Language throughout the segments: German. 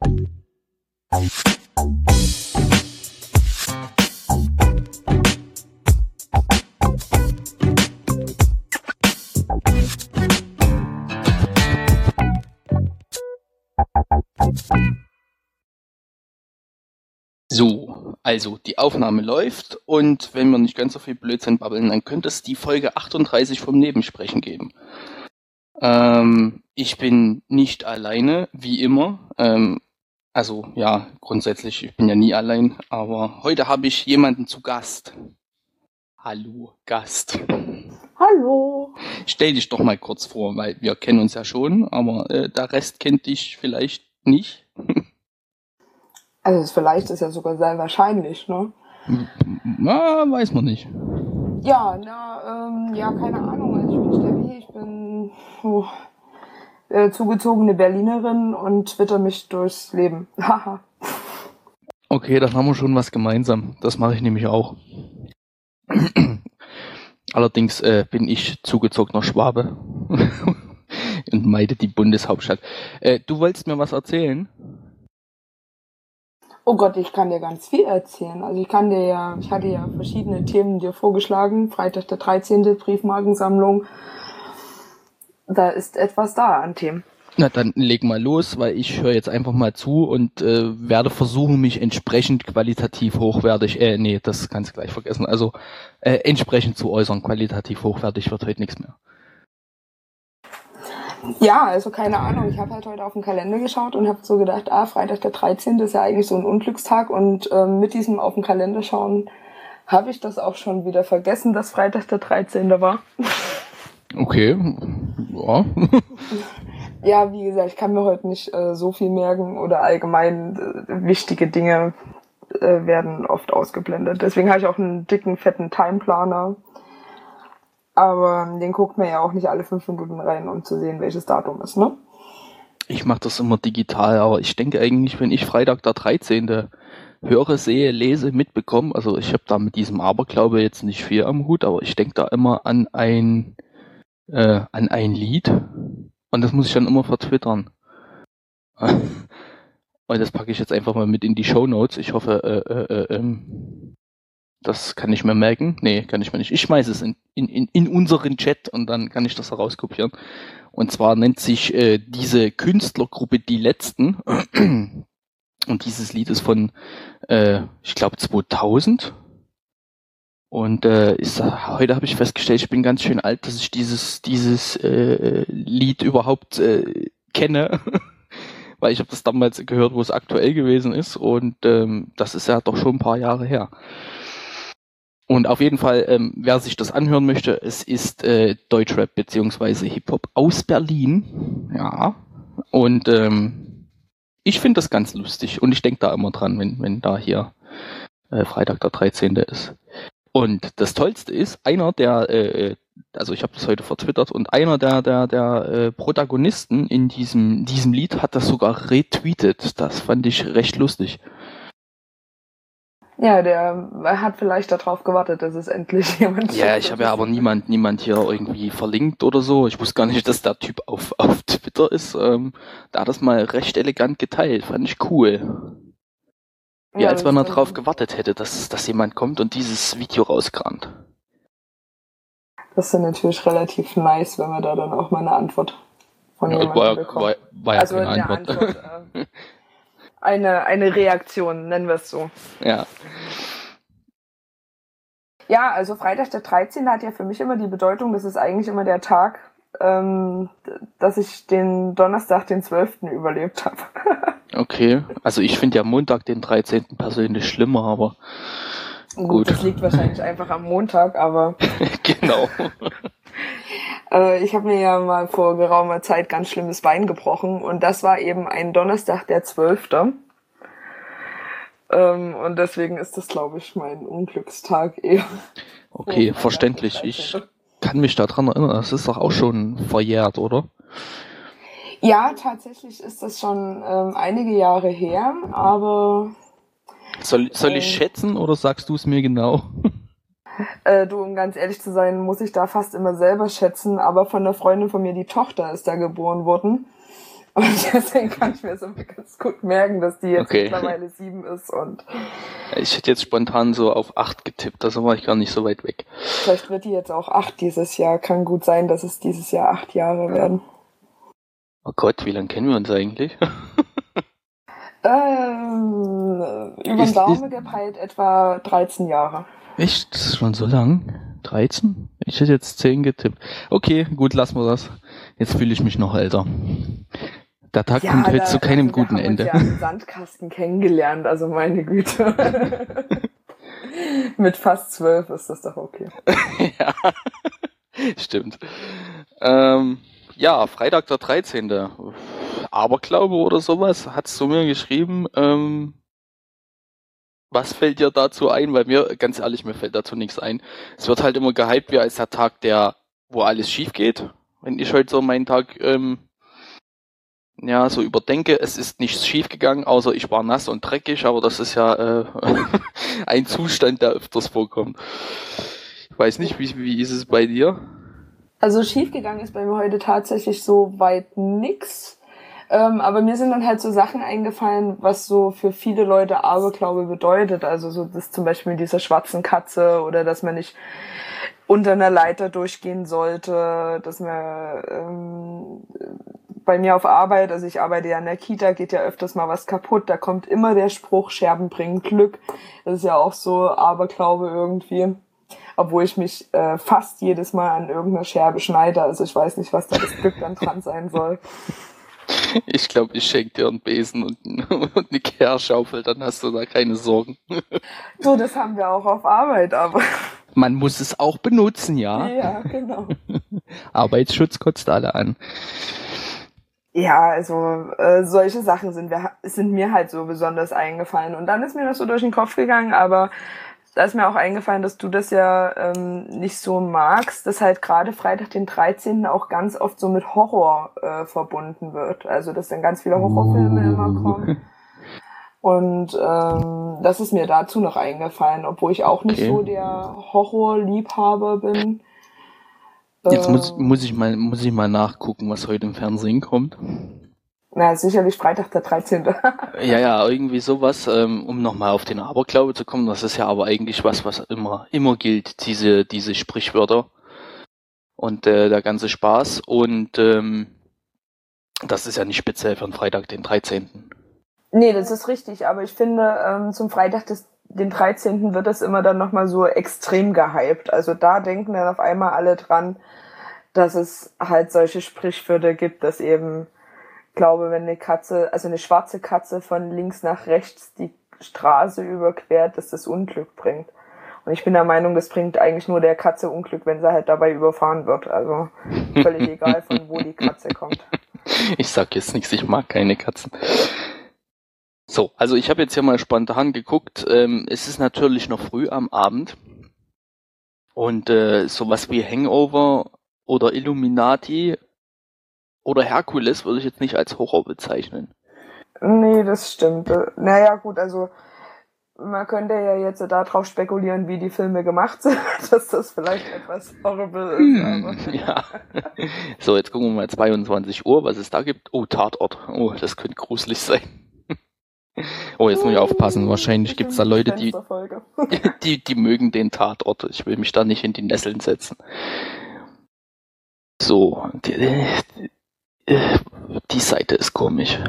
So, also die Aufnahme läuft und wenn wir nicht ganz so viel Blödsinn babbeln, dann könnte es die Folge 38 vom Nebensprechen geben. Ich bin nicht alleine, wie immer. Also ja, grundsätzlich, ich bin ja nie allein, aber heute habe ich jemanden zu Gast. Hallo, Gast. Hallo. Stell dich doch mal kurz vor, weil wir kennen uns ja schon, aber der Rest kennt dich vielleicht nicht. Also vielleicht ist ja sogar sehr wahrscheinlich, ne? Na, weiß man nicht. Ja, keine Ahnung. Also ich bin Steffi, ich bin zugezogene Berlinerin und twitter mich durchs Leben. Haha. Okay, dann haben wir schon was gemeinsam. Das mache ich nämlich auch. Allerdings bin ich zugezogener Schwabe und meide die Bundeshauptstadt. Du wolltest mir was erzählen? Oh Gott, ich kann dir ganz viel erzählen. Also ich hatte ja verschiedene Themen dir vorgeschlagen. Freitag der 13. Briefmarkensammlung. Da ist etwas da an Themen. Na, dann leg mal los, weil ich höre jetzt einfach mal zu und werde versuchen, mich entsprechend qualitativ hochwertig, das kannst du gleich vergessen, also entsprechend zu äußern, qualitativ hochwertig wird heute nichts mehr. Ja, also keine Ahnung, ich habe halt heute auf den Kalender geschaut und habe so gedacht, Freitag der 13. ist ja eigentlich so ein Unglückstag und mit diesem auf den Kalender schauen habe ich das auch schon wieder vergessen, dass Freitag der 13. war. Okay, ja. Ja, wie gesagt, ich kann mir heute nicht so viel merken oder allgemein wichtige Dinge werden oft ausgeblendet. Deswegen habe ich auch einen dicken, fetten Timeplaner. Aber den guckt man ja auch nicht alle 5 Minuten rein, um zu sehen, welches Datum ist, ne? Ich mache das immer digital, aber ich denke eigentlich, wenn ich Freitag der 13. höre, sehe, lese, mitbekomme, also ich habe da mit diesem Aberglaube jetzt nicht viel am Hut, aber ich denke da immer an ein Lied und das muss ich dann immer vertwittern. Und das packe ich jetzt einfach mal mit in die Shownotes. Ich hoffe, das kann ich mir merken. Nee, kann ich mir nicht. Ich schmeiße es in unseren Chat und dann kann ich das herauskopieren. Und zwar nennt sich diese Künstlergruppe Die Letzten. Und dieses Lied ist von, ich glaube, 2000. Und heute habe ich festgestellt, ich bin ganz schön alt, dass ich dieses Lied überhaupt kenne. Weil ich habe das damals gehört, wo es aktuell gewesen ist. Und das ist ja doch schon ein paar Jahre her. Und auf jeden Fall, wer sich das anhören möchte, es ist Deutschrap beziehungsweise Hip-Hop aus Berlin. Ja. Und ich finde das ganz lustig. Und ich denke da immer dran, wenn da hier Freitag der 13. ist. Und das Tollste ist, einer der, also ich habe das heute vertwittert, und einer der Protagonisten in diesem Lied hat das sogar retweetet. Das fand ich recht lustig. Ja, der hat vielleicht darauf gewartet, dass es endlich jemand... Ja, ich habe ja aber niemand hier irgendwie verlinkt oder so. Ich wusste gar nicht, dass der Typ auf Twitter ist. Da hat das mal recht elegant geteilt. Fand ich cool. Ja, als wenn er drauf gewartet hätte, dass jemand kommt und dieses Video rauskramt. Das ist ja natürlich relativ nice, wenn wir da dann auch mal eine Antwort von jemandem bekommen. War ja also keine Antwort. Eine Reaktion, nennen wir es so. Ja. Ja, also Freitag der 13. hat ja für mich immer die Bedeutung, das ist eigentlich immer der Tag, dass ich den Donnerstag, den 12. überlebt habe. Okay, also ich finde ja Montag, den 13. persönlich schlimmer, aber gut. Das liegt wahrscheinlich einfach am Montag, aber... Genau. Ich habe mir ja mal vor geraumer Zeit ganz schlimmes Bein gebrochen und das war eben ein Donnerstag, der 12. Und deswegen ist das, glaube ich, mein Unglückstag eher. Okay, verständlich. Ich kann mich daran erinnern, das ist doch auch schon verjährt, oder? Ja, tatsächlich ist das schon einige Jahre her, aber... Soll ich schätzen oder sagst du es mir genau? Du, um ganz ehrlich zu sein, muss ich da fast immer selber schätzen, aber von einer Freundin von mir, die Tochter ist da geboren worden. Und deswegen kann ich mir so ganz gut merken, dass die jetzt Okay. mittlerweile 7 ist und Ich hätte jetzt spontan so auf 8 getippt, also war ich gar nicht so weit weg. vielleicht wird die jetzt auch 8 dieses Jahr. Kann gut sein, dass es dieses Jahr 8 Jahre werden. Oh Gott, wie lange kennen wir uns eigentlich? Über den Daumen gepeilt etwa 13 Jahre. Echt? Das ist schon so lang? 13? Ich hätte jetzt 10 getippt. Okay, gut, lassen wir das. Jetzt fühle ich mich noch älter. Der Tag kommt heute zu keinem guten Ende. Wir haben uns ja im Sandkasten kennengelernt, also meine Güte. Mit fast 12 ist das doch okay. Ja, stimmt. Ja, Freitag der 13. Aberglaube oder sowas, hat's du mir geschrieben. Was fällt dir dazu ein? Weil mir, ganz ehrlich, mir fällt dazu nichts ein. Es wird halt immer gehypt, wie als der Tag, wo alles schief geht. Wenn ich heute so meinen Tag so überdenke, es ist nichts schief gegangen, außer ich war nass und dreckig, aber das ist ja ein Zustand, der öfters vorkommt. Ich weiß nicht, wie ist es bei dir? Also schiefgegangen ist bei mir heute tatsächlich so weit nix. Aber mir sind dann halt so Sachen eingefallen, was so für viele Leute Aberglaube bedeutet. Also so das zum Beispiel mit dieser schwarzen Katze oder dass man nicht unter einer Leiter durchgehen sollte, dass man bei mir auf Arbeit, also ich arbeite ja in der Kita, geht ja öfters mal was kaputt. Da kommt immer der Spruch, Scherben bringen Glück. Das ist ja auch so Aberglaube irgendwie. Obwohl ich mich fast jedes Mal an irgendeiner Scherbe schneide. Also ich weiß nicht, was da das Glück dann dran sein soll. Ich glaube, ich schenke dir einen Besen und eine Kehrschaufel, dann hast du da keine Sorgen. So, das haben wir auch auf Arbeit, aber... Man muss es auch benutzen, ja. Ja, genau. Arbeitsschutz kotzt alle an. Ja, also solche Sachen sind mir halt so besonders eingefallen. Und dann ist mir das so durch den Kopf gegangen, aber da ist mir auch eingefallen, dass du das ja nicht so magst, dass halt gerade Freitag den 13. auch ganz oft so mit Horror verbunden wird. Also dass dann ganz viele Horrorfilme immer kommen. Und das ist mir dazu noch eingefallen, obwohl ich auch nicht so der Horrorliebhaber bin. Jetzt muss ich mal nachgucken, was heute im Fernsehen kommt. Na, sicherlich Freitag der 13. Ja, irgendwie sowas, um nochmal auf den Aberglaube zu kommen. Das ist ja aber eigentlich was immer gilt, diese Sprichwörter und der ganze Spaß. Und das ist ja nicht speziell für den Freitag, den 13. Nee, das ist richtig, aber ich finde, zum Freitag den 13. wird das immer dann nochmal so extrem gehypt. Also da denken dann auf einmal alle dran, dass es halt solche Sprichwörter gibt, dass eben, glaube, wenn eine schwarze Katze von links nach rechts die Straße überquert, dass das Unglück bringt. Und ich bin der Meinung, das bringt eigentlich nur der Katze Unglück, wenn sie halt dabei überfahren wird. Also völlig egal, von wo die Katze kommt. Ich sag jetzt nichts, ich mag keine Katzen. So, also ich habe jetzt hier mal spontan geguckt. Es ist natürlich noch früh am Abend. Und sowas wie Hangover oder Illuminati oder Herkules würde ich jetzt nicht als Horror bezeichnen. Nee, das stimmt. Naja, gut, also man könnte ja jetzt darauf spekulieren, wie die Filme gemacht sind, dass das vielleicht etwas horrible ist. Ja. So, jetzt gucken wir mal 22 Uhr, was es da gibt. Oh, Tatort. Oh, das könnte gruselig sein. Oh, jetzt muss ich aufpassen. Wahrscheinlich gibt es da Leute, die mögen den Tatort. Ich will mich da nicht in die Nesseln setzen. So, die Seite ist komisch.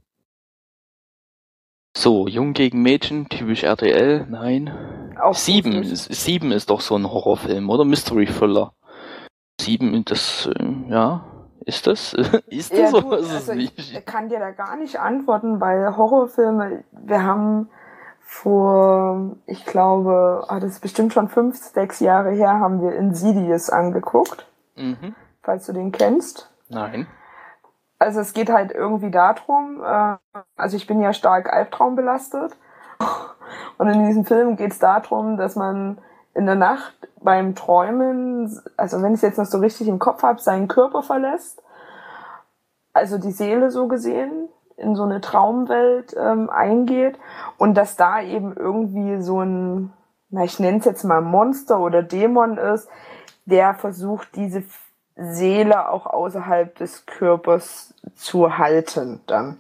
So, Jung gegen Mädchen, typisch RTL, nein. Auch 7 ist doch so ein Horrorfilm, oder? Mystery Thriller. 7, das, ja, ist das? Ist das ja, oder ist es nicht? Ich kann dir da gar nicht antworten, weil Horrorfilme, wir haben vor, ich glaube, das ist bestimmt schon 5, 6 Jahre her, haben wir Insidious angeguckt. Mhm. Falls du den kennst. Nein. Also es geht halt irgendwie darum, also ich bin ja stark albtraumbelastet und in diesem Film geht es darum, dass man in der Nacht beim Träumen, also wenn ich es jetzt noch so richtig im Kopf habe, seinen Körper verlässt, also die Seele so gesehen, in so eine Traumwelt eingeht und dass da eben irgendwie so ein, ich nenne es jetzt mal Monster oder Dämon ist, der versucht, diese Seele auch außerhalb des Körpers zu halten dann.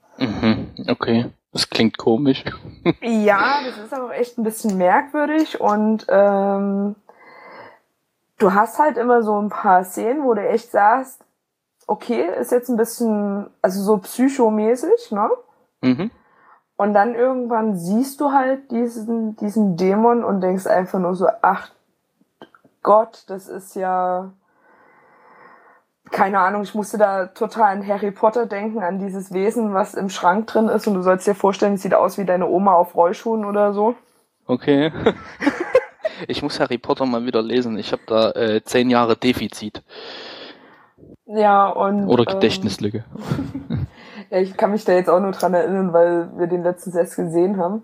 Okay, das klingt komisch. Ja, das ist auch echt ein bisschen merkwürdig und du hast halt immer so ein paar Szenen, wo du echt sagst, okay, ist jetzt ein bisschen, also so psychomäßig, ne? Und dann irgendwann siehst du halt diesen Dämon und denkst einfach nur so, ach Gott, das ist ja, keine Ahnung, ich musste da total an Harry Potter denken, an dieses Wesen, was im Schrank drin ist und du sollst dir vorstellen, es sieht aus wie deine Oma auf Rollschuhen oder so. Okay. Ich muss Harry Potter mal wieder lesen. Ich habe da 10 Jahre Defizit. Ja, und Oder Gedächtnislücke. ja, ich kann mich da jetzt auch nur dran erinnern, weil wir den letztens erst gesehen haben.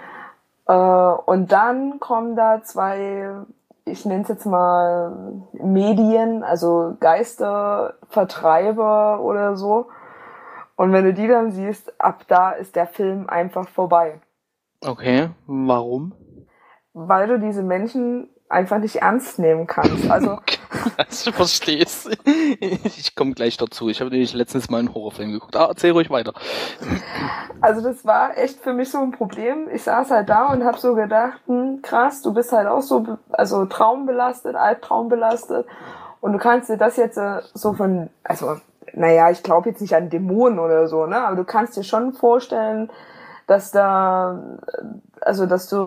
Und dann kommen da zwei, ich nenne es jetzt mal Medien, also Geistervertreiber oder so. Und wenn du die dann siehst, ab da ist der Film einfach vorbei. Okay, warum? Weil du diese Menschen einfach nicht ernst nehmen kannst. Also Ich verstehe es. Ich komme gleich dazu. Ich habe nämlich letztens mal einen Horrorfilm geguckt. Erzähl ruhig weiter. Also das war echt für mich so ein Problem. Ich saß halt da und habe so gedacht, krass, du bist halt auch so, also traumbelastet, albtraumbelastet und du kannst dir das jetzt so von, also naja, ich glaube jetzt nicht an Dämonen oder so, ne, aber du kannst dir schon vorstellen, dass da, also dass du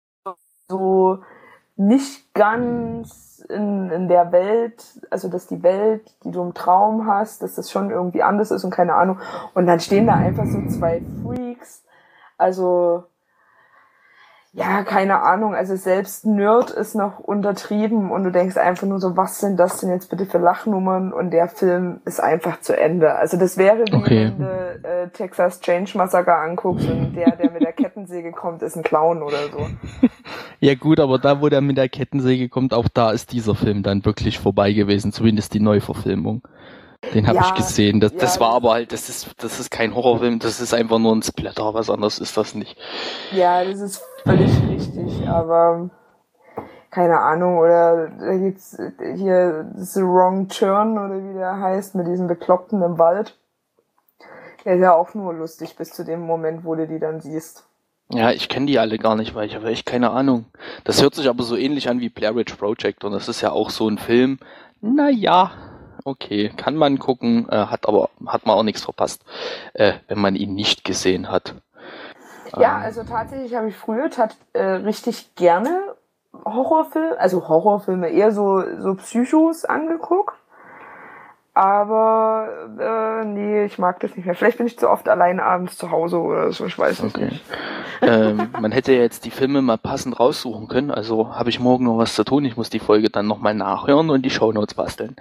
so nicht ganz in der Welt, also dass die Welt, die du im Traum hast, dass das schon irgendwie anders ist und keine Ahnung. Und dann stehen da einfach so zwei Freaks, also ja, keine Ahnung, also selbst Nerd ist noch untertrieben und du denkst einfach nur so, was sind das denn jetzt bitte für Lachnummern und der Film ist einfach zu Ende. Also das wäre wie wenn du Texas Chainsaw Massacre anguckst und der mit der Kettensäge kommt, ist ein Clown oder so. Ja gut, aber da, wo der mit der Kettensäge kommt, auch da ist dieser Film dann wirklich vorbei gewesen, zumindest die Neuverfilmung. Den habe ich gesehen. Das war aber halt, das ist kein Horrorfilm, das ist einfach nur ein Splatter, was anderes ist das nicht. Ja, das ist völlig richtig, aber keine Ahnung, oder da gibt's hier The Wrong Turn oder wie der heißt, mit diesem Bekloppten im Wald. Der ist ja auch nur lustig bis zu dem Moment, wo du die dann siehst. Ja, ich kenne die alle gar nicht, weil ich habe echt keine Ahnung. Das hört sich aber so ähnlich an wie Blair Witch Project und das ist ja auch so ein Film, naja, okay, kann man gucken, hat man auch nichts verpasst, wenn man ihn nicht gesehen hat. Ja, also tatsächlich habe ich früher richtig gerne Horrorfilme, eher so Psychos angeguckt. Aber nee, ich mag das nicht mehr. Vielleicht bin ich zu oft allein abends zu Hause oder so, ich weiß es nicht. Man hätte ja jetzt die Filme mal passend raussuchen können, also habe ich morgen noch was zu tun. Ich muss die Folge dann nochmal nachhören und die Shownotes basteln.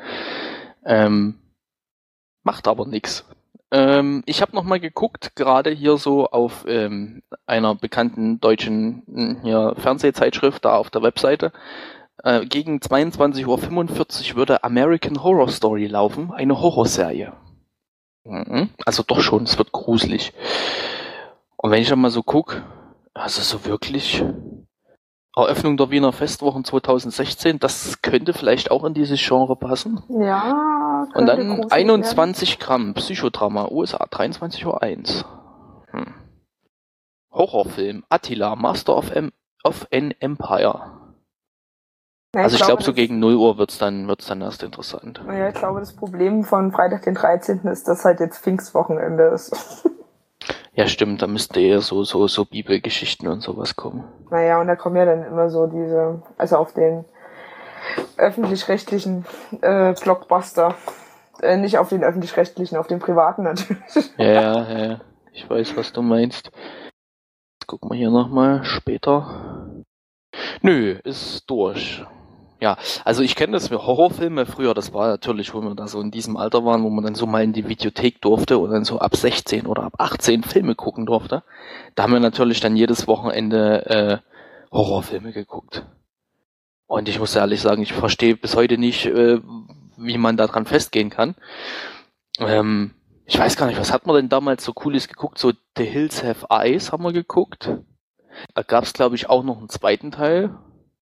Macht aber nichts. Ich habe nochmal geguckt, gerade hier so auf einer bekannten deutschen Fernsehzeitschrift, da auf der Webseite. Gegen 22:45 Uhr würde American Horror Story laufen, eine Horrorserie. Also doch schon, es wird gruselig. Und wenn ich dann mal so gucke, also so wirklich Eröffnung der Wiener Festwochen 2016, das könnte vielleicht auch in dieses Genre passen. Ja, und dann 21 Gramm Psychodrama, USA, 23:01 Uhr. Horrorfilm, Attila, Master of an Empire. Ja, also ich glaube, so gegen 0 Uhr wird's dann erst interessant. Ja, ich glaube, das Problem von Freitag den 13. ist, dass halt jetzt Pfingstwochenende ist. Ja, stimmt, da müsste eher so Bibelgeschichten und sowas kommen. Naja, und da kommen ja dann immer so also auf den öffentlich-rechtlichen Blockbuster. Nicht auf den öffentlich-rechtlichen, auf den privaten natürlich. Ja, ich weiß, was du meinst. Jetzt gucken wir hier nochmal später. Nö, ist durch. Ja, also ich kenne das für Horrorfilme früher, das war natürlich, wo wir da so in diesem Alter waren, wo man dann so mal in die Videothek durfte und dann so ab 16 oder ab 18 Filme gucken durfte. Da haben wir natürlich dann jedes Wochenende Horrorfilme geguckt. Und ich muss ehrlich sagen, ich verstehe bis heute nicht, wie man da dran festgehen kann. Ich weiß gar nicht, was hat man denn damals so Cooles geguckt? So The Hills Have Eyes haben wir geguckt. Da gab es, glaube ich, auch noch einen zweiten Teil.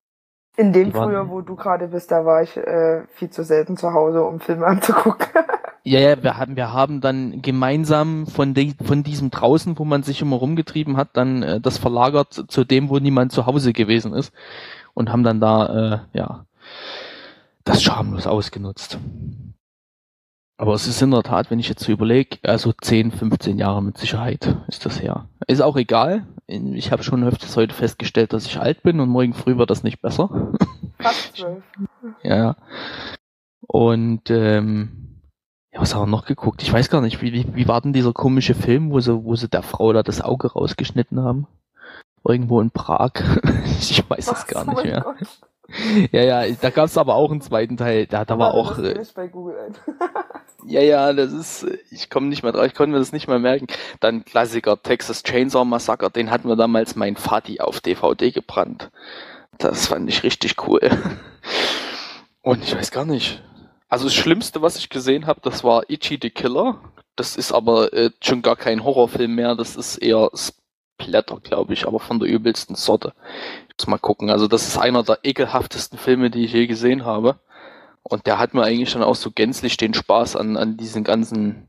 In dem Die waren- Frühjahr, wo du gerade bist, da war ich viel zu selten zu Hause, um Filme anzugucken. Ja, wir haben dann gemeinsam von diesem draußen, wo man sich immer rumgetrieben hat, dann das verlagert zu dem, wo niemand zu Hause gewesen ist und haben dann da, das schamlos ausgenutzt. Aber es ist in der Tat, wenn ich jetzt so überlege, also 10, 15 Jahre mit Sicherheit ist das her. Ist auch egal. Ich habe schon öfters heute festgestellt, dass ich alt bin und morgen früh wird das nicht besser. Fast 12. Ja. Und ja, was haben wir noch geguckt? Ich weiß gar nicht, wie war denn dieser komische Film, wo sie der Frau da das Auge rausgeschnitten haben? Irgendwo in Prag. Ich weiß es gar nicht mehr. Gott. Ja, da gab es aber auch einen zweiten Teil. Da war auch. Das will ich bei Google ein. Ja, das ist. Ich komme nicht mehr drauf, ich konnte mir das nicht mehr merken. Dann Klassiker, Texas Chainsaw Massacre, den hatten wir damals mein Vati auf DVD gebrannt. Das fand ich richtig cool. Und ich weiß gar nicht. Also das Schlimmste, was ich gesehen habe, das war Ichi the Killer. Das ist aber schon gar kein Horrorfilm mehr, das ist eher Splatter, glaube ich, aber von der übelsten Sorte. Ich muss mal gucken. Also das ist einer der ekelhaftesten Filme, die ich je gesehen habe. Und der hat mir eigentlich dann auch so gänzlich den Spaß an diesen ganzen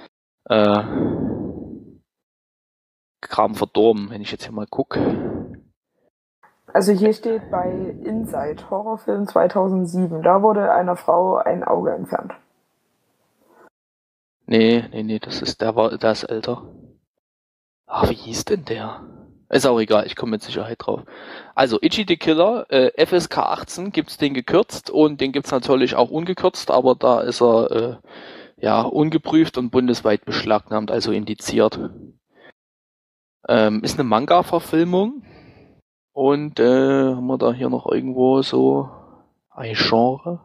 Kram verdorben, wenn ich jetzt hier mal gucke. Also hier steht bei Inside, Horrorfilm 2007. Da wurde einer Frau ein Auge entfernt. Nee, der ist älter. Ach, wie hieß denn der? Ist auch egal, ich komme mit Sicherheit drauf. Also, Ichi the Killer, FSK 18 gibt's den gekürzt und den gibt's natürlich auch ungekürzt, aber da ist er ungeprüft und bundesweit beschlagnahmt, also indiziert. Ist eine Manga-Verfilmung und haben wir da hier noch irgendwo so ein Genre?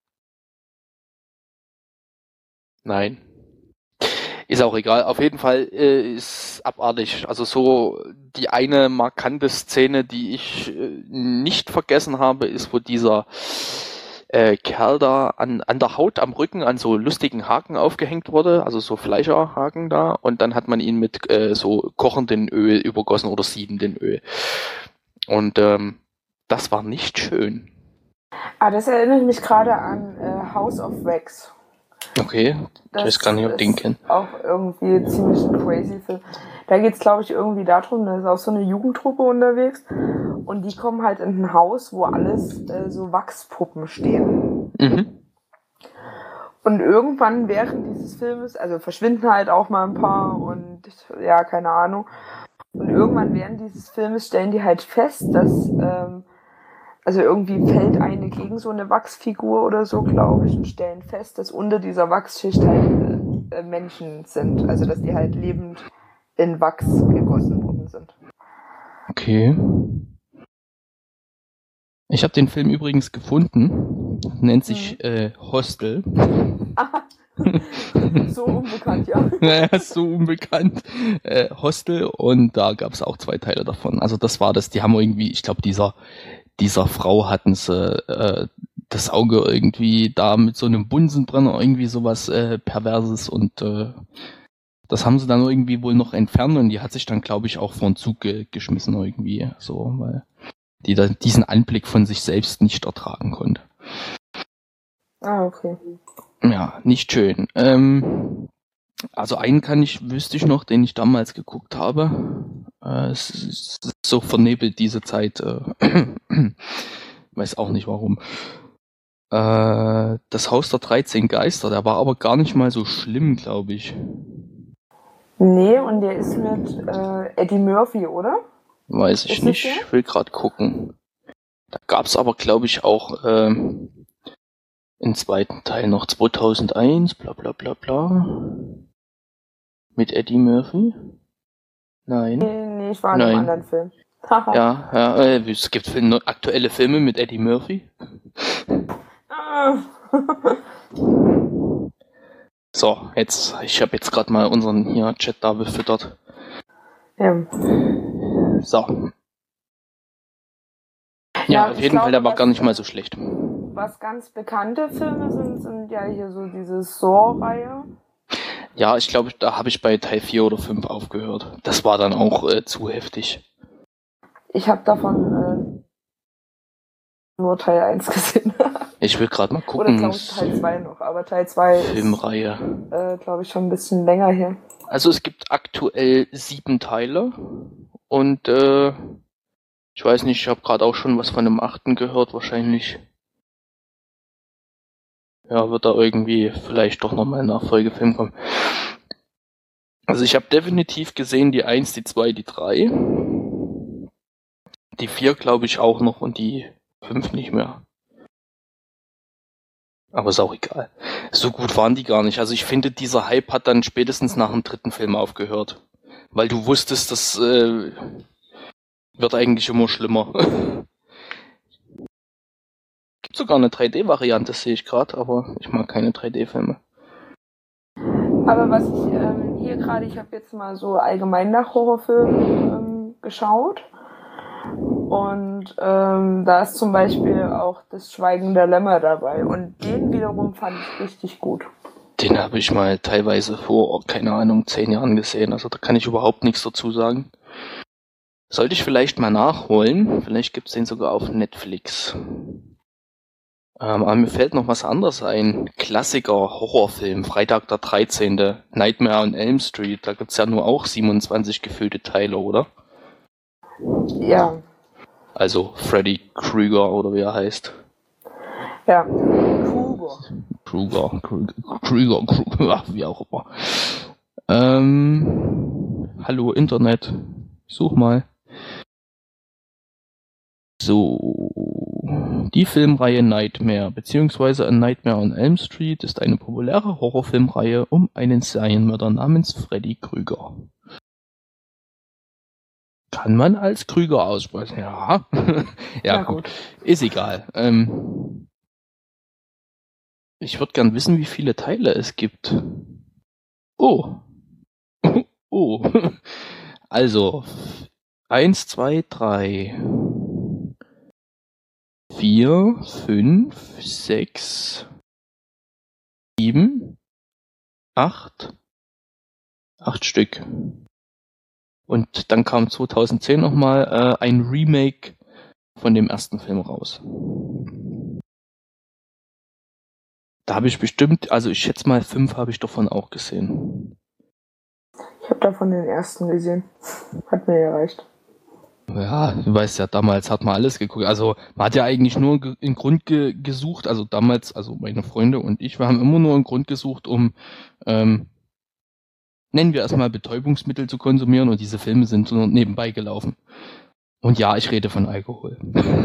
Nein. Ist auch egal. Auf jeden Fall ist abartig. Also so die eine markante Szene, die ich nicht vergessen habe, ist, wo dieser Kerl da an der Haut am Rücken an so lustigen Haken aufgehängt wurde, also so Fleischerhaken da, und dann hat man ihn mit so kochendem Öl übergossen oder siedendem Öl. Und das war nicht schön. Das erinnert mich gerade an House of Wax. Okay, ich weiß gar nicht, ob ich den kenne. Auch irgendwie ziemlich ein crazy Film. Da geht es, glaube ich, irgendwie darum, da ist auch so eine Jugendtruppe unterwegs und die kommen halt in ein Haus, wo alles so Wachspuppen stehen. Mhm. Und irgendwann während dieses Filmes, also verschwinden halt auch mal ein paar und ja, keine Ahnung. Und irgendwann während dieses Filmes stellen die halt fest, dass also irgendwie fällt eine gegen so eine Wachsfigur oder so, glaube ich, und stellen fest, dass unter dieser Wachsschicht halt Menschen sind. Also dass die halt lebend in Wachs gegossen worden sind. Okay. Ich habe den Film übrigens gefunden. Nennt sich Hostel. So unbekannt, ja. Ja, so unbekannt. Hostel, und da gab es auch 2 Teile davon. Also das war das, die haben irgendwie, ich glaube, dieser Frau hatten sie das Auge irgendwie da mit so einem Bunsenbrenner, irgendwie sowas Perverses, und das haben sie dann irgendwie wohl noch entfernt, und die hat sich dann, glaube ich, auch vor den Zug geschmissen irgendwie, so, weil die dann diesen Anblick von sich selbst nicht ertragen konnte. Okay. Ja, nicht schön. Also einen wüsste ich noch, den ich damals geguckt habe. Es ist so vernebelt diese Zeit. Weiß auch nicht warum. Das Haus der 13 Geister, der war aber gar nicht mal so schlimm, glaube ich. Nee, und der ist mit Eddie Murphy, oder? Weiß ich nicht, ich will gerade gucken. Da gab es aber, glaube ich, auch im zweiten Teil noch 2001, bla bla bla bla. Mit Eddie Murphy? Nein. Nee, ich war in einem anderen Film. Ja, es gibt aktuelle Filme mit Eddie Murphy. So, ich habe jetzt gerade mal unseren hier Chat da befüttert. Ja. So. Ja, auf jeden Fall, der war gar nicht mal so schlecht. Was ganz bekannte Filme sind ja hier so diese Saw-Reihe. Ja, ich glaube, da habe ich bei Teil 4 oder 5 aufgehört. Das war dann auch zu heftig. Ich habe davon nur Teil 1 gesehen. Ich will gerade mal Oder gucken. glaube ich Teil 2 noch, aber Teil 2 ist, Filmreihe. glaube ich, schon ein bisschen länger her. Also es gibt aktuell 7 Teile und ich weiß nicht, ich habe gerade auch schon was von dem 8. gehört, wahrscheinlich. Ja, wird da irgendwie vielleicht doch nochmal ein Nachfolgefilm kommen. Also ich habe definitiv gesehen die 1, die 2, die 3. Die 4 glaube ich auch noch und die 5 nicht mehr. Aber ist auch egal. So gut waren die gar nicht. Also ich finde, dieser Hype hat dann spätestens nach dem 3. Film aufgehört. Weil du wusstest, das wird eigentlich immer schlimmer. Gibt sogar eine 3D-Variante, sehe ich gerade, aber ich mag keine 3D-Filme. Aber was ich hier gerade, ich habe jetzt mal so allgemein nach Horrorfilmen geschaut. Und da ist zum Beispiel auch das Schweigen der Lämmer dabei. Und den wiederum fand ich richtig gut. Den habe ich mal teilweise vor, keine Ahnung, 10 Jahren gesehen. Also da kann ich überhaupt nichts dazu sagen. Sollte ich vielleicht mal nachholen. Vielleicht gibt's den sogar auf Netflix. Aber mir fällt noch was anderes ein. Klassiker, Horrorfilm, Freitag der 13. Nightmare on Elm Street. Da gibt's ja nur auch 27 gefüllte Teile, oder? Ja. Also Freddy Krueger oder wie er heißt. Ja, Krueger, ach, wie auch immer. Hallo Internet, such mal. So, die Filmreihe Nightmare bzw. A Nightmare on Elm Street ist eine populäre Horrorfilmreihe um einen Serienmörder namens Freddy Krueger. Kann man als Krüger aussprechen? Ja. Ja, gut. Ist egal. Ich würde gern wissen, wie viele Teile es gibt. Oh. Oh. Also, 1, 2, 3, 4, 5, 6, 7, 8. 8 Stück. Und dann kam 2010 nochmal ein Remake von dem ersten Film raus. Da habe ich bestimmt, also ich schätze mal 5 habe ich davon auch gesehen. Ich habe davon den ersten gesehen. Hat mir gereicht. Ja, du weißt ja, damals hat man alles geguckt. Also man hat ja eigentlich nur einen Grund gesucht, also damals, also meine Freunde und ich, wir haben immer nur einen Grund gesucht, um nennen wir erstmal Betäubungsmittel zu konsumieren und diese Filme sind so nebenbei gelaufen. Und ja, ich rede von Alkohol.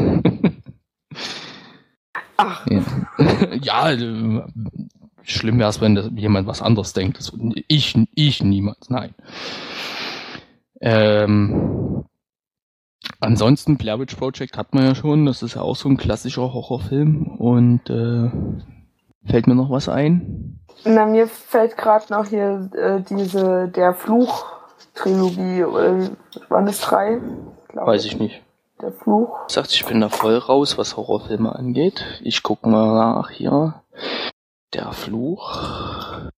Ach. Ja, schlimm wäre es, wenn jemand was anderes denkt. Ich niemals, nein. Ansonsten, Blair Witch Project hat man ja schon, das ist ja auch so ein klassischer Horrorfilm. Und fällt mir noch was ein? Na, mir fällt gerade noch hier der Fluch-Trilogie, oder waren es 3? Weiß ich nicht. Der Fluch. Sagt, ich bin da voll raus, was Horrorfilme angeht. Ich guck mal nach hier. Der Fluch.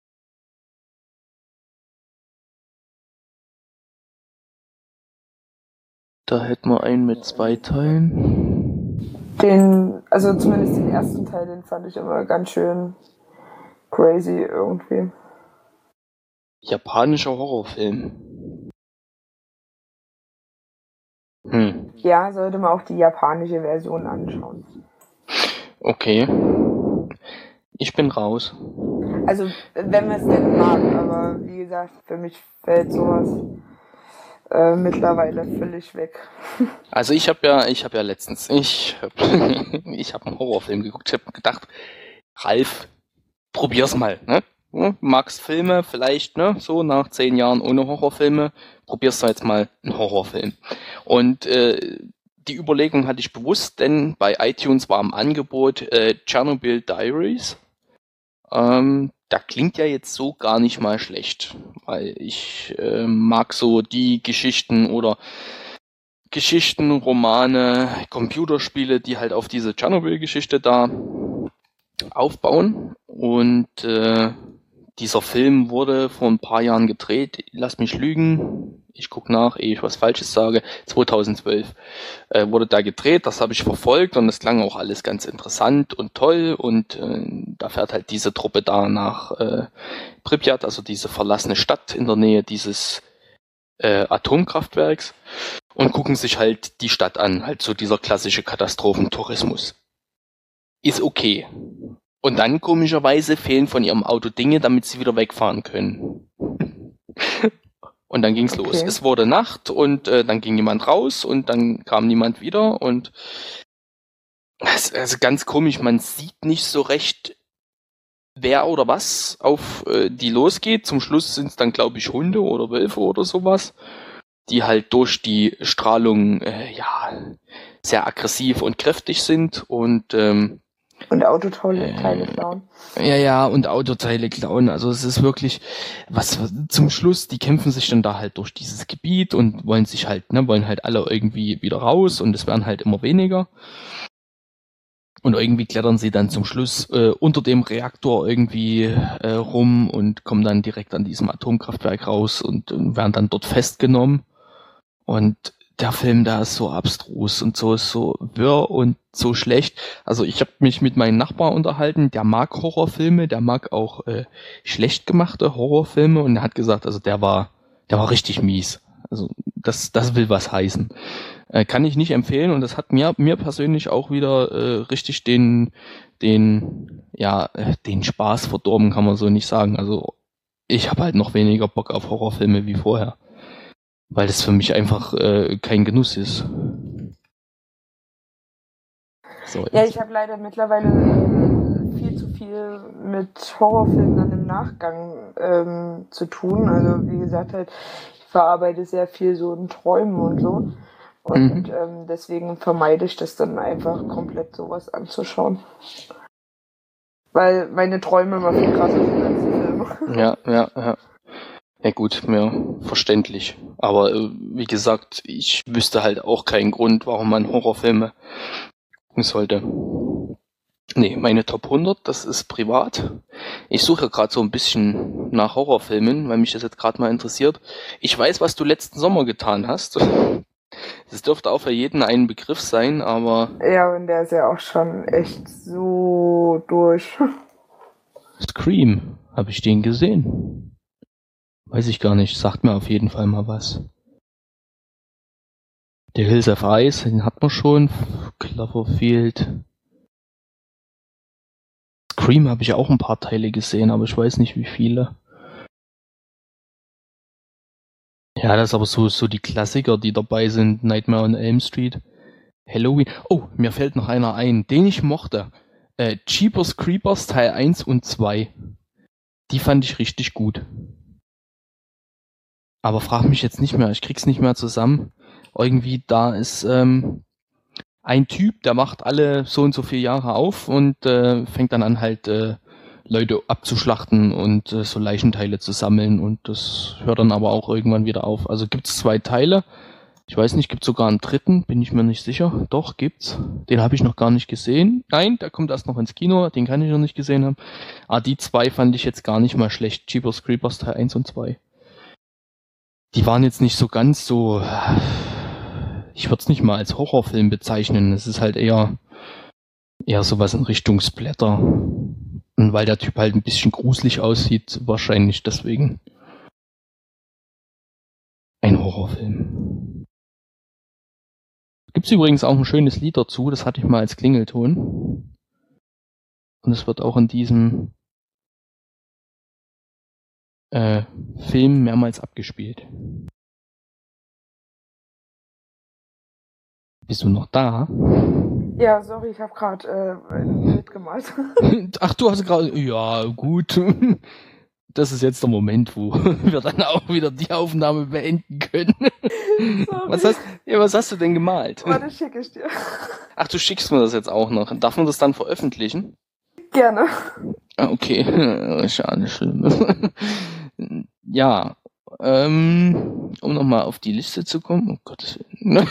Da hätten wir einen mit 2 Teilen. Also zumindest den ersten Teil, den fand ich immer ganz schön crazy irgendwie. Japanischer Horrorfilm. Ja, sollte man auch die japanische Version anschauen. Okay. Ich bin raus. Also, wenn man es denn mag, aber wie gesagt, für mich fällt sowas mittlerweile völlig weg. Also ich habe ja letztens, ich hab einen Horrorfilm geguckt. Ich habe gedacht, Ralf, probier's mal, ne? Magst Filme vielleicht, ne? So nach 10 Jahren ohne Horrorfilme, probierst du jetzt mal einen Horrorfilm. Und die Überlegung hatte ich bewusst, denn bei iTunes war im Angebot Chernobyl Diaries. Da klingt ja jetzt so gar nicht mal schlecht, weil ich mag so die Geschichten oder Geschichten, Romane, Computerspiele, die halt auf diese Tschernobyl-Geschichte da aufbauen. Und dieser Film wurde vor ein paar Jahren gedreht, lass mich lügen, ich gucke nach, ehe ich was Falsches sage, 2012 wurde da gedreht, das habe ich verfolgt und es klang auch alles ganz interessant und toll und da fährt halt diese Truppe da nach Pripyat, also diese verlassene Stadt in der Nähe dieses Atomkraftwerks und gucken sich halt die Stadt an, halt so dieser klassische Katastrophentourismus. Ist okay. Und dann komischerweise fehlen von ihrem Auto Dinge, damit sie wieder wegfahren können. Und dann ging's los. Es wurde Nacht und dann ging niemand raus und dann kam niemand wieder und also ganz komisch, man sieht nicht so recht, wer oder was auf die losgeht. Zum Schluss sind es dann, glaube ich, Hunde oder Wölfe oder sowas, die halt durch die Strahlung sehr aggressiv und kräftig sind und Autoteile klauen. Ja, und Autoteile klauen. Also es ist wirklich was zum Schluss, die kämpfen sich dann da halt durch dieses Gebiet und wollen halt alle irgendwie wieder raus und es werden halt immer weniger. Und irgendwie klettern sie dann zum Schluss unter dem Reaktor irgendwie rum und kommen dann direkt an diesem Atomkraftwerk raus und werden dann dort festgenommen. Und der Film, der ist so abstrus und so wirr und so schlecht. Also ich habe mich mit meinem Nachbar unterhalten, der mag Horrorfilme, der mag auch schlecht gemachte Horrorfilme und er hat gesagt, also der war richtig mies. Also das will was heißen. Kann ich nicht empfehlen und das hat mir persönlich auch wieder richtig den Spaß verdorben, kann man so nicht sagen. Also ich habe halt noch weniger Bock auf Horrorfilme wie vorher. Weil das für mich einfach kein Genuss ist. So, ja, ich habe leider mittlerweile viel zu viel mit Horrorfilmen dann im Nachgang zu tun. Also wie gesagt, halt, ich verarbeite sehr viel so in Träumen und so. Und deswegen vermeide ich das dann einfach komplett, sowas anzuschauen. Weil meine Träume immer viel krasser sind als die Filme. Ja. Ja gut, mir verständlich. Aber wie gesagt, ich wüsste halt auch keinen Grund, warum man Horrorfilme gucken sollte. Nee, meine Top 100, das ist privat. Ich suche gerade so ein bisschen nach Horrorfilmen, weil mich das jetzt gerade mal interessiert. Ich weiß, was du letzten Sommer getan hast. Das dürfte auch für jeden ein Begriff sein, aber... Ja, und der ist ja auch schon echt so durch. Scream, habe ich den gesehen? Weiß ich gar nicht, sagt mir auf jeden Fall mal was. The Hills of Ice, den hat man schon. Cloverfield. Scream habe ich auch ein paar Teile gesehen, aber ich weiß nicht wie viele. Ja, das ist aber so die Klassiker, die dabei sind. Nightmare on Elm Street. Halloween. Oh, mir fällt noch einer ein, den ich mochte. Jeepers Creepers Teil 1 und 2. Die fand ich richtig gut. Aber frag mich jetzt nicht mehr, ich krieg's nicht mehr zusammen. Irgendwie da ist ein Typ, der macht alle so und so viele Jahre auf und fängt dann an halt Leute abzuschlachten und so Leichenteile zu sammeln und das hört dann aber auch irgendwann wieder auf. Also gibt's 2 Teile. Ich weiß nicht, gibt's sogar einen dritten, bin ich mir nicht sicher. Doch, gibt's. Den habe ich noch gar nicht gesehen. Nein, der kommt erst noch ins Kino, den kann ich noch nicht gesehen haben. Aber die 2 fand ich jetzt gar nicht mal schlecht. Jeepers Creepers Teil 1 und 2. Die waren jetzt nicht so ganz so, ich würde es nicht mal als Horrorfilm bezeichnen. Es ist halt eher sowas in Richtung Splatter. Und weil der Typ halt ein bisschen gruselig aussieht, wahrscheinlich deswegen ein Horrorfilm. Gibt's übrigens auch ein schönes Lied dazu, das hatte ich mal als Klingelton. Und es wird auch in diesem Film mehrmals abgespielt. Bist du noch da? Ja, sorry, ich habe gerade ein Bild gemalt. Ach, du hast gerade... Ja, gut. Das ist jetzt der Moment, wo wir dann auch wieder die Aufnahme beenden können. Was hast du denn gemalt? Warte, schicke ich dir. Ach, du schickst mir das jetzt auch noch. Darf man das dann veröffentlichen? Gerne. Ah, okay. Schade, schlimm. Ja, um nochmal auf die Liste zu kommen. Oh Gottes Willen.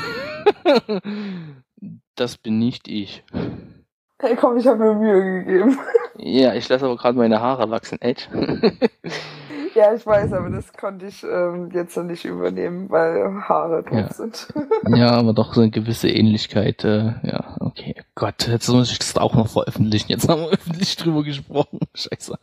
Das bin nicht ich. Hey, komm, ich habe mir Mühe gegeben. Ja, ich lasse aber gerade meine Haare wachsen. Edge. Ja, ich weiß, aber das konnte ich jetzt noch nicht übernehmen, weil Haare drauf sind. Ja, aber doch so eine gewisse Ähnlichkeit. Ja, okay. Gott, jetzt muss ich das auch noch veröffentlichen. Jetzt haben wir öffentlich drüber gesprochen. Scheiße.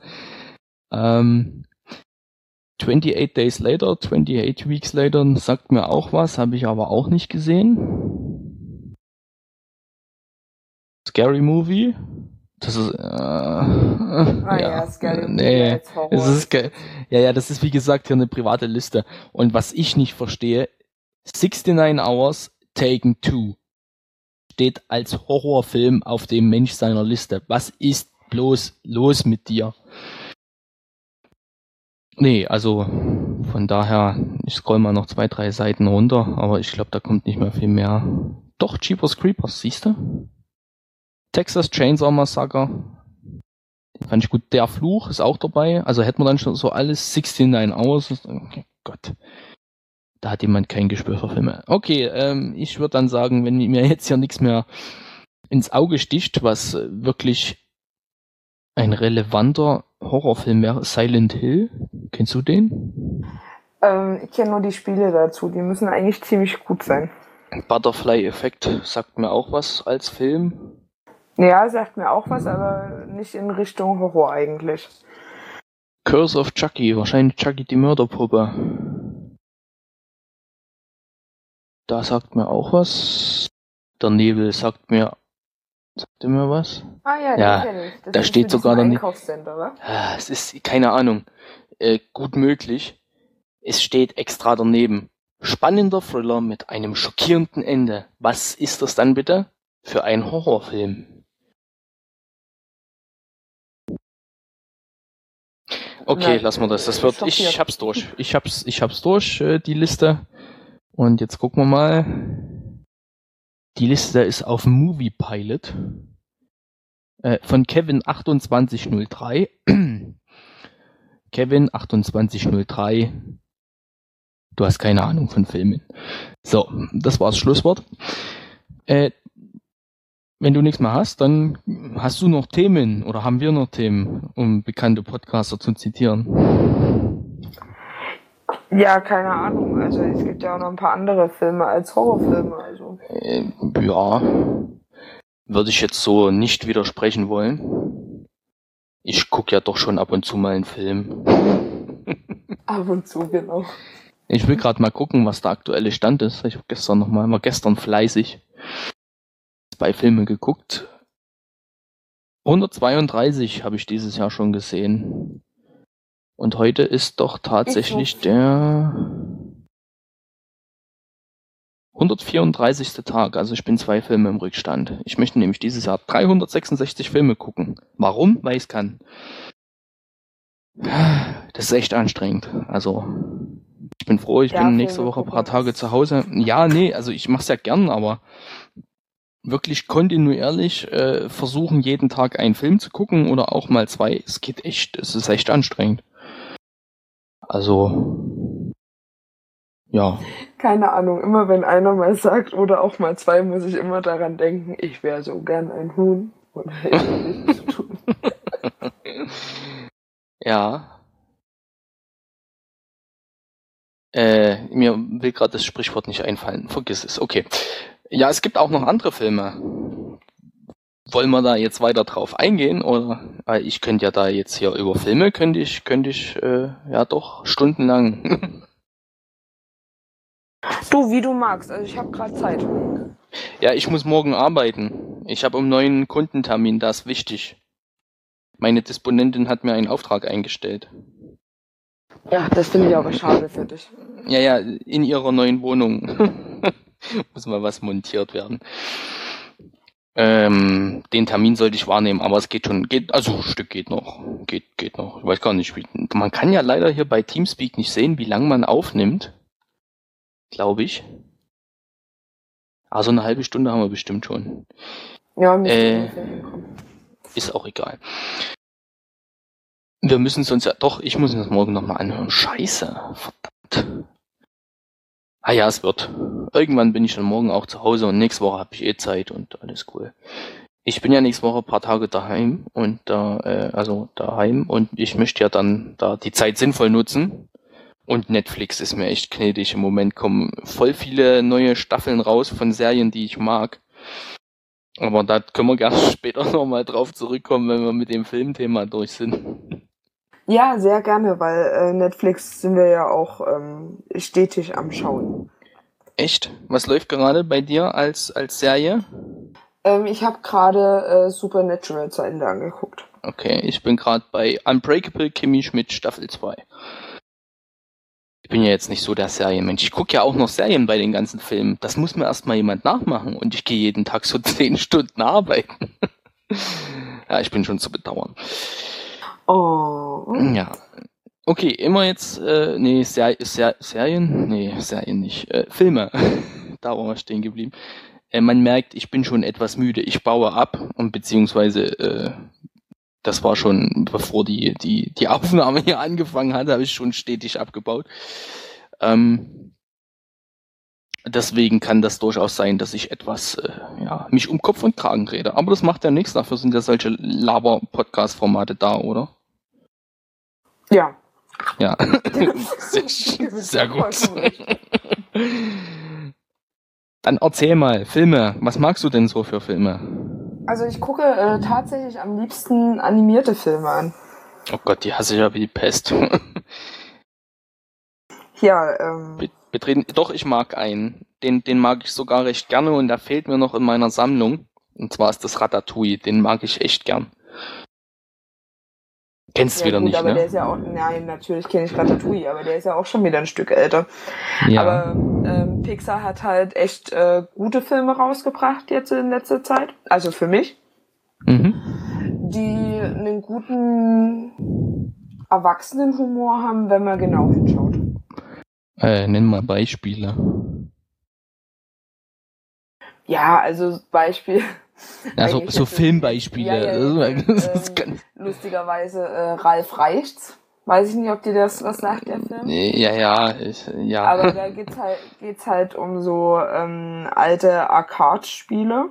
28 Days Later, 28 Weeks Later sagt mir auch was, habe ich aber auch nicht gesehen. Scary Movie. Das ist Scary Movie nee, als Horror. das ist das ist wie gesagt hier eine private Liste. Und was ich nicht verstehe, 69 Hours Taken 2 steht als Horrorfilm auf dem Mensch seiner Liste. Was ist bloß los mit dir? Nee, also von daher, ich scroll mal noch 2, 3 Seiten runter, aber ich glaube, da kommt nicht mehr viel mehr. Doch, Jeepers Creepers, siehst du? Texas Chainsaw Massacre. Den fand ich gut. Der Fluch ist auch dabei. Also hätten wir dann schon so alles 69 Hours. Okay, Gott. Da hat jemand kein Gespür für Filme. Okay, ich würde dann sagen, wenn mir jetzt hier nichts mehr ins Auge sticht, was wirklich ein relevanter Horrorfilm wäre, Silent Hill. Kennst du den? Ich kenne nur die Spiele dazu. Die müssen eigentlich ziemlich gut sein. Butterfly Effect sagt mir auch was als Film. Ja, sagt mir auch was, aber nicht in Richtung Horror eigentlich. Curse of Chucky, wahrscheinlich Chucky die Mörderpuppe. Da sagt mir auch was. Der Nebel sagt mir was. Ah ja, Ja, den kenn ich. Das da ist steht mit sogar diesem dann Einkaufscenter, wa? Es ist keine Ahnung. Gut möglich. Es steht extra daneben. Spannender Thriller mit einem schockierenden Ende. Was ist das dann bitte für ein Horrorfilm? Okay, lassen wir das. Das wird, ich hab's durch. Ich hab's durch, die Liste. Und jetzt gucken wir mal. Die Liste ist auf Movie Pilot. Von Kevin 2803. Kevin 2803. Du hast keine Ahnung von Filmen. So, das war's Schlusswort. Wenn du nichts mehr hast, dann hast du noch Themen oder haben wir noch Themen, um bekannte Podcaster zu zitieren? Ja, keine Ahnung. Also es gibt ja auch noch ein paar andere Filme als Horrorfilme. Also. Ja, würde ich jetzt so nicht widersprechen wollen. Ich gucke ja doch schon ab und zu mal einen Film. Ab und zu, genau. Ich will gerade mal gucken, was der aktuelle Stand ist. Ich war gestern fleißig 2 Filme geguckt. 132 habe ich dieses Jahr schon gesehen. Und heute ist doch tatsächlich der 134. Tag. Also ich bin 2 Filme im Rückstand. Ich möchte nämlich dieses Jahr 366 Filme gucken. Warum? Weil ich es kann. Das ist echt anstrengend. Also ich bin froh, ich bin nächste Woche ein paar Tage zu Hause. Ja, nee, also ich mache es ja gern, aber wirklich kontinuierlich versuchen, jeden Tag einen Film zu gucken oder auch mal 2. Es ist echt anstrengend. Also, ja. Keine Ahnung, immer wenn einer mal sagt oder auch mal 2, muss ich immer daran denken, ich wäre so gern ein Huhn und hätte nichts zu tun. Ja. Mir will gerade das Sprichwort nicht einfallen. Vergiss es. Okay. Ja, es gibt auch noch andere Filme. Wollen wir da jetzt weiter drauf eingehen? Oder ich könnte ja da jetzt hier über Filme, könnte ich ja doch stundenlang. Du, wie du magst. Also ich habe gerade Zeit. Ja, ich muss morgen arbeiten. Ich habe um 9 einen Kundentermin, das ist wichtig. Meine Disponentin hat mir einen Auftrag eingestellt. Ja, das finde ich aber schade für dich. Ja, in ihrer neuen Wohnung muss mal was montiert werden. Den Termin sollte ich wahrnehmen, aber es geht schon, also ein Stück geht noch. Geht noch. Ich weiß gar nicht, man kann ja leider hier bei Teamspeak nicht sehen, wie lange man aufnimmt. Glaube ich. Also eine halbe Stunde haben wir bestimmt schon. Ja, ist auch egal. Wir müssen es uns ja doch, ich muss mir das morgen nochmal anhören. Scheiße, verdammt. Ah ja, es wird. Irgendwann bin ich dann morgen auch zu Hause und nächste Woche habe ich Zeit und alles cool. Ich bin ja nächste Woche ein paar Tage daheim und daheim und ich möchte ja dann da die Zeit sinnvoll nutzen. Und Netflix ist mir echt gnädig. Im Moment kommen voll viele neue Staffeln raus von Serien, die ich mag. Aber da können wir gerne später nochmal drauf zurückkommen, wenn wir mit dem Filmthema durch sind. Ja, sehr gerne, weil Netflix sind wir ja auch stetig am Schauen. Echt? Was läuft gerade bei dir als Serie? Ich habe gerade Supernatural zu Ende angeguckt. Okay, ich bin gerade bei Unbreakable Kimmy Schmidt Staffel 2. Ich bin ja jetzt nicht so der Serienmensch. Ich gucke ja auch noch Serien bei den ganzen Filmen. Das muss mir erstmal jemand nachmachen und ich gehe jeden Tag so 10 Stunden arbeiten. Ja, ich bin schon zu bedauern. Oh. Ja. Okay, immer jetzt, Serien? Nee, Serien nicht. Filme. Da waren wir stehen geblieben. Man merkt, ich bin schon etwas müde. Ich baue ab und beziehungsweise das war schon, bevor die Aufnahme hier angefangen hat, habe ich schon stetig abgebaut. Deswegen kann das durchaus sein, dass ich etwas, mich um Kopf und Kragen rede. Aber das macht ja nichts. Dafür sind ja solche Laber-Podcast-Formate da, oder? Ja. Ja. Sehr gut. Dann erzähl mal, Filme. Was magst du denn so für Filme? Also ich gucke tatsächlich am liebsten animierte Filme an. Oh Gott, die hasse ich ja wie die Pest. Ja, Betreten. Doch, ich mag einen. Den mag ich sogar recht gerne und der fehlt mir noch in meiner Sammlung. Und zwar ist das Ratatouille. Den mag ich echt gern. Kennst du wieder gut, nicht, aber ne? Der ist ja auch, nein, natürlich kenne ich Ratatouille, aber der ist ja auch schon wieder ein Stück älter. Ja. Aber Pixar hat halt echt gute Filme rausgebracht jetzt in letzter Zeit. Also für mich. Mhm. Die einen guten Erwachsenenhumor haben, wenn man genau hinschaut. Nenn mal Beispiele. Ja, also Beispiel. Also so Filmbeispiele. Ja, lustigerweise Ralf Reichts. Weiß ich nicht, ob dir das sagt, der Film. Ja. Aber da geht's halt um so alte Arcade-Spiele.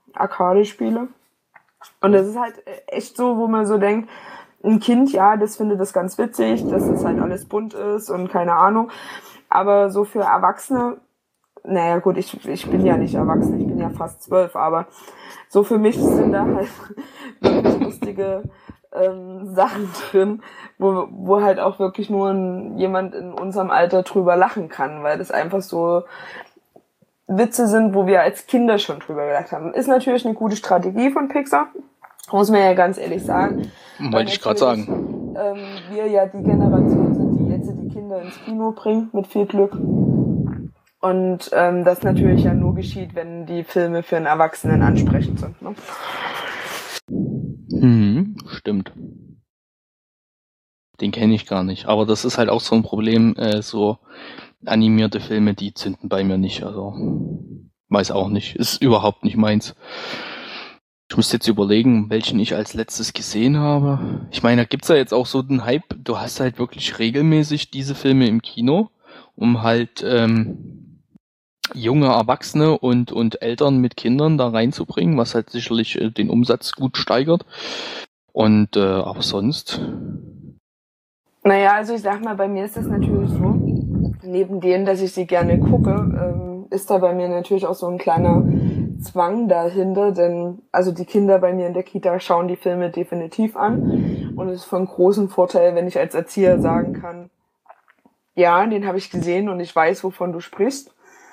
Und das ist halt echt so, wo man so denkt, ein Kind, ja, das findet das ganz witzig, dass das halt alles bunt ist und keine Ahnung. Aber so für Erwachsene, naja gut, ich bin ja nicht erwachsen, ich bin ja fast 12, aber so für mich sind da halt wirklich lustige Sachen drin, wo halt auch wirklich nur jemand in unserem Alter drüber lachen kann, weil das einfach so Witze sind, wo wir als Kinder schon drüber gelacht haben. Ist natürlich eine gute Strategie von Pixar, muss man ja ganz ehrlich sagen. Wollte ich gerade sagen. Wir ja die Generation sind, die jetzt die Kinder ins Kino bringt, mit viel Glück. Und das natürlich ja nur geschieht, wenn die Filme für einen Erwachsenen ansprechend sind. Ne? Stimmt. Den kenne ich gar nicht. Aber das ist halt auch so ein Problem, so animierte Filme, die zünden bei mir nicht. Also weiß auch nicht. Ist überhaupt nicht meins. Ich muss jetzt überlegen, welchen ich als letztes gesehen habe. Ich meine, da gibt's ja jetzt auch so den Hype. Du hast halt wirklich regelmäßig diese Filme im Kino, um halt junge Erwachsene und Eltern mit Kindern da reinzubringen, was halt sicherlich den Umsatz gut steigert. Und aber sonst... Naja, also ich sag mal, bei mir ist das natürlich so, neben dem, dass ich sie gerne gucke, ist da bei mir natürlich auch so ein kleiner Zwang dahinter, denn also die Kinder bei mir in der Kita schauen die Filme definitiv an und es ist von großem Vorteil, wenn ich als Erzieher sagen kann, ja, den habe ich gesehen und ich weiß, wovon du sprichst,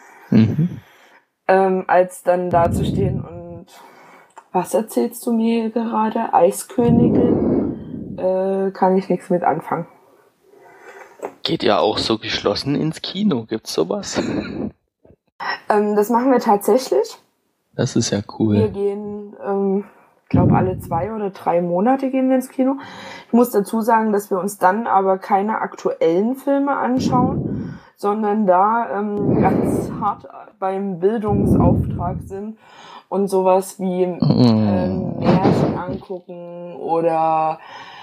als dann dazustehen und was erzählst du mir gerade? Eiskönigin? Kann ich nichts mit anfangen. Geht ja auch so geschlossen ins Kino, gibt's sowas? Das machen wir tatsächlich. Das ist ja cool. Wir gehen, glaube alle 2 oder 3 Monate gehen wir ins Kino. Ich muss dazu sagen, dass wir uns dann aber keine aktuellen Filme anschauen, sondern da ganz hart beim Bildungsauftrag sind und sowas wie Märchen angucken oder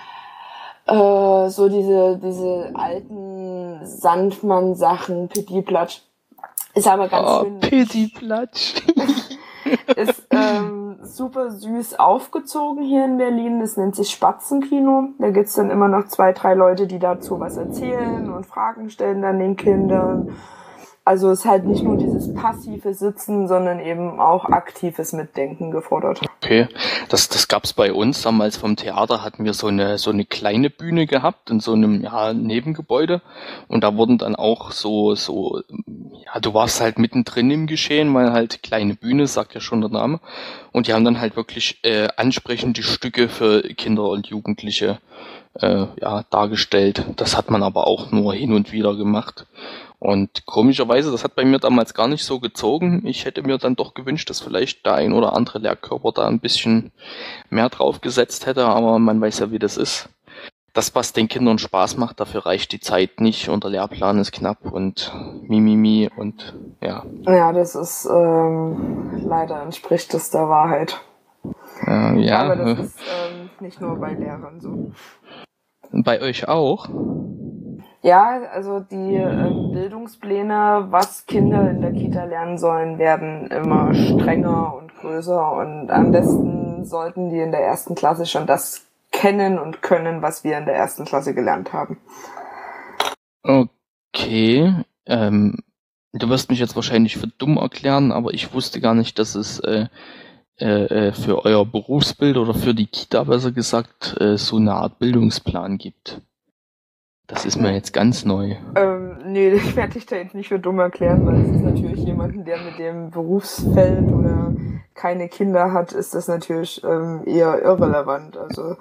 so diese alten Sandmann-Sachen, Pitti-Platsch. Ist aber ganz schön. Pitti-Platsch. Ist super süß aufgezogen hier in Berlin. Das nennt sich Spatzenkino. Da gibt's dann immer noch 2, 3 Leute, die dazu was erzählen und Fragen stellen dann den Kindern. Also ist halt nicht nur dieses passive Sitzen, sondern eben auch aktives Mitdenken gefordert. Okay, das gab's bei uns damals vom Theater, hatten wir so eine kleine Bühne gehabt in so einem Nebengebäude, und da wurden dann auch du warst halt mittendrin im Geschehen, weil halt kleine Bühne, sagt ja schon der Name, und die haben dann halt wirklich ansprechende Stücke für Kinder und Jugendliche dargestellt. Das hat man aber auch nur hin und wieder gemacht. Und komischerweise, das hat bei mir damals gar nicht so gezogen. Ich hätte mir dann doch gewünscht, dass vielleicht der ein oder andere Lehrkörper da ein bisschen mehr drauf gesetzt hätte, aber man weiß ja, wie das ist. Das, was den Kindern Spaß macht, dafür reicht die Zeit nicht und der Lehrplan ist knapp und Mimimi und ja. Ja, das ist leider entspricht das der Wahrheit. Ja. Aber das ist nicht nur bei Lehrern so. Bei euch auch? Ja, also die Bildungspläne, was Kinder in der Kita lernen sollen, werden immer strenger und größer, und am besten sollten die in der 1. Klasse schon das kennen und können, was wir in der 1. Klasse gelernt haben. Okay, du wirst mich jetzt wahrscheinlich für dumm erklären, aber ich wusste gar nicht, dass es für euer Berufsbild oder für die Kita, besser gesagt, so eine Art Bildungsplan gibt. Das ist mir jetzt ganz neu. Nee, ich werde dich da jetzt nicht für dumm erklären, weil es ist natürlich jemanden, der mit dem Berufsfeld oder keine Kinder hat, ist das natürlich eher irrelevant. Also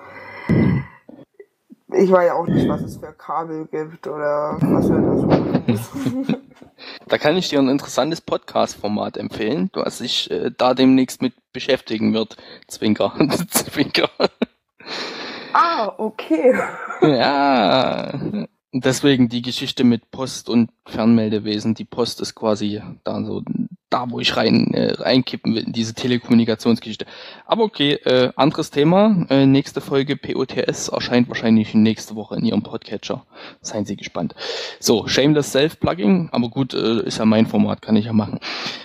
ich weiß ja auch nicht, was es für Kabel gibt oder was wir da so machen müssen. Da kann ich dir ein interessantes Podcast-Format empfehlen, was sich da demnächst mit beschäftigen wird. Zwinker. Zwinker. Ah, okay. Ja, deswegen die Geschichte mit Post und Fernmeldewesen. Die Post ist quasi da wo ich reinkippen will, in diese Telekommunikationsgeschichte. Aber okay, anderes Thema. Nächste Folge POTS erscheint wahrscheinlich nächste Woche in Ihrem Podcatcher. Seien Sie gespannt. So, Shameless Self-Plugging, aber gut, ist ja mein Format, kann ich ja machen.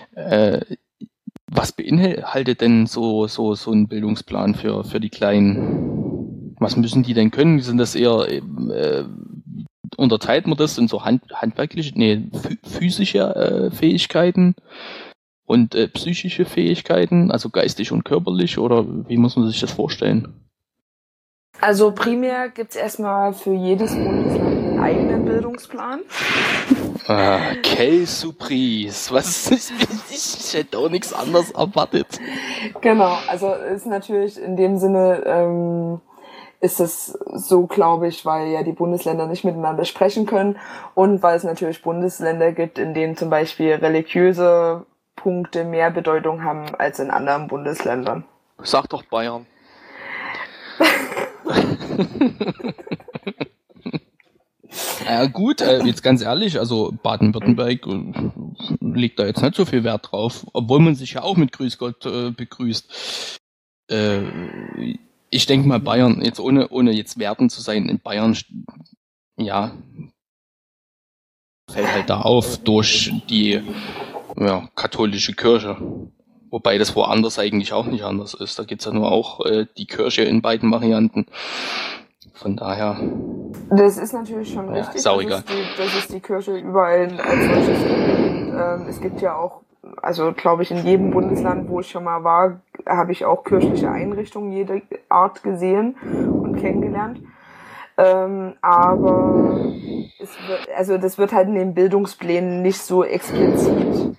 Was beinhaltet denn so ein Bildungsplan für die Kleinen? Was müssen die denn können? Sind das eher unterteilt man das in so physische Fähigkeiten und psychische Fähigkeiten, also geistig und körperlich, oder wie muss man sich das vorstellen? Also primär gibt's erstmal für jedes Bundesland einen eigenen Bildungsplan. Quelle Surprise. Ich hätte auch nichts anderes erwartet. Genau, also ist natürlich in dem Sinne ist es so, glaube ich, weil ja die Bundesländer nicht miteinander sprechen können und weil es natürlich Bundesländer gibt, in denen zum Beispiel religiöse Punkte mehr Bedeutung haben als in anderen Bundesländern. Sag doch Bayern. Ja gut, jetzt ganz ehrlich, also Baden-Württemberg legt da jetzt nicht so viel Wert drauf, obwohl man sich ja auch mit Grüß Gott begrüßt. Ich denke mal, Bayern, jetzt ohne jetzt wertend zu sein, in Bayern, ja, fällt halt da auf durch die katholische Kirche. Wobei das woanders eigentlich auch nicht anders ist. Da gibt's ja nur auch die Kirche in beiden Varianten. Von daher. Das ist natürlich schon richtig, dass es die Kirche überall als solches gibt. Und, es gibt ja auch, also glaube ich, in jedem Bundesland, wo ich schon mal war, habe ich auch kirchliche Einrichtungen jeder Art gesehen und kennengelernt. Aber das wird halt in den Bildungsplänen nicht so explizit.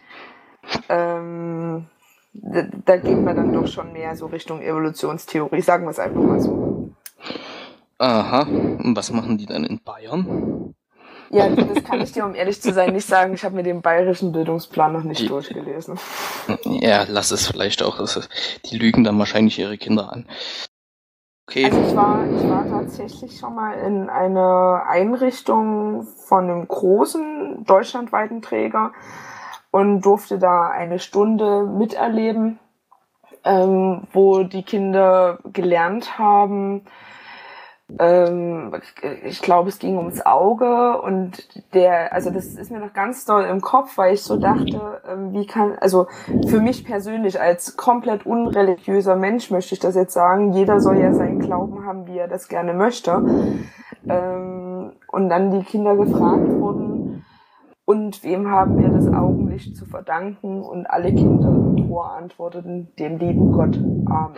Da geht man dann doch schon mehr so Richtung Evolutionstheorie, sagen wir es einfach mal so. Aha, und was machen die dann in Bayern? Ja, das kann ich dir, um ehrlich zu sein, nicht sagen. Ich habe mir den bayerischen Bildungsplan noch nicht durchgelesen. Ja, lass es vielleicht auch. Die lügen dann wahrscheinlich ihre Kinder an. Okay. Also ich war tatsächlich schon mal in einer Einrichtung von einem großen deutschlandweiten Träger und durfte da eine Stunde miterleben, wo die Kinder gelernt haben, Ich glaube, es ging ums Auge und also das ist mir noch ganz doll im Kopf, weil ich so dachte, also für mich persönlich als komplett unreligiöser Mensch möchte ich das jetzt sagen, jeder soll ja seinen Glauben haben, wie er das gerne möchte. Und dann die Kinder gefragt wurden, und wem haben wir das Augenlicht zu verdanken? Und alle Kinder im Chor antworteten, dem lieben Gott. Amen.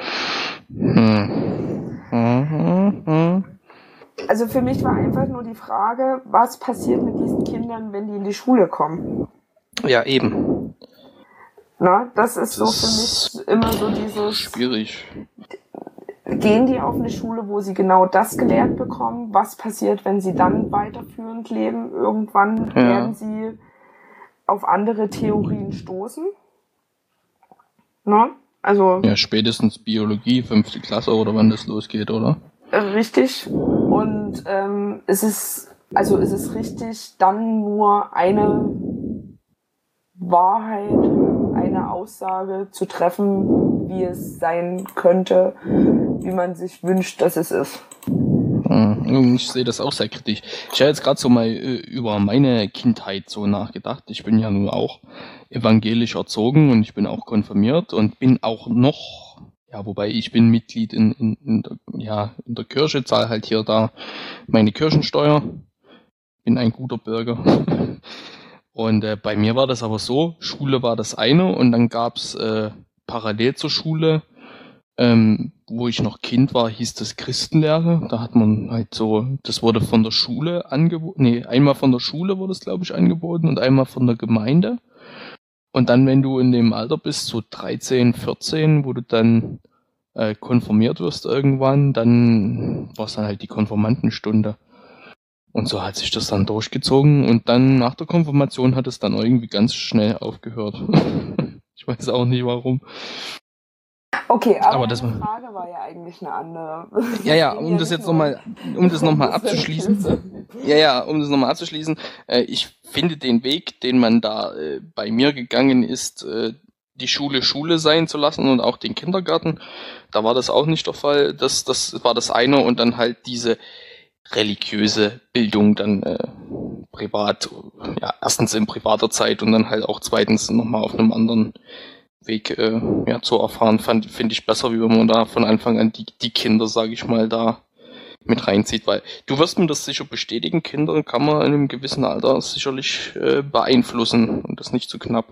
Also für mich war einfach nur die Frage, was passiert mit diesen Kindern, wenn die in die Schule kommen? Ja, eben. Na, das ist so für mich immer so dieses... Schwierig. Gehen die auf eine Schule, wo sie genau das gelehrt bekommen? Was passiert, wenn sie dann weiterführend leben? Irgendwann werden sie auf andere Theorien stoßen. Na? Also, ja, spätestens Biologie, 5. Klasse oder wann das losgeht, oder? Richtig. Und es ist richtig, dann nur eine Wahrheit, eine Aussage zu treffen, wie es sein könnte, wie man sich wünscht, dass es ist. Ich sehe das auch sehr kritisch. Ich habe jetzt gerade so mal über meine Kindheit so nachgedacht. Ich bin ja nun auch evangelisch erzogen und ich bin auch konfirmiert und bin auch noch, ja, wobei ich bin Mitglied in der Kirche, zahle halt hier da meine Kirchensteuer, bin ein guter Bürger. Und bei mir war das aber so, Schule war das eine und dann gab's parallel zur Schule, wo ich noch Kind war, hieß das Christenlehre. Da hat man halt so, das wurde von der Schule angeboten, einmal von der Schule wurde es, glaube ich, angeboten und einmal von der Gemeinde. Und dann, wenn du in dem Alter bist, so 13, 14, wo du dann konfirmiert wirst irgendwann, dann war es dann halt die Konfirmandenstunde. Und so hat sich das dann durchgezogen und dann nach der Konfirmation hat es dann irgendwie ganz schnell aufgehört. Ich weiß auch nicht warum. Okay, aber die Frage war ja eigentlich eine andere. Ja, um das nochmal abzuschließen. Um das nochmal abzuschließen. Ich finde den Weg, den man da bei mir gegangen ist, die Schule sein zu lassen und auch den Kindergarten, da war das auch nicht der Fall. Das war das eine und dann halt diese religiöse Bildung dann privat, ja, erstens in privater Zeit und dann halt auch zweitens nochmal auf einem anderen Weg zu erfahren, finde ich besser, wie wenn man da von Anfang an die Kinder, sage ich mal, da mit reinzieht, weil du wirst mir das sicher bestätigen, Kinder kann man in einem gewissen Alter sicherlich beeinflussen und das nicht zu knapp.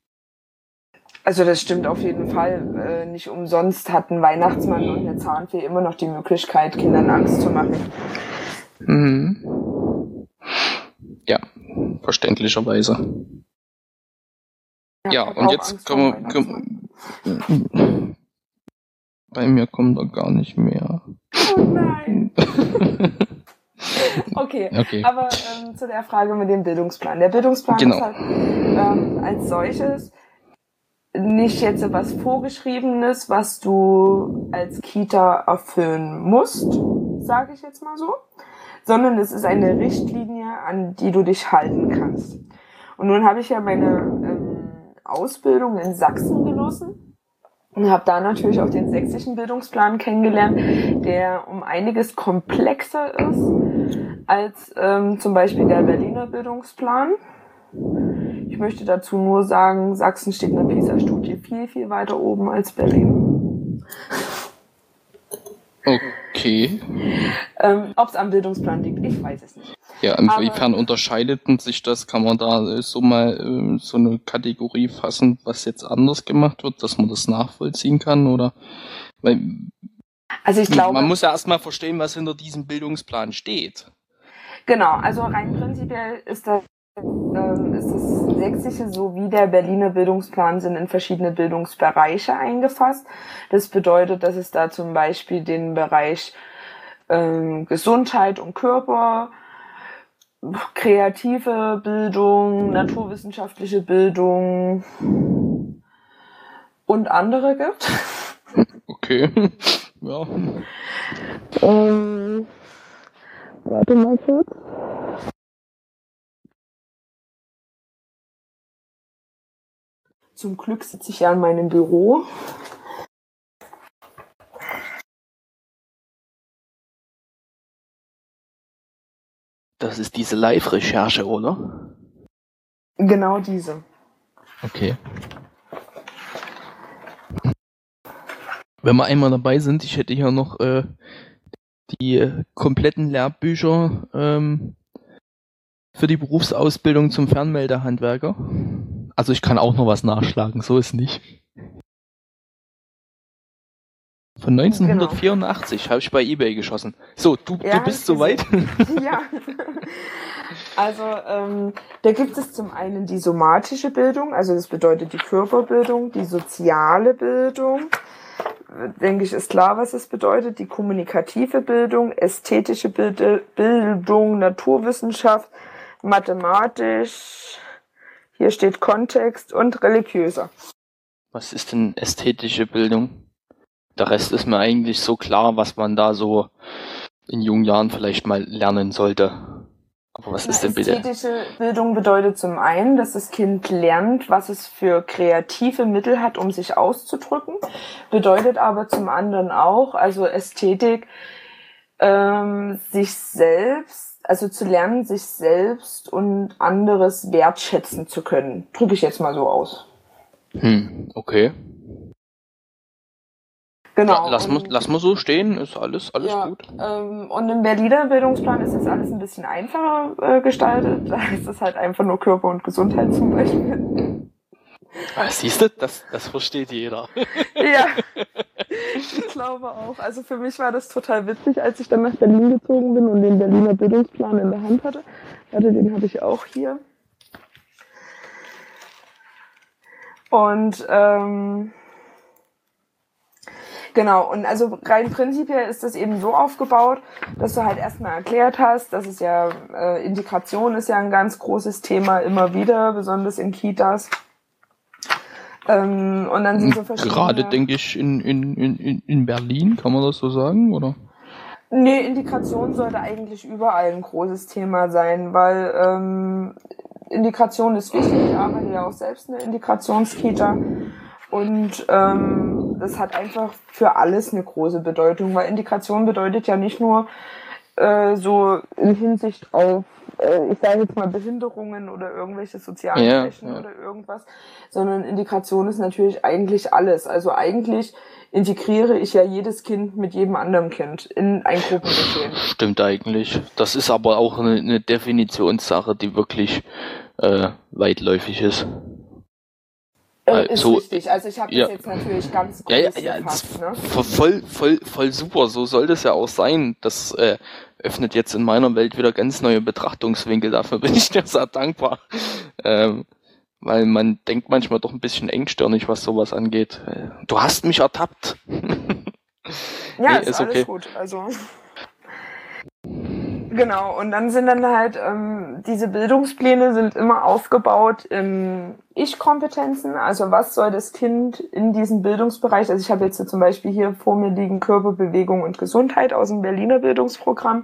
Also das stimmt auf jeden Fall. Nicht umsonst hat ein Weihnachtsmann und eine Zahnfee immer noch die Möglichkeit, Kindern Angst zu machen. Ja, verständlicherweise. Ja, und jetzt kommen wir. Bei mir kommt er gar nicht mehr. Oh nein. Okay. Aber zu der Frage mit dem Bildungsplan. Der Bildungsplan ist halt als solches nicht jetzt etwas Vorgeschriebenes, was du als Kita erfüllen musst, sage ich jetzt mal so, sondern es ist eine Richtlinie, an die du dich halten kannst. Und nun habe ich ja meine Ausbildung in Sachsen genossen und habe da natürlich auch den sächsischen Bildungsplan kennengelernt, der um einiges komplexer ist als zum Beispiel der Berliner Bildungsplan. Ich möchte dazu nur sagen, Sachsen steht in der PISA-Studie viel, viel weiter oben als Berlin. Okay. Ob es am Bildungsplan liegt, ich weiß es nicht. Ja, inwiefern unterscheidet sich das? Kann man da so mal so eine Kategorie fassen, was jetzt anders gemacht wird, dass man das nachvollziehen kann? Oder? Weil, also ich glaube, man muss ja erstmal verstehen, was hinter diesem Bildungsplan steht. Genau, also rein prinzipiell ist das Sächsische sowie der Berliner Bildungsplan sind in verschiedene Bildungsbereiche eingefasst. Das bedeutet, dass es da zum Beispiel den Bereich Gesundheit und Körper, kreative Bildung, naturwissenschaftliche Bildung und andere gibt. Okay, ja. Warte mal kurz. Zum Glück sitze ich ja in meinem Büro. Das ist diese Live-Recherche, oder? Genau diese. Okay. Wenn wir einmal dabei sind, ich hätte hier noch die kompletten Lehrbücher für die Berufsausbildung zum Fernmeldehandwerker. Also ich kann auch noch was nachschlagen, so ist nicht. Von 1984 habe ich bei eBay geschossen. So, du bist soweit? Ja. Also da gibt es zum einen die somatische Bildung, also das bedeutet die Körperbildung, die soziale Bildung, denke ich, ist klar, was es bedeutet, die kommunikative Bildung, ästhetische Bildung, Naturwissenschaft, mathematisch, hier steht Kontext und religiöser. Was ist denn ästhetische Bildung? Der Rest ist mir eigentlich so klar, was man da so in jungen Jahren vielleicht mal lernen sollte. Aber was ist denn bitte? Ästhetische Bildung bedeutet zum einen, dass das Kind lernt, was es für kreative Mittel hat, um sich auszudrücken. Bedeutet aber zum anderen auch, also Ästhetik, sich selbst, also zu lernen, sich selbst und anderes wertschätzen zu können. Drücke ich jetzt mal so aus. Okay. Genau. Lass mal so stehen, ist alles ja, gut. Und im Berliner Bildungsplan ist das alles ein bisschen einfacher gestaltet. Da ist es halt einfach nur Körper und Gesundheit zum Beispiel. Siehst du, das versteht jeder. Ja, ich glaube auch. Also für mich war das total witzig, als ich dann nach Berlin gezogen bin und den Berliner Bildungsplan in der Hand hatte. Warte, den habe ich auch hier. Und genau, und also rein prinzipiell ist das eben so aufgebaut, dass du halt erstmal erklärt hast, dass es ja, Integration ist ja ein ganz großes Thema immer wieder, besonders in Kitas. Und dann sind so verschiedene... Gerade denke ich in Berlin, kann man das so sagen, oder? Nee, Integration sollte eigentlich überall ein großes Thema sein, weil Integration ist wichtig, ich arbeite ja auch selbst in der Integrationskita. Und das hat einfach für alles eine große Bedeutung, weil Integration bedeutet ja nicht nur so in Hinsicht auf, ich sage jetzt mal Behinderungen oder irgendwelche sozialen Schwächen oder irgendwas, sondern Integration ist natürlich eigentlich alles. Also eigentlich integriere ich ja jedes Kind mit jedem anderen Kind in ein Gruppengeschehen. Stimmt eigentlich. Das ist aber auch eine Definitionssache, die wirklich weitläufig ist. Ist so, richtig, also ich habe das jetzt natürlich ganz groß gefasst, ne? Voll super, so soll das ja auch sein. Das öffnet jetzt in meiner Welt wieder ganz neue Betrachtungswinkel, dafür bin ich dir sehr dankbar. Weil man denkt manchmal doch ein bisschen engstirnig, was sowas angeht. Du hast mich ertappt. Ja, ist alles okay. Gut, also... Genau, und dann sind dann halt, diese Bildungspläne sind immer aufgebaut in Ich-Kompetenzen, also was soll das Kind in diesem Bildungsbereich, also ich habe jetzt zum Beispiel hier vor mir liegen Körper, Bewegung und Gesundheit aus dem Berliner Bildungsprogramm.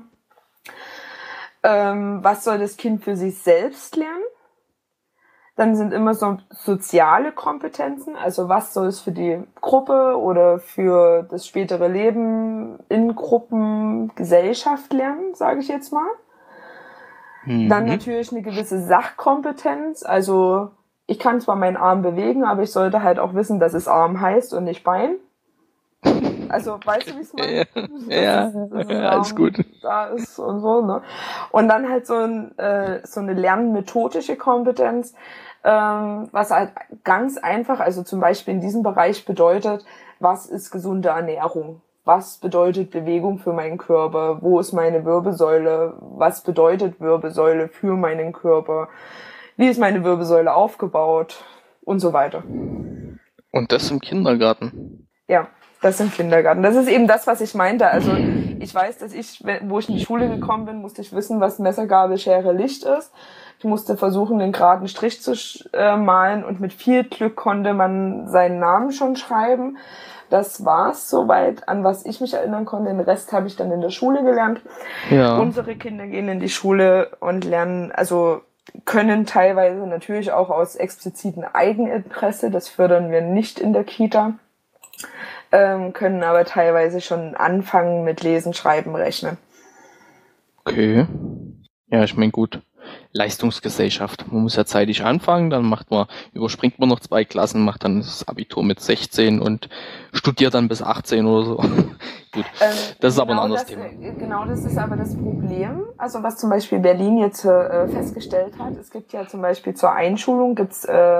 Was soll das Kind für sich selbst lernen? Dann sind immer so soziale Kompetenzen, also was soll es für die Gruppe oder für das spätere Leben in Gruppen, Gesellschaft lernen, sage ich jetzt mal. Dann natürlich eine gewisse Sachkompetenz, also ich kann zwar meinen Arm bewegen, aber ich sollte halt auch wissen, dass es Arm heißt und nicht Bein. Also, weißt du, wie es meine? Ja, alles gut. Da ist und so, ne? Und dann halt so eine lernmethodische Kompetenz, was halt ganz einfach, also zum Beispiel in diesem Bereich bedeutet, was ist gesunde Ernährung? Was bedeutet Bewegung für meinen Körper? Wo ist meine Wirbelsäule? Was bedeutet Wirbelsäule für meinen Körper? Wie ist meine Wirbelsäule aufgebaut? Und so weiter. Und das im Kindergarten? Ja. Das im Kindergarten. Das ist eben das, was ich meinte. Also ich weiß, dass wo ich in die Schule gekommen bin, musste ich wissen, was Messer, Gabel, Schere, Licht ist. Ich musste versuchen, einen geraden Strich zu malen und mit viel Glück konnte man seinen Namen schon schreiben. Das war's soweit, an was ich mich erinnern konnte. Den Rest habe ich dann in der Schule gelernt. Ja. Unsere Kinder gehen in die Schule und lernen, also können teilweise natürlich auch aus explizitem Eigeninteresse, das fördern wir nicht in der Kita, können aber teilweise schon anfangen mit Lesen, Schreiben, Rechnen. Okay. Ja, ich meine, gut, Leistungsgesellschaft. Man muss ja zeitig anfangen, dann überspringt man noch 2 Klassen, macht dann das Abitur mit 16 und studiert dann bis 18 oder so. Gut, das ist aber ein anderes Thema. Genau, das ist aber das Problem. Also was zum Beispiel Berlin jetzt festgestellt hat, es gibt ja zum Beispiel zur Einschulung gibt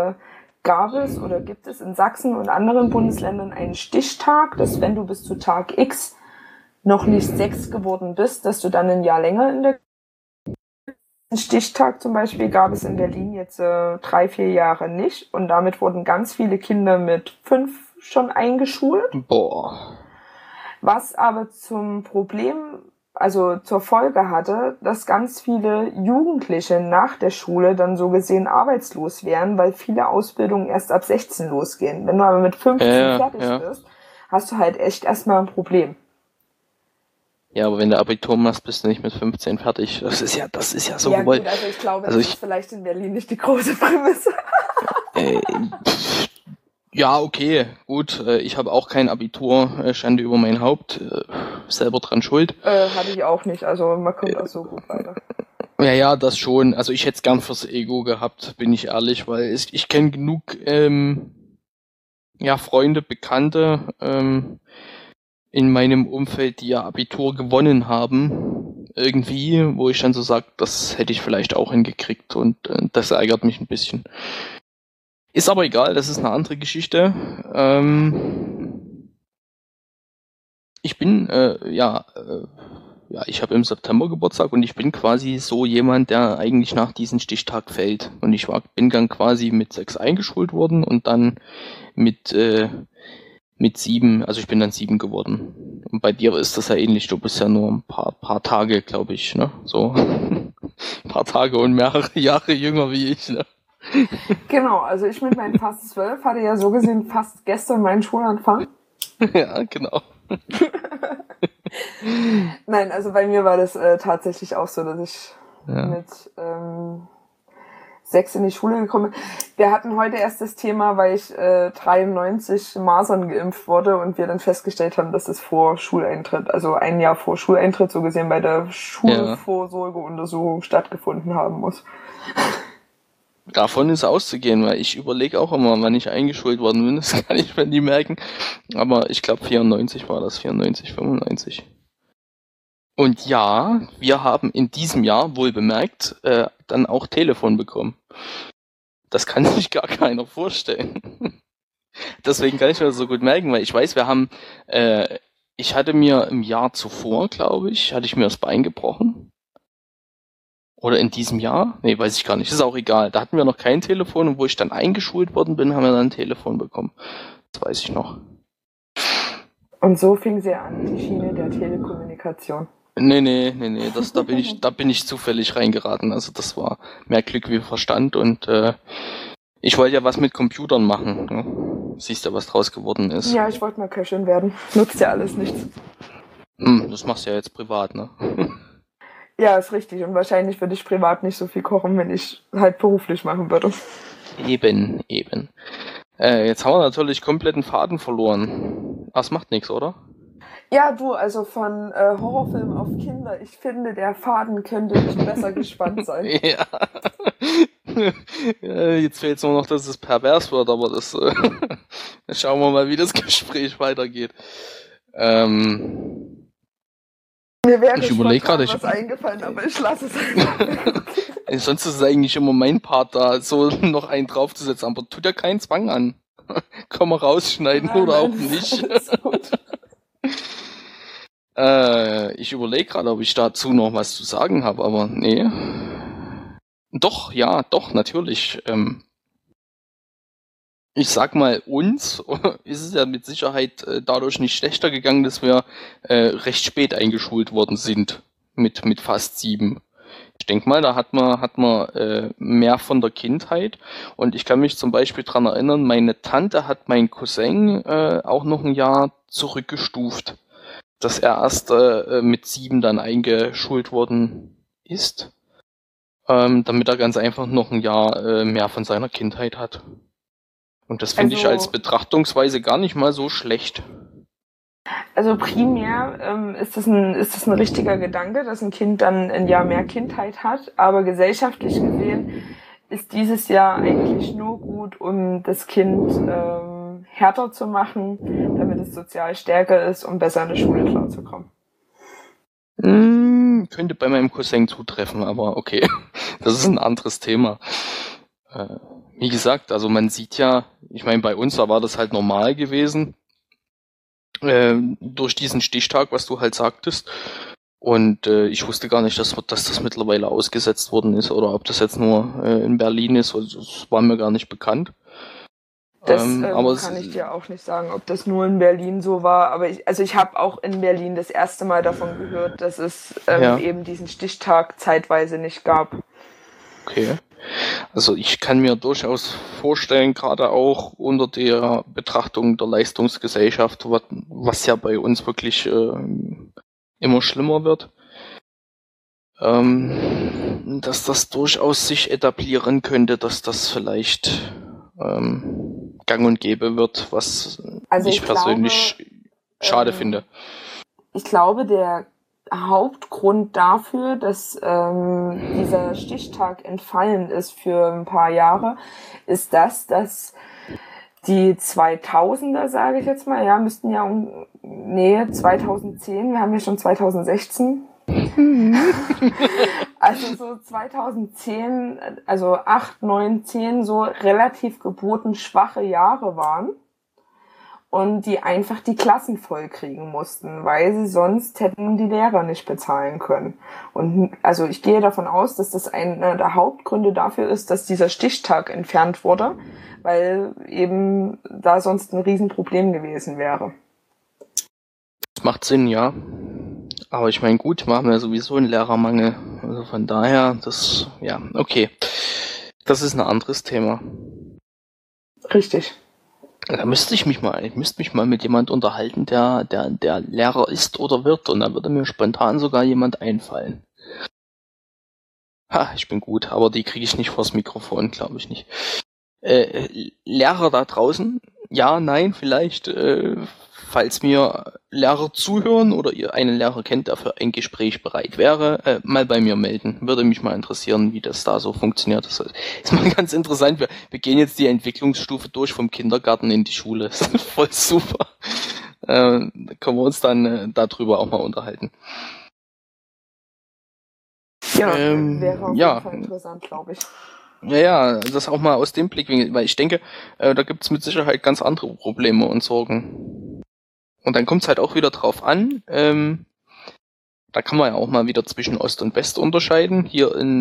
es in Sachsen und anderen Bundesländern einen Stichtag, dass wenn du bis zu Tag X noch nicht 6 geworden bist, dass du dann ein Jahr länger in der Stichtag zum Beispiel gab es in Berlin jetzt 3-4 Jahre nicht und damit wurden ganz viele Kinder mit 5 schon eingeschult. Boah. Was aber zum Problem, also zur Folge hatte, dass ganz viele Jugendliche nach der Schule dann so gesehen arbeitslos wären, weil viele Ausbildungen erst ab 16 losgehen. Wenn du aber mit 15 fertig bist, hast du halt echt erstmal ein Problem. Ja, aber wenn du Abitur machst, bist du nicht mit 15 fertig. Das ist ja so gewollt. Gut, also ich glaube, das ist vielleicht in Berlin nicht die große Prämisse. Ja, okay, gut. Ich habe auch kein Abitur, Schande über mein Haupt. Selber dran schuld. Hatte ich auch nicht, also man kommt auch so gut weiter. Ja, das schon. Also ich hätte es gern fürs Ego gehabt, bin ich ehrlich, weil ich kenne genug Freunde, Bekannte in meinem Umfeld, die ja Abitur gewonnen haben, irgendwie, wo ich dann so sage, das hätte ich vielleicht auch hingekriegt und das ärgert mich ein bisschen. Ist aber egal, das ist eine andere Geschichte. Ich bin, ich habe im September Geburtstag und ich bin quasi so jemand, der eigentlich nach diesem Stichtag fällt. Und ich bin dann quasi mit 6 eingeschult worden und dann mit 7, also ich bin dann 7 geworden. Und bei dir ist das ja ähnlich, du bist ja nur ein paar Tage, glaube ich, ne? So ein paar Tage und mehrere Jahre jünger wie ich, ne? Genau, also ich mit meinen fast 12 hatte ja so gesehen fast gestern meinen Schulanfang. Ja, genau. Nein, also bei mir war das tatsächlich auch so, dass ich mit 6 in die Schule gekommen bin. Wir hatten heute erst das Thema, weil ich 93 Masern geimpft wurde und wir dann festgestellt haben, dass es vor Schuleintritt, also ein Jahr vor Schuleintritt so gesehen bei der Schulvorsorgeuntersuchung stattgefunden haben muss. Davon ist auszugehen, weil ich überlege auch immer, wann ich eingeschult worden bin, das kann ich mir nie merken. Aber ich glaube 94 war das, 94, 95. Und ja, wir haben in diesem Jahr, wohl bemerkt, dann auch Telefon bekommen. Das kann sich gar keiner vorstellen. Deswegen kann ich mir das so gut merken, weil ich weiß, ich hatte mir im Jahr zuvor, glaube ich, hatte ich mir das Bein gebrochen. Oder in diesem Jahr? Nee, weiß ich gar nicht. Ist auch egal. Da hatten wir noch kein Telefon und wo ich dann eingeschult worden bin, haben wir dann ein Telefon bekommen. Das weiß ich noch. Und so fing sie an, die Schiene der Telekommunikation. Nee. Da bin ich zufällig reingeraten. Also das war mehr Glück wie Verstand und ich wollte ja was mit Computern machen. Ne? Siehst du, was draus geworden ist. Ja, ich wollte mal Köchin werden. Nutzt ja alles nichts. Das machst du ja jetzt privat, ne? Ja, ist richtig. Und wahrscheinlich würde ich privat nicht so viel kochen, wenn ich halt beruflich machen würde. Eben. Jetzt haben wir natürlich kompletten Faden verloren. Das macht nichts, oder? Ja, du, also von Horrorfilm auf Kinder. Ich finde, der Faden könnte nicht besser gespannt sein. Ja. Jetzt fehlt es nur noch, dass es pervers wird, aber das schauen wir mal, wie das Gespräch weitergeht. Mir wäre was eingefallen, aber ich lasse es einfach. Sonst ist es eigentlich immer mein Part da, so noch einen draufzusetzen, aber tut ja keinen Zwang an. Kann man rausschneiden oder auch nicht. Ich überlege gerade, ob ich dazu noch was zu sagen habe, aber nee. Doch, natürlich. Ich sag mal, uns ist es ja mit Sicherheit dadurch nicht schlechter gegangen, dass wir recht spät eingeschult worden sind mit fast 7. Ich denke mal, da hat man mehr von der Kindheit und ich kann mich zum Beispiel dran erinnern, meine Tante hat meinen Cousin auch noch ein Jahr zurückgestuft, dass er erst mit 7 dann eingeschult worden ist, damit er ganz einfach noch ein Jahr mehr von seiner Kindheit hat. Und das finde ich als Betrachtungsweise gar nicht mal so schlecht. Also primär ist das ein richtiger Gedanke, dass ein Kind dann ein Jahr mehr Kindheit hat, aber gesellschaftlich gesehen ist dieses Jahr eigentlich nur gut, um das Kind härter zu machen, damit es sozial stärker ist, um besser in der Schule klarzukommen. Könnte bei meinem Cousin zutreffen, aber okay, das ist ein anderes Thema. Wie gesagt, also man sieht ja, ich meine, bei uns, da war das halt normal gewesen, durch diesen Stichtag, was du halt sagtest. Und ich wusste gar nicht, dass das mittlerweile ausgesetzt worden ist oder ob das jetzt nur in Berlin ist. Also, das war mir gar nicht bekannt. Das kann ich dir auch nicht sagen, ob das nur in Berlin so war. Aber ich habe auch in Berlin das erste Mal davon gehört, dass es eben diesen Stichtag zeitweise nicht gab. Okay. Also ich kann mir durchaus vorstellen, gerade auch unter der Betrachtung der Leistungsgesellschaft, was ja bei uns wirklich immer schlimmer wird, dass das durchaus sich etablieren könnte, dass das vielleicht gang und gäbe wird, was ich persönlich schade finde. Ich glaube, der Hauptgrund dafür, dass dieser Stichtag entfallen ist für ein paar Jahre, ist dass die 2000er, sage ich jetzt mal, ja, müssten ja 2010, wir haben ja schon 2016. Also so 2010, also 8, 9, 10 so relativ geburtenschwache Jahre waren und die einfach die Klassen voll kriegen mussten, weil sie sonst hätten die Lehrer nicht bezahlen können. Und also ich gehe davon aus, dass das einer der Hauptgründe dafür ist, dass dieser Stichtag entfernt wurde, weil eben da sonst ein Riesenproblem gewesen wäre. Das macht Sinn, ja. Aber ich meine, gut, wir haben ja sowieso einen Lehrermangel. Also von daher, okay. Das ist ein anderes Thema. Richtig. Da müsste ich mich mal mit jemand unterhalten, der Lehrer ist oder wird, und da würde mir spontan sogar jemand einfallen. Ich bin gut, aber die kriege ich nicht vors Mikrofon, glaube ich nicht. Lehrer da draußen? Ja, nein, vielleicht, falls mir Lehrer zuhören oder ihr einen Lehrer kennt, der für ein Gespräch bereit wäre, mal bei mir melden. Würde mich mal interessieren, wie das da so funktioniert. Das ist mal ganz interessant. Wir gehen jetzt die Entwicklungsstufe durch vom Kindergarten in die Schule. Das ist voll super. Da können wir uns dann darüber auch mal unterhalten. Ja, wäre auf jeden Fall interessant, glaube ich. Ja, das auch mal aus dem Blickwinkel, weil ich denke, da gibt's mit Sicherheit ganz andere Probleme und Sorgen. Und dann kommt's halt auch wieder drauf an, da kann man ja auch mal wieder zwischen Ost und West unterscheiden. Hier in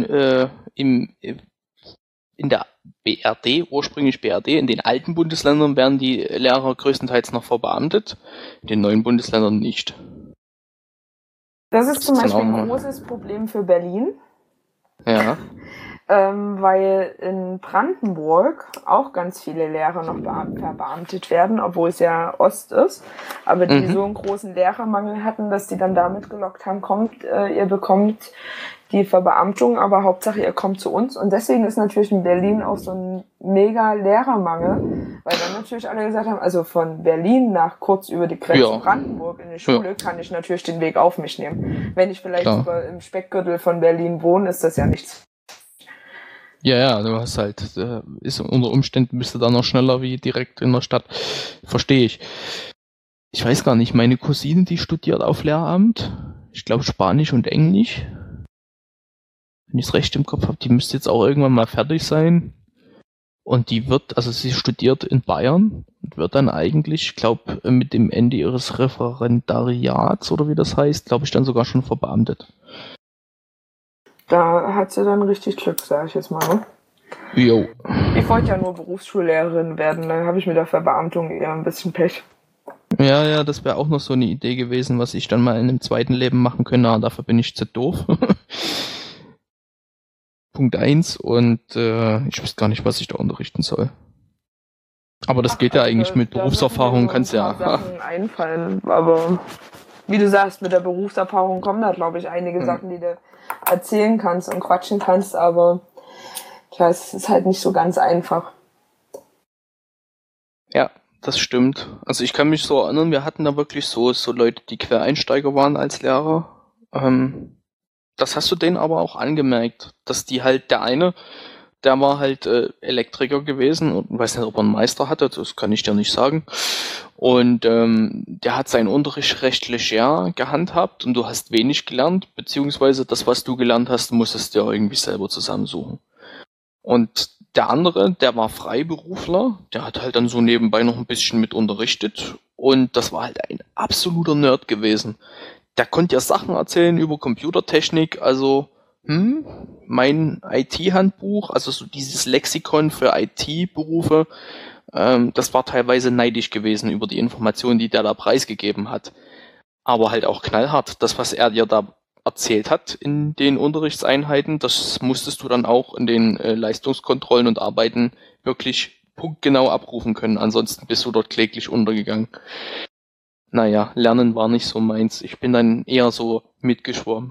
der BRD, ursprünglich BRD, in den alten Bundesländern werden die Lehrer größtenteils noch verbeamtet, in den neuen Bundesländern nicht. Das ist zum Beispiel ein großes Problem für Berlin. Ja. Weil in Brandenburg auch ganz viele Lehrer noch verbeamtet werden, obwohl es ja Ost ist, aber die so einen großen Lehrermangel hatten, dass die dann damit gelockt haben, ihr bekommt die Verbeamtung, aber Hauptsache ihr kommt zu uns, und deswegen ist natürlich in Berlin auch so ein mega Lehrermangel, weil dann natürlich alle gesagt haben, also von Berlin nach kurz über die Grenze Brandenburg in die Schule kann ich natürlich den Weg auf mich nehmen. Wenn ich vielleicht sogar im Speckgürtel von Berlin wohne, ist das ja nichts. Ja, du hast halt, ist unter Umständen bist du da noch schneller wie direkt in der Stadt. Verstehe ich. Ich weiß gar nicht, meine Cousine, die studiert auf Lehramt. Ich glaube Spanisch und Englisch. Wenn ich es recht im Kopf habe, die müsste jetzt auch irgendwann mal fertig sein. Und sie studiert in Bayern und wird dann eigentlich, ich glaube, mit dem Ende ihres Referendariats oder wie das heißt, glaube ich, dann sogar schon verbeamtet. Da hat sie dann richtig Glück, sag ich jetzt mal. Ne? Jo. Ich wollte ja nur Berufsschullehrerin werden, dann habe ich mit der Verbeamtung eher ein bisschen Pech. Ja, das wäre auch noch so eine Idee gewesen, was ich dann mal in einem zweiten Leben machen könnte, aber dafür bin ich zu doof. Punkt 1, und ich weiß gar nicht, was ich da unterrichten soll. Aber das geht ja eigentlich mit Berufserfahrung, kannst ja. Sachen einfallen, aber wie du sagst, mit der Berufserfahrung kommen da, glaube ich, einige Sachen, die du erzählen kannst und quatschen kannst, aber ich weiß, es ist halt nicht so ganz einfach. Ja, das stimmt. Also ich kann mich so erinnern, wir hatten da wirklich so Leute, die Quereinsteiger waren als Lehrer. Das hast du denen aber auch angemerkt, dass die halt, der war halt Elektriker gewesen und weiß nicht, ob er einen Meister hatte, das kann ich dir nicht sagen. Und der hat seinen Unterricht recht leger gehandhabt und du hast wenig gelernt, beziehungsweise das, was du gelernt hast, musstest du ja irgendwie selber zusammensuchen. Und der andere, der war Freiberufler, der hat halt dann so nebenbei noch ein bisschen mit unterrichtet und das war halt ein absoluter Nerd gewesen. Der konnte ja Sachen erzählen über Computertechnik, also mein IT-Handbuch, also so dieses Lexikon für IT-Berufe, das war teilweise neidisch gewesen über die Informationen, die der da preisgegeben hat. Aber halt auch knallhart. Das, was er dir da erzählt hat in den Unterrichtseinheiten, das musstest du dann auch in den Leistungskontrollen und Arbeiten wirklich punktgenau abrufen können. Ansonsten bist du dort kläglich untergegangen. Naja, Lernen war nicht so meins. Ich bin dann eher so mitgeschwommen.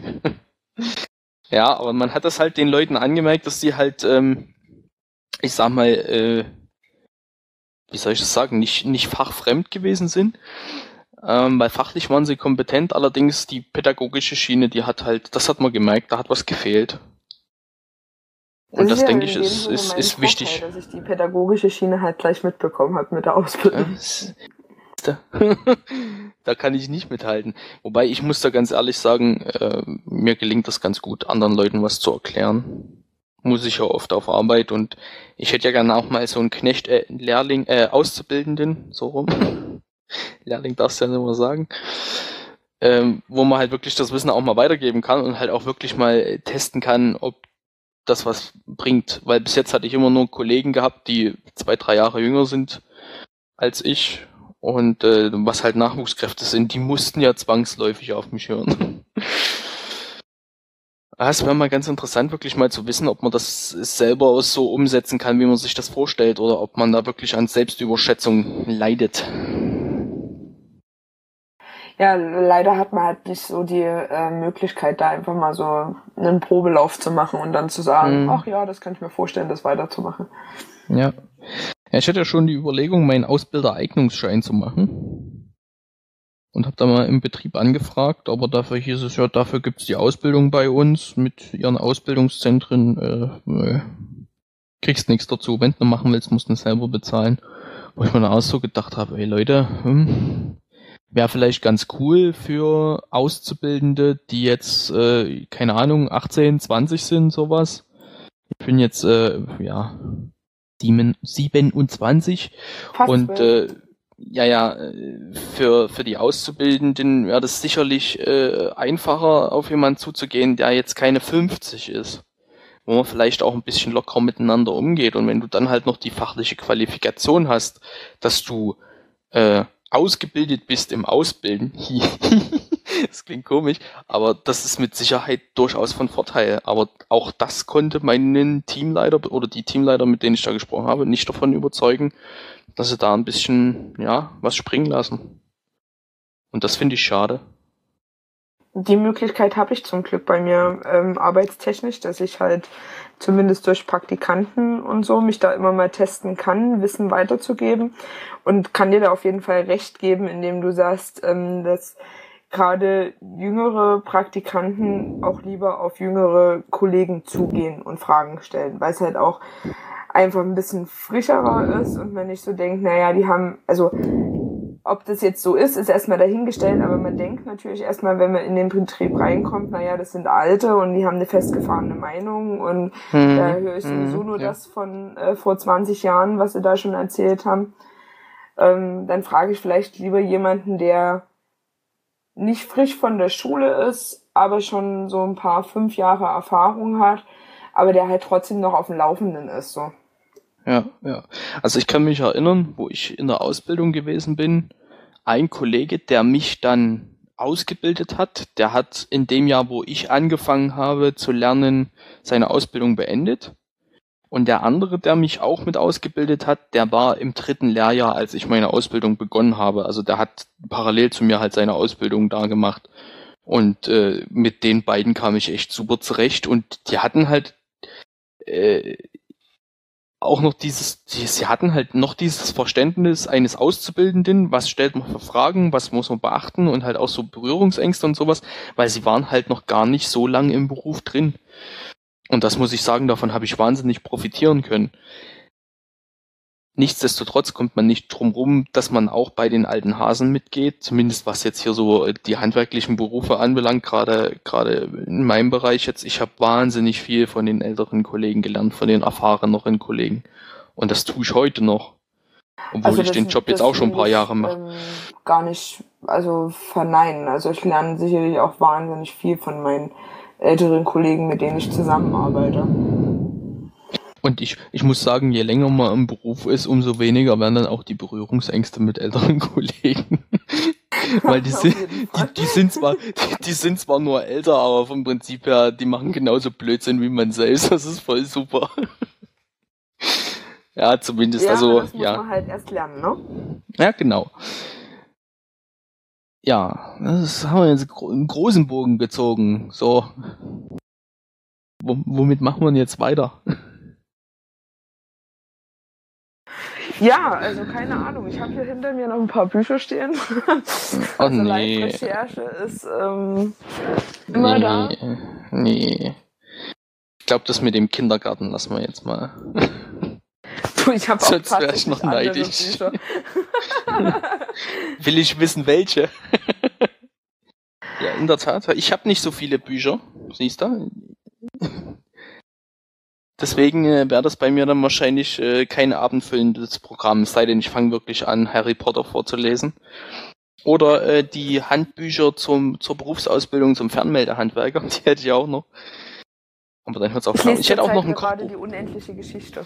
Ja, aber man hat das halt den Leuten angemerkt, dass die halt, ich sag mal, wie soll ich das sagen, nicht fachfremd gewesen sind. Weil fachlich waren sie kompetent, allerdings die pädagogische Schiene, die hat halt, das hat man gemerkt, da hat was gefehlt. Und das, denke ich, ist wichtig. Dass ich die pädagogische Schiene halt gleich mitbekommen habe mit der Ausbildung. Da kann ich nicht mithalten. Wobei, ich muss da ganz ehrlich sagen, mir gelingt das ganz gut, anderen Leuten was zu erklären. Muss ich ja oft auf Arbeit und ich hätte ja gerne auch mal so einen Knecht, Lehrling, Auszubildenden, so rum. Lehrling darfst du ja nicht mehr sagen. Wo man halt wirklich das Wissen auch mal weitergeben kann und halt auch wirklich mal testen kann, ob das was bringt. Weil bis jetzt hatte ich immer nur Kollegen gehabt, die 2-3 Jahre jünger sind als ich und was halt Nachwuchskräfte sind, die mussten ja zwangsläufig auf mich hören. Es wäre mal ganz interessant, wirklich mal zu wissen, ob man das selber so umsetzen kann, wie man sich das vorstellt, oder ob man da wirklich an Selbstüberschätzung leidet. Ja, leider hat man halt nicht so die Möglichkeit, da einfach mal so einen Probelauf zu machen und dann zu sagen, ach ja, das kann ich mir vorstellen, das weiterzumachen. Ja. Ja, ich hatte ja schon die Überlegung, meinen Ausbildereignungsschein zu machen. Und habe da mal im Betrieb angefragt, aber dafür hieß es ja, dafür gibt's die Ausbildung bei uns mit ihren Ausbildungszentren. Kriegst nichts dazu. Wenn du machen willst, musst du selber bezahlen. Wo ich mir dann auch so gedacht habe, ey Leute, wäre vielleicht ganz cool für Auszubildende, die jetzt, keine Ahnung, 18, 20 sind, sowas. Ich bin jetzt, 27 Fast und 12. für die Auszubildenden wäre das sicherlich einfacher, auf jemanden zuzugehen, der jetzt keine 50 ist. Wo man vielleicht auch ein bisschen locker miteinander umgeht. Und wenn du dann halt noch die fachliche Qualifikation hast, dass du ausgebildet bist im Ausbilden, das klingt komisch, aber das ist mit Sicherheit durchaus von Vorteil. Aber auch das konnte meinen Teamleiter oder die Teamleiter, mit denen ich da gesprochen habe, nicht davon überzeugen, dass sie da ein bisschen, was springen lassen. Und das finde ich schade. Die Möglichkeit habe ich zum Glück bei mir arbeitstechnisch, dass ich halt zumindest durch Praktikanten und so mich da immer mal testen kann, Wissen weiterzugeben und kann dir da auf jeden Fall recht geben, indem du sagst, dass gerade jüngere Praktikanten auch lieber auf jüngere Kollegen zugehen und Fragen stellen, weil es halt auch einfach ein bisschen frischerer ist und man nicht so denkt, naja, die haben, also ob das jetzt so ist erstmal dahingestellt, aber man denkt natürlich erstmal, wenn man in den Betrieb reinkommt, naja, das sind Alte und die haben eine festgefahrene Meinung und da höre ich sowieso nur das von vor 20 Jahren, was sie da schon erzählt haben. Dann frage ich vielleicht lieber jemanden, der nicht frisch von der Schule ist, aber schon so ein paar 5 Jahre Erfahrung hat, aber der halt trotzdem noch auf dem Laufenden ist, so. Ja. Also ich kann mich erinnern, wo ich in der Ausbildung gewesen bin, ein Kollege, der mich dann ausgebildet hat, der hat in dem Jahr, wo ich angefangen habe zu lernen, seine Ausbildung beendet. Und der andere, der mich auch mit ausgebildet hat, der war im 3. Lehrjahr, als ich meine Ausbildung begonnen habe. Also der hat parallel zu mir halt seine Ausbildung da gemacht. Und mit den beiden kam ich echt super zurecht. Und die hatten halt auch noch sie hatten halt noch dieses Verständnis eines Auszubildenden, was stellt man für Fragen, was muss man beachten und halt auch so Berührungsängste und sowas, weil sie waren halt noch gar nicht so lange im Beruf drin. Und das muss ich sagen, davon habe ich wahnsinnig profitieren können. Nichtsdestotrotz kommt man nicht drum rum, dass man auch bei den alten Hasen mitgeht, zumindest was jetzt hier so die handwerklichen Berufe anbelangt, gerade in meinem Bereich jetzt. Ich habe wahnsinnig viel von den älteren Kollegen gelernt, von den erfahreneren Kollegen. Und das tue ich heute noch, obwohl ich den Job jetzt auch schon ein paar Jahre mache. Gar nicht, also verneinen. Also ich lerne sicherlich auch wahnsinnig viel von meinen älteren Kollegen, mit denen ich zusammenarbeite. Und ich muss sagen, je länger man im Beruf ist, umso weniger werden dann auch die Berührungsängste mit älteren Kollegen. Weil die sind zwar nur älter, aber vom Prinzip her, die machen genauso Blödsinn wie man selbst. Das ist voll super. Ja, zumindest, das muss man halt erst lernen, ne? Ja, genau. Ja, das haben wir jetzt einen großen Bogen gezogen. So. Womit machen wir jetzt weiter? Ja, also keine Ahnung. Ich habe hier hinter mir noch ein paar Bücher stehen. Also Live-Recherche ist immer da. Nee. Ich glaube, das mit dem Kindergarten lassen wir jetzt mal. Du, ich habe auch Sonst wäre ich noch neidisch. Will ich wissen, welche? Ja, in der Tat. Ich habe nicht so viele Bücher. Siehst du? Deswegen wäre das bei mir dann wahrscheinlich kein abendfüllendes Programm, es sei denn, ich fange wirklich an, Harry Potter vorzulesen. Oder die Handbücher zur Berufsausbildung zum Fernmeldehandwerker, die hätte ich auch noch. Aber dann hört es auf. Ich hätte auch noch ein Kochbuch. Gerade die unendliche Geschichte.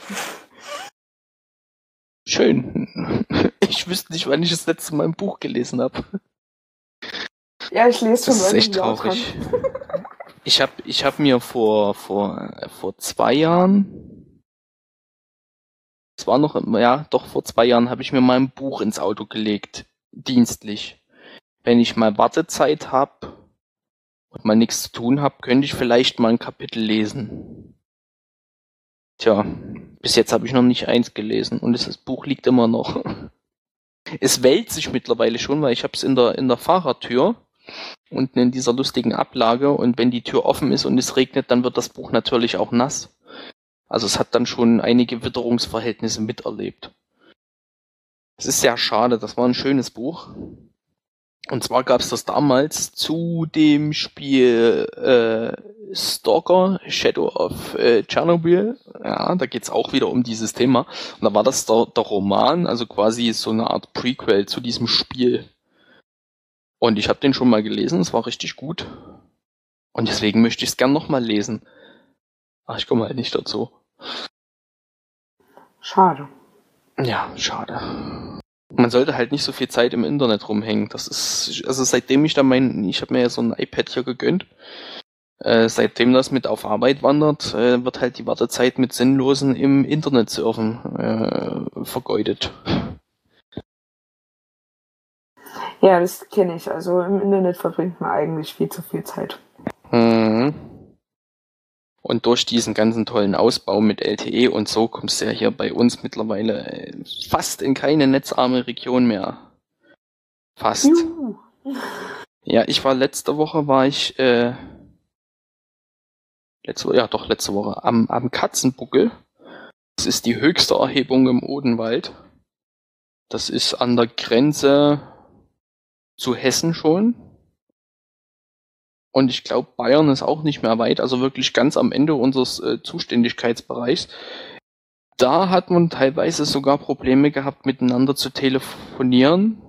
Schön. Ich wüsste nicht, wann ich das letzte Mal ein Buch gelesen habe. Ja, ich lese schon. Das ist echt traurig. Ich hab mir vor 2 Jahren, vor 2 Jahren habe ich mir mal ein Buch ins Auto gelegt, dienstlich. Wenn ich mal Wartezeit habe und mal nichts zu tun habe, könnte ich vielleicht mal ein Kapitel lesen. Tja, bis jetzt habe ich noch nicht eins gelesen und das Buch liegt immer noch. Es wälzt sich mittlerweile schon, weil ich habe es in der Fahrertür. Unten in dieser lustigen Ablage, und wenn die Tür offen ist und es regnet, dann wird das Buch natürlich auch nass. Also es hat dann schon einige Witterungsverhältnisse miterlebt. Es ist sehr schade, das war ein schönes Buch. Und zwar gab es das damals zu dem Spiel Stalker, Shadow of Chernobyl. Ja, da geht's auch wieder um dieses Thema. Und da war das der Roman, also quasi so eine Art Prequel zu diesem Spiel. Und ich habe den schon mal gelesen, es war richtig gut. Und deswegen möchte ich es gern nochmal lesen. Ach, ich komme halt nicht dazu. Schade. Ja, schade. Man sollte halt nicht so viel Zeit im Internet rumhängen. Das ist, also seitdem ich habe mir ja so ein iPad hier gegönnt. Seitdem das mit auf Arbeit wandert, wird halt die Wartezeit mit sinnlosen im Internet surfen vergeudet. Ja, das kenne ich. Also im Internet verbringt man eigentlich viel zu viel Zeit. Und durch diesen ganzen tollen Ausbau mit LTE und so kommst du ja hier bei uns mittlerweile fast in keine netzarme Region mehr. Fast. Juhu. Ja, letzte Woche am Katzenbuckel. Das ist die höchste Erhebung im Odenwald. Das ist an der Grenze zu Hessen schon. Und ich glaube, Bayern ist auch nicht mehr weit, also wirklich ganz am Ende unseres Zuständigkeitsbereichs. Da hat man teilweise sogar Probleme gehabt, miteinander zu telefonieren.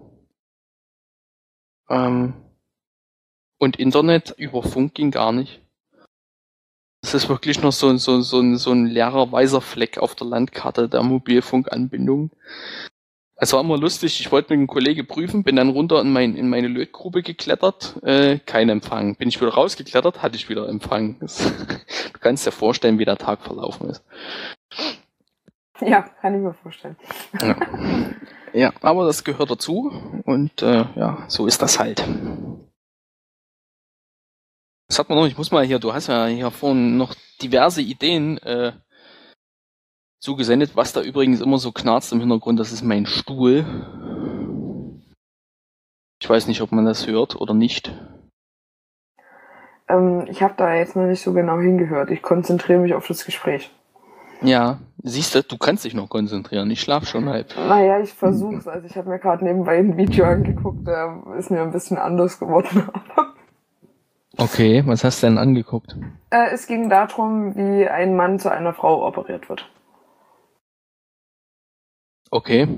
Und Internet über Funk ging gar nicht. Das ist wirklich noch so ein leerer weißer Fleck auf der Landkarte der Mobilfunkanbindung. Es war immer lustig, ich wollte mit einem Kollegen prüfen, bin dann runter in meine Lötgrube geklettert, kein Empfang. Bin ich wieder rausgeklettert, hatte ich wieder Empfang. Du kannst dir vorstellen, wie der Tag verlaufen ist. Ja, kann ich mir vorstellen. Ja, aber das gehört dazu und so ist das halt. Was hat man noch? Ich muss mal hier, du hast ja hier vorhin noch diverse Ideen zugesendet. Was da übrigens immer so knarzt im Hintergrund, das ist mein Stuhl. Ich weiß nicht, ob man das hört oder nicht. Ich habe da jetzt noch nicht so genau hingehört. Ich konzentriere mich auf das Gespräch. Ja, siehst du, du kannst dich noch konzentrieren. Ich schlaf schon halb. Naja, ich versuch's. Also ich habe mir gerade nebenbei ein Video angeguckt, da ist mir ein bisschen anders geworden. Okay, was hast du denn angeguckt? Es ging darum, wie ein Mann zu einer Frau operiert wird. Okay.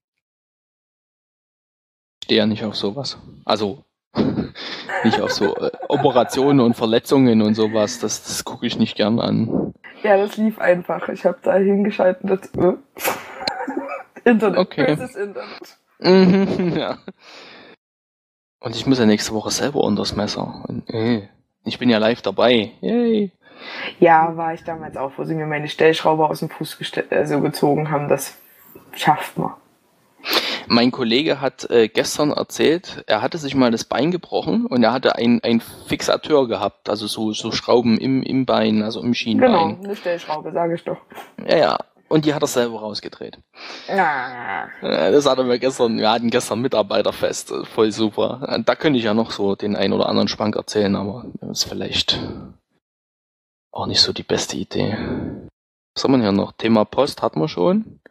Ich stehe ja nicht auf sowas. Also, nicht auf so Operationen und Verletzungen und sowas. Das gucke ich nicht gern an. Ja, das lief einfach. Ich habe da hingeschaltet. Internet. Okay. Böses Internet. Ja. Und ich muss ja nächste Woche selber unters Messer. Und, ich bin ja live dabei. Yay. Ja, war ich damals auch, wo sie mir meine Stellschraube aus dem Fuß gezogen haben. Das schafft man. Mein Kollege hat gestern erzählt, er hatte sich mal das Bein gebrochen und er hatte ein Fixateur gehabt, also so Schrauben im Bein, also im Schienbein. Genau, eine Stellschraube, sage ich doch. Ja. Und die hat er selber rausgedreht. Ja. Das hatten wir gestern, wir hatten gestern Mitarbeiterfest, voll super. Da könnte ich ja noch so den ein oder anderen Schwank erzählen, aber das ist vielleicht auch nicht so die beste Idee. Was haben wir hier noch? Thema Post hatten wir schon.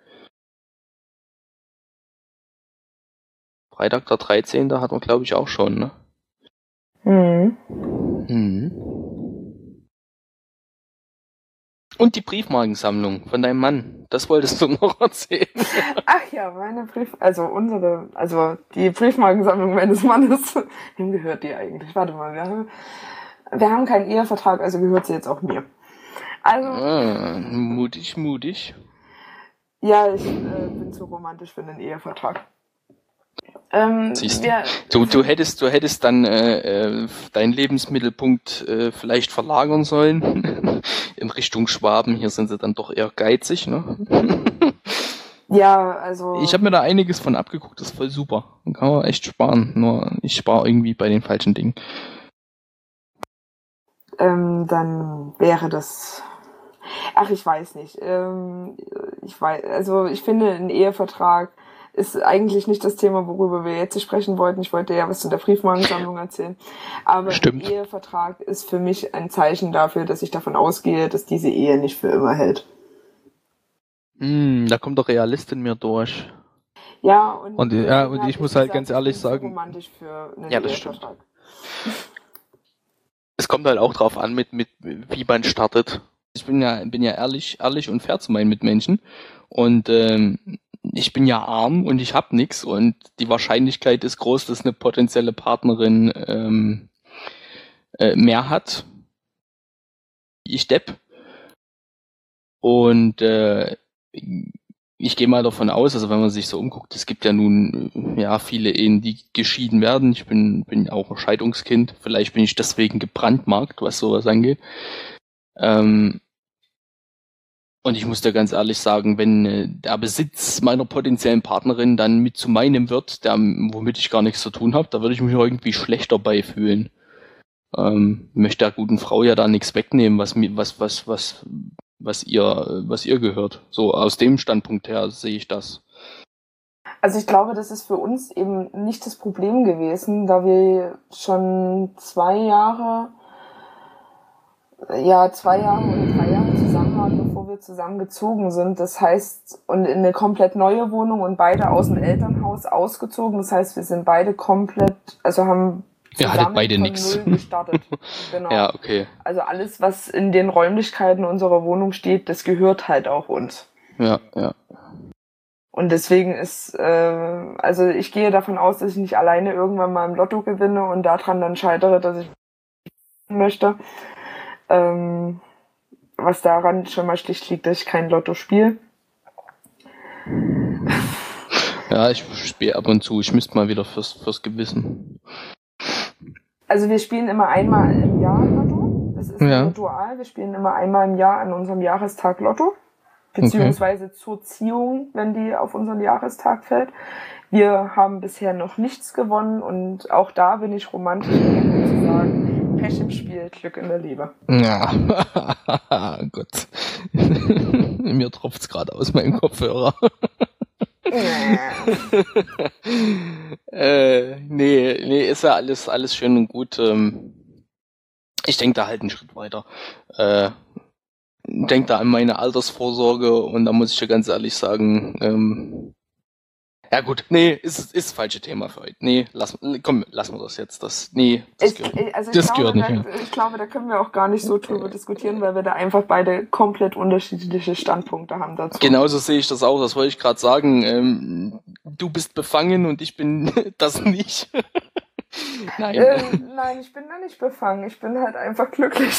Freitag der 13. hatten wir, glaube ich, auch schon, ne? Und die Briefmarkensammlung von deinem Mann. Das wolltest du noch erzählen. Ach ja, die Briefmarkensammlung meines Mannes. Wem gehört die eigentlich? Warte mal, wir haben keinen Ehevertrag, also gehört sie jetzt auch mir. Also. Mutig. Ja, ich bin zu romantisch für einen Ehevertrag. Siehst du, du hättest dann deinen Lebensmittelpunkt vielleicht verlagern sollen in Richtung Schwaben. Hier sind sie dann doch eher geizig, ne? Ja, also. Ich habe mir da einiges von abgeguckt, das ist voll super. Dann kann man echt sparen. Nur ich spare irgendwie bei den falschen Dingen. Dann wäre das. Ach, ich weiß nicht. Ich finde, ein Ehevertrag ist eigentlich nicht das Thema, worüber wir jetzt sprechen wollten. Ich wollte ja was zu der Briefmarkensammlung erzählen. Aber Stimmt. Ein Ehevertrag ist für mich ein Zeichen dafür, dass ich davon ausgehe, dass diese Ehe nicht für immer hält. Da kommt der Realist in mir durch. Ja, und ich muss halt ganz ehrlich sagen, romantisch für einen ja, das Ehevertrag. Stimmt. Es kommt halt auch drauf an, mit wie man startet. Ich bin ja ehrlich und fair zu meinen Mitmenschen. Und ich bin ja arm und ich hab nix. Und die Wahrscheinlichkeit ist groß, dass eine potenzielle Partnerin mehr hat. Ich Depp. Und ich gehe mal davon aus, also wenn man sich so umguckt, es gibt ja nun viele Ehen, die geschieden werden. Ich bin auch ein Scheidungskind. Vielleicht bin ich deswegen gebrandmarkt, was sowas angeht. Und ich muss dir ganz ehrlich sagen, wenn der Besitz meiner potenziellen Partnerin dann mit zu meinem wird, womit ich gar nichts zu tun habe, da würde ich mich irgendwie schlecht dabei fühlen. Möchte der guten Frau ja da nichts wegnehmen, was ihr gehört. So aus dem Standpunkt her sehe ich das. Also ich glaube, das ist für uns eben nicht das Problem gewesen, da wir schon 2 Jahre oder 3 Jahre zusammen waren, bevor wir zusammengezogen sind. Das heißt, und in eine komplett neue Wohnung und beide aus dem Elternhaus ausgezogen. Das heißt, wir sind beide komplett, also haben zusammen beide von nix. Null gestartet. Genau. Ja, okay. Also alles, was in den Räumlichkeiten unserer Wohnung steht, das gehört halt auch uns. Ja. Und deswegen ist, also ich gehe davon aus, dass ich nicht alleine irgendwann mal im Lotto gewinne und daran dann scheitere, dass ich möchte. Was daran schon mal schlicht liegt, dass ich kein Lotto spiele. Ja, ich spiele ab und zu. Ich müsste mal wieder fürs Gewissen. Also wir spielen immer einmal im Jahr Lotto. Das ist ein Ritual. Wir spielen immer einmal im Jahr an unserem Jahrestag Lotto. Beziehungsweise zur Ziehung, wenn die auf unseren Jahrestag fällt. Wir haben bisher noch nichts gewonnen und auch da bin ich romantisch genug zu sagen, Pech im Spiel, Glück in der Liebe. Ja, Gott. Mir tropft's gerade aus meinem Kopfhörer. Nee, ist ja alles schön und gut. Ich denke da halt einen Schritt weiter. Denk da an meine Altersvorsorge und da muss ich ja ganz ehrlich sagen, ja gut, nee, ist falsche Thema für heute. Nee, lassen wir das jetzt. Das gehört nicht mehr. Ich glaube, da können wir auch gar nicht so drüber diskutieren, weil wir da einfach beide komplett unterschiedliche Standpunkte haben dazu. Genauso sehe ich das auch, das wollte ich gerade sagen. Du bist befangen und ich bin das nicht. Nein. Nein, ich bin da nicht befangen, ich bin halt einfach glücklich.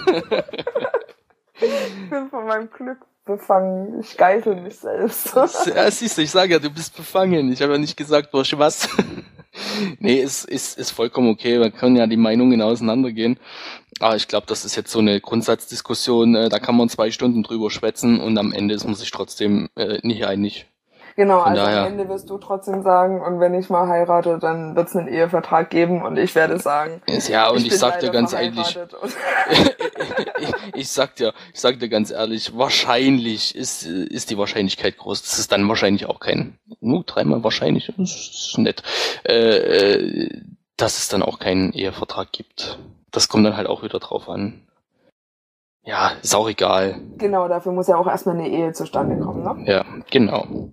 Ich bin von meinem Glück befangen. Ich geißel mich selbst. Ja, siehst du, ich sage ja, du bist befangen. Ich habe ja nicht gesagt, durch was. Nee, ist vollkommen okay. Wir können ja die Meinungen auseinandergehen. Aber ich glaube, das ist jetzt so eine Grundsatzdiskussion. Da kann man 2 Stunden drüber schwätzen und am Ende ist man sich trotzdem nicht einig. Genau, also am Ende wirst du trotzdem sagen, und wenn ich mal heirate, dann wird es einen Ehevertrag geben und ich werde sagen. Ja, und ich sag dir ganz ehrlich, ich sag dir ganz ehrlich, wahrscheinlich ist die Wahrscheinlichkeit groß, dass es dann wahrscheinlich auch nur 3-mal wahrscheinlich, das ist nett, dass es dann auch keinen Ehevertrag gibt. Das kommt dann halt auch wieder drauf an. Ja, ist auch egal. Genau, dafür muss ja auch erstmal eine Ehe zustande kommen, ne? Ja, genau.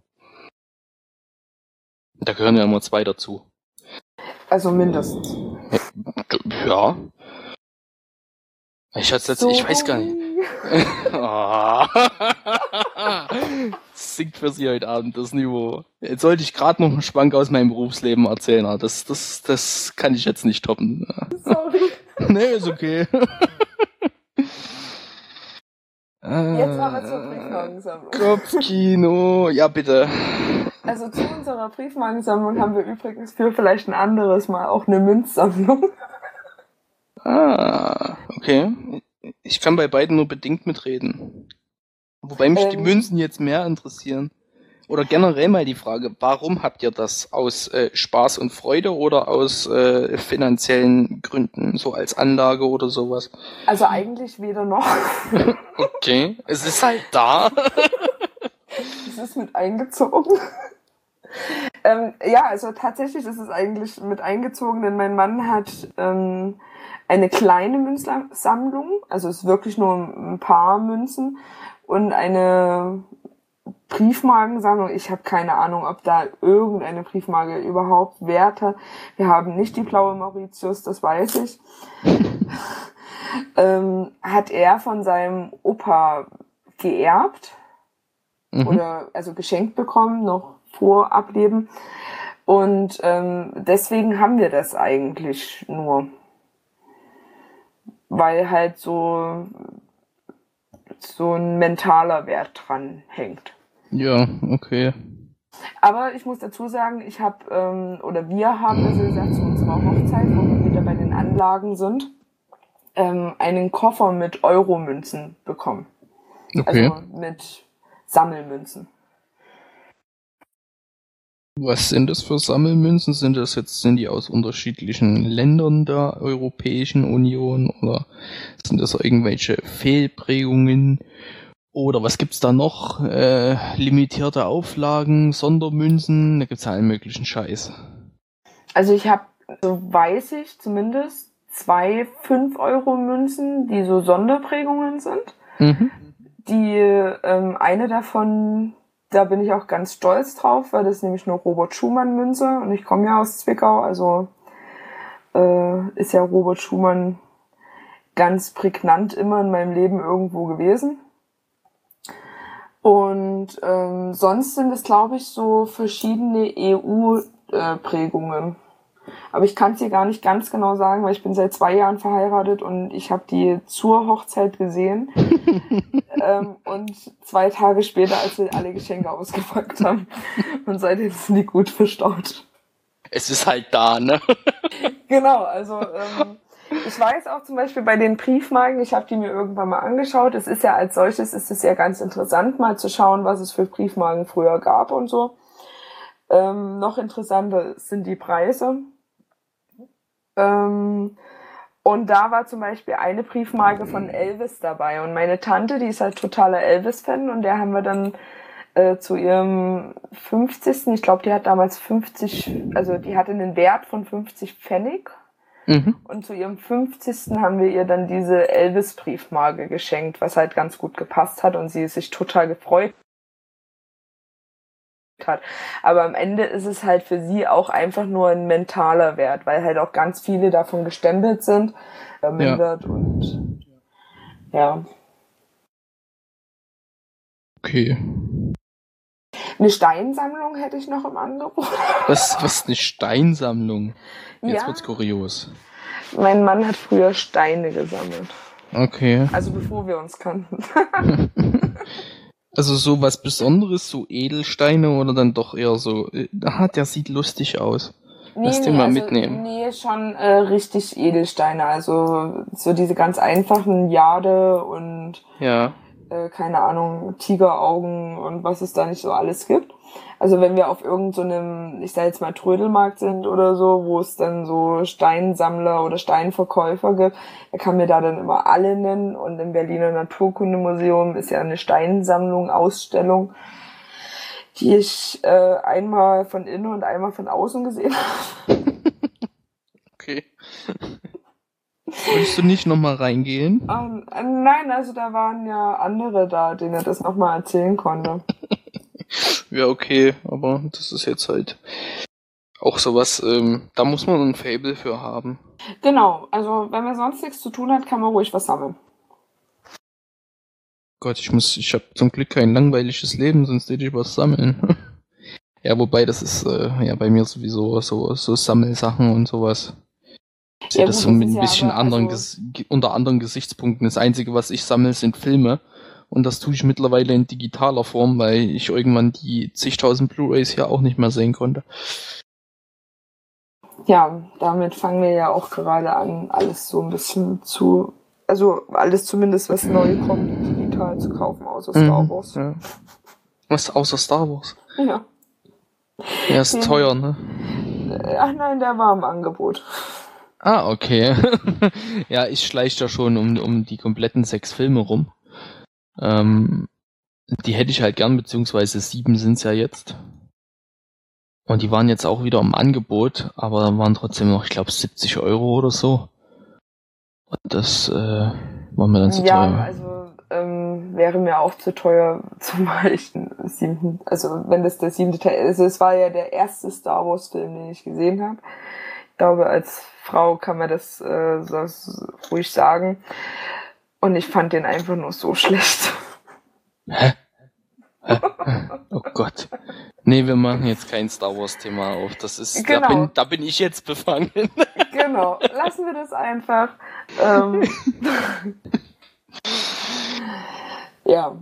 Da gehören ja immer 2 dazu. Also mindestens. Ja. Ich weiß gar nicht. Das sinkt für Sie heute Abend, das Niveau. Jetzt sollte ich gerade noch einen Schwank aus meinem Berufsleben erzählen, aber das kann ich jetzt nicht toppen. Sorry. Nee, ist okay. Jetzt aber zur Briefmarkensammlung. Kopfkino, ja bitte. Also zu unserer Briefmarkensammlung haben wir übrigens für vielleicht ein anderes Mal auch eine Münzsammlung. Okay. Ich kann bei beiden nur bedingt mitreden. Wobei mich die Münzen jetzt mehr interessieren. Oder generell mal die Frage, warum habt ihr das? Aus Spaß und Freude oder aus finanziellen Gründen? So als Anlage oder sowas? Also eigentlich weder noch. Okay, es ist halt da. Es ist mit eingezogen. Ja, also tatsächlich ist es eigentlich mit eingezogen, denn mein Mann hat eine kleine Münzsammlung, also es ist wirklich nur ein paar Münzen und eine Briefmarkensammlung. Ich habe keine Ahnung, ob da irgendeine Briefmarke überhaupt Wert hat. Wir haben nicht die blaue Mauritius, das weiß ich. Hat er von seinem Opa geerbt oder also geschenkt bekommen, noch vor Ableben. Und deswegen haben wir das eigentlich nur. Weil halt so ein mentaler Wert dran hängt. Ja, okay. Aber ich muss dazu sagen, wir haben, besser gesagt, zu unserer Hochzeit, wo wir wieder bei den Anlagen sind, einen Koffer mit Euromünzen bekommen. Okay. Also mit Sammelmünzen. Was sind das für Sammelmünzen? Sind die aus unterschiedlichen Ländern der Europäischen Union oder sind das irgendwelche Fehlprägungen? Oder was gibt's da noch? Limitierte Auflagen, Sondermünzen, da gibt's ja allen möglichen Scheiß. Also ich habe, so weiß ich zumindest, 2 5-Euro-Münzen, die so Sonderprägungen sind. Die eine davon, da bin ich auch ganz stolz drauf, weil das ist nämlich eine Robert-Schumann-Münze und ich komme ja aus Zwickau, also ist ja Robert Schumann ganz prägnant immer in meinem Leben irgendwo gewesen. Und sonst sind es, glaube ich, so verschiedene EU-Prägungen. Aber ich kann es dir gar nicht ganz genau sagen, weil ich bin seit 2 Jahren verheiratet und ich habe die zur Hochzeit gesehen. Und 2 Tage später, als wir alle Geschenke ausgepackt haben. Und seitdem sind die gut verstaut. Es ist halt da, ne? Genau, also ich weiß auch zum Beispiel bei den Briefmarken, ich habe die mir irgendwann mal angeschaut. Es ist ja als solches, ist es ja ganz interessant, mal zu schauen, was es für Briefmarken früher gab und so. Noch interessanter sind die Preise. Und da war zum Beispiel eine Briefmarke von Elvis dabei. Und meine Tante, die ist halt totaler Elvis-Fan und der haben wir dann zu ihrem 50. Ich glaube, die hat damals 50, also die hatte einen Wert von 50 Pfennig. Mhm. Und zu ihrem 50. haben wir ihr dann diese Elvis-Briefmarke geschenkt, was halt ganz gut gepasst hat und sie sich total gefreut hat. Aber am Ende ist es halt für sie auch einfach nur ein mentaler Wert, weil halt auch ganz viele davon gestempelt sind, vermindert und ja. Okay. Eine Steinsammlung hätte ich noch im Angebot. Was ist eine Steinsammlung? Jetzt Ja. wird's kurios. Mein Mann hat früher Steine gesammelt. Okay. Also bevor wir uns kannten. Also so was Besonderes, so Edelsteine oder dann doch eher so, der sieht lustig aus. Lass den mal mitnehmen. Nee, schon richtig Edelsteine. Also so diese ganz einfachen Jade und Ja. keine Ahnung, Tigeraugen und was es da nicht so alles gibt. Also wenn wir auf irgendeinem, ich sag jetzt mal Trödelmarkt sind oder so, wo es dann so Steinsammler oder Steinverkäufer gibt, er kann mir da dann immer alle nennen. Und im Berliner Naturkundemuseum ist ja eine Steinsammlung, Ausstellung, die ich einmal von innen und einmal von außen gesehen habe. Okay. Wolltest du nicht nochmal reingehen? Nein, also da waren ja andere da, denen er das nochmal erzählen konnte. Ja, okay, aber das ist jetzt halt auch sowas, da muss man ein Faible für haben. Genau, also wenn man sonst nichts zu tun hat, kann man ruhig was sammeln. Gott, ich habe zum Glück kein langweiliges Leben, sonst hätte ich was sammeln. Ja, wobei das ist ja bei mir sowieso so Sammelsachen und sowas. Ich sehe das so mit ein bisschen anderen, unter anderen Gesichtspunkten. Das Einzige, was ich sammle, sind Filme. Und das tue ich mittlerweile in digitaler Form, weil ich irgendwann die zigtausend Blu-rays hier auch nicht mehr sehen konnte. Ja, damit fangen wir ja auch gerade an, alles so ein bisschen also alles zumindest, was neu kommt, digital zu kaufen, außer Star Wars. Ja. Was außer Star Wars? Ja. Ja, ist teuer, ne? Ach nein, der war im Angebot. Ah, okay. Ja, ich schleiche da schon um die kompletten 6 Filme rum. Die hätte ich halt gern, beziehungsweise 7 sind's ja jetzt. Und die waren jetzt auch wieder im Angebot, aber waren trotzdem noch, ich glaube, 70 Euro oder so. Und das war mir dann zu teuer. Ja, also wäre mir auch zu teuer, zumal ich den 7., also wenn das der 7. Teil, also es war ja der erste Star Wars Film, den ich gesehen habe. Ich glaube, als Frau kann man das ruhig sagen. Und ich fand den einfach nur so schlecht. Hä? Oh Gott. Nee, wir machen jetzt kein Star Wars Thema auf. Das ist, genau. Da bin ich jetzt befangen. Genau, lassen wir das einfach. Ja.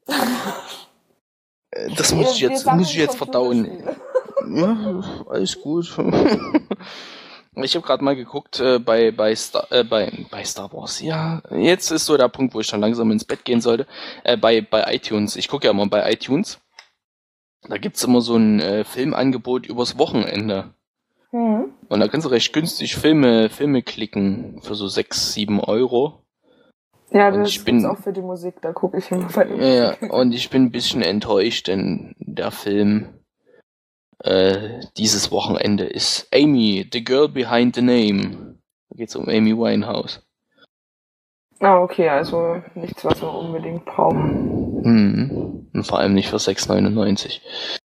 Das muss ich jetzt verdauen. Ja, alles gut. Ich habe gerade mal geguckt bei Star Wars. Ja, jetzt ist so der Punkt, wo ich dann langsam ins Bett gehen sollte. Bei iTunes. Ich gucke ja immer bei iTunes. Da gibt's immer so ein Filmangebot übers Wochenende. Mhm. Und da kannst du recht günstig Filme klicken für so 6, 7 Euro. Ja, das gibt's auch für die Musik, da gucke ich immer bei dem. Ja, und ich bin ein bisschen enttäuscht, denn der Film dieses Wochenende ist Amy, the Girl Behind the Name. Da geht's um Amy Winehouse. Ah, okay, also nichts, was wir unbedingt brauchen. Und vor allem nicht für 6,99.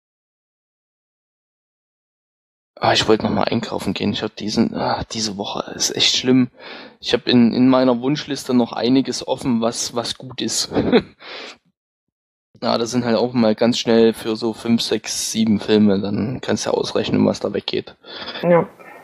Ich wollte noch mal einkaufen gehen. Ich habe diese Woche ist echt schlimm. Ich habe in meiner Wunschliste noch einiges offen, was gut ist. Das sind halt auch mal ganz schnell für so 5, 6, 7 Filme. Dann kannst du ja ausrechnen, was da weggeht. Ja.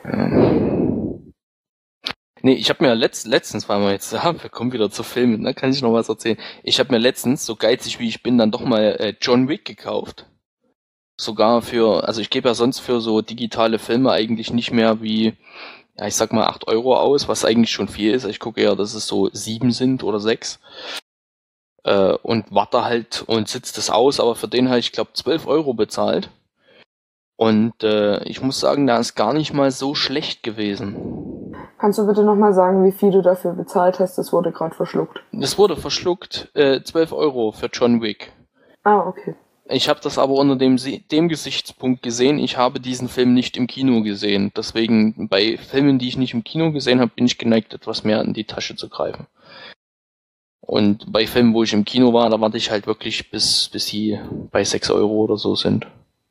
Nee, ich habe mir letztens, weil wir kommen wieder zu Filmen, da kann ich noch was erzählen. Ich habe mir letztens, so geizig wie ich bin, dann doch mal John Wick gekauft. Sogar also ich gebe ja sonst für so digitale Filme eigentlich nicht mehr wie, ja, ich sag mal 8 Euro aus, was eigentlich schon viel ist. Ich gucke eher, dass es so 7 sind oder 6. Und warte halt und sitze das aus, aber für den habe ich, glaube 12 Euro bezahlt. Und ich muss sagen, der ist gar nicht mal so schlecht gewesen. Kannst du bitte nochmal sagen, wie viel du dafür bezahlt hast? Das wurde gerade verschluckt. Das wurde verschluckt, 12 Euro für John Wick. Ah, okay. Ich habe das aber unter dem Gesichtspunkt gesehen, ich habe diesen Film nicht im Kino gesehen. Deswegen, bei Filmen, die ich nicht im Kino gesehen habe, bin ich geneigt, etwas mehr in die Tasche zu greifen. Und bei Filmen, wo ich im Kino war, da warte ich halt wirklich, bis sie bei 6 Euro oder so sind.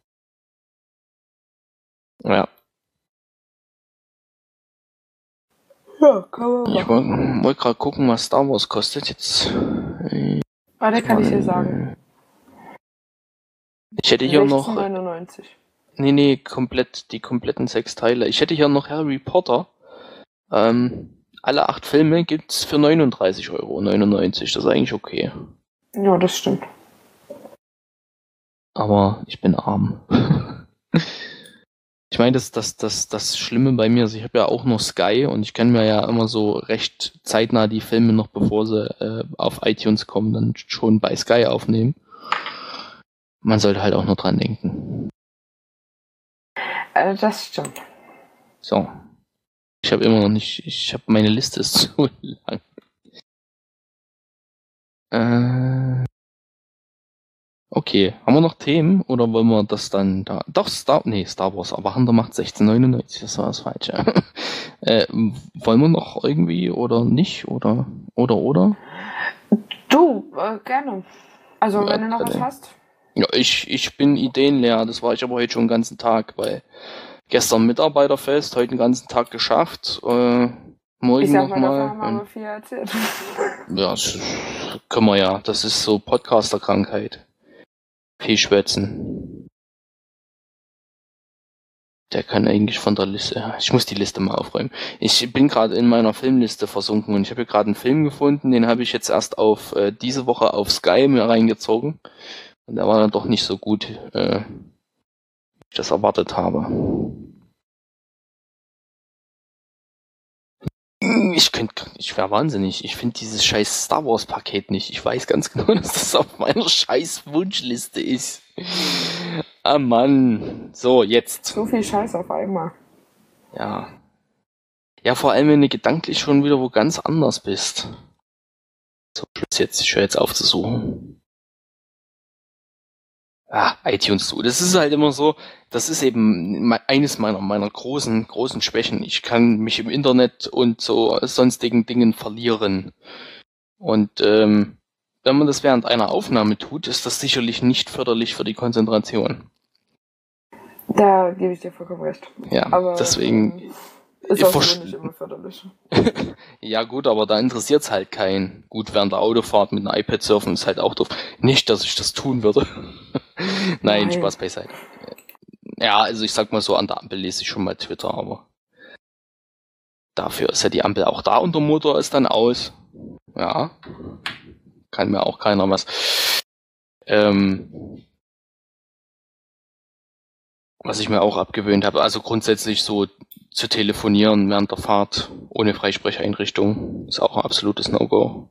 Ja. Ja, kann man Ich wollte gerade gucken, was Star Wars kostet jetzt. Warte, kann ich dir sagen. Ich hätte hier noch... 16,99. Nee, die kompletten 6 Teile. Ich hätte hier noch Harry Potter. Alle 8 Filme gibt's für 39,99 Euro. Das ist eigentlich okay. Ja, das stimmt. Aber ich bin arm. Ich meine, das Schlimme bei mir ist, ich habe ja auch noch Sky und ich kann mir ja immer so recht zeitnah die Filme noch, bevor sie auf iTunes kommen, dann schon bei Sky aufnehmen. Man sollte halt auch nur dran denken. Das stimmt. So. Ich habe meine Liste ist zu lang. Okay, haben wir noch Themen oder wollen wir das dann da? Doch, Star Wars, aber Hunter macht 16,99, das war das Falsche. Wollen wir noch irgendwie oder nicht? Oder? Du, gerne. Also, wenn du noch was hast. Ja, ich bin ideenleer, das war ich aber heute schon den ganzen Tag, weil gestern Mitarbeiterfest, heute den ganzen Tag geschafft, morgen ich sag mal, nochmal. davon haben wir viel erzählt. Ja, das können wir ja, das ist so Podcaster-Krankheit. Viel schwätzen. Der kann eigentlich von der Liste. Ich muss die Liste mal aufräumen. Ich bin gerade in meiner Filmliste versunken und ich habe hier gerade einen Film gefunden, den habe ich jetzt erst auf diese Woche auf Sky mir reingezogen. Und der war dann doch nicht so gut, wie ich das erwartet habe. Ich wäre wahnsinnig. Ich finde dieses scheiß Star Wars Paket nicht. Ich weiß ganz genau, dass das auf meiner scheiß Wunschliste ist. Ah Mann. So, jetzt. So viel Scheiß auf einmal. Ja. Ja, vor allem, wenn du gedanklich schon wieder wo ganz anders bist. So, Schluss jetzt. Ich höre jetzt auf zu suchen. iTunes zu. Das ist halt immer so, das ist eben eines meiner großen Schwächen. Ich kann mich im Internet und so sonstigen Dingen verlieren. Und wenn man das während einer Aufnahme tut, ist das sicherlich nicht förderlich für die Konzentration. Da gebe ich dir vollkommen recht. Ja, aber deswegen... Ist auch nicht immer förderlich. Ja gut, aber da interessiert es halt keinen. Gut, während der Autofahrt mit einem iPad surfen ist halt auch doof. Nicht, dass ich das tun würde. Nein, Spaß beiseite. Ja, also ich sag mal so, an der Ampel lese ich schon mal Twitter, aber dafür ist ja die Ampel auch da und der Motor ist dann aus. Ja, kann mir auch keiner was. Was ich mir auch abgewöhnt habe, also grundsätzlich so zu telefonieren während der Fahrt ohne Freisprecheinrichtung ist auch ein absolutes No-Go.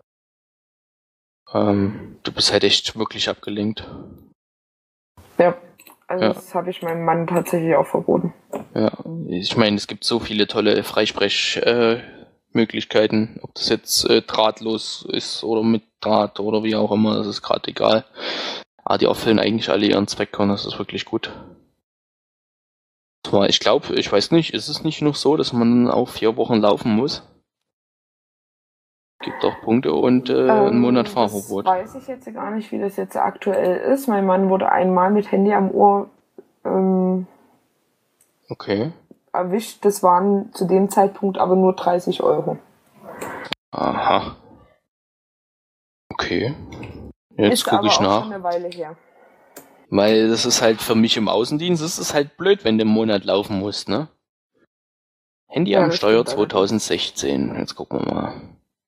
Du bist halt echt wirklich abgelenkt. Ja, also das habe ich meinem Mann tatsächlich auch verboten. Ja, ich meine, es gibt so viele tolle Freisprechmöglichkeiten, ob das jetzt drahtlos ist oder mit Draht oder wie auch immer, das ist gerade egal. Aber die erfüllen eigentlich alle ihren Zweck und das ist wirklich gut. Ich glaube, ich weiß nicht, ist es nicht noch so, dass man auch 4 Wochen laufen muss? Gibt auch Punkte und einen Monat Fahrverbot. Das weiß ich jetzt gar nicht, wie das jetzt aktuell ist. Mein Mann wurde einmal mit Handy am Ohr okay. erwischt. Das waren zu dem Zeitpunkt aber nur 30 Euro. Aha. Okay. Jetzt gucke ich nach. Ist aber auch schon eine Weile her. Weil das ist halt für mich im Außendienst, das ist halt blöd, wenn du im Monat laufen musst, ne? Handy am Steuer 2016. Jetzt gucken wir mal.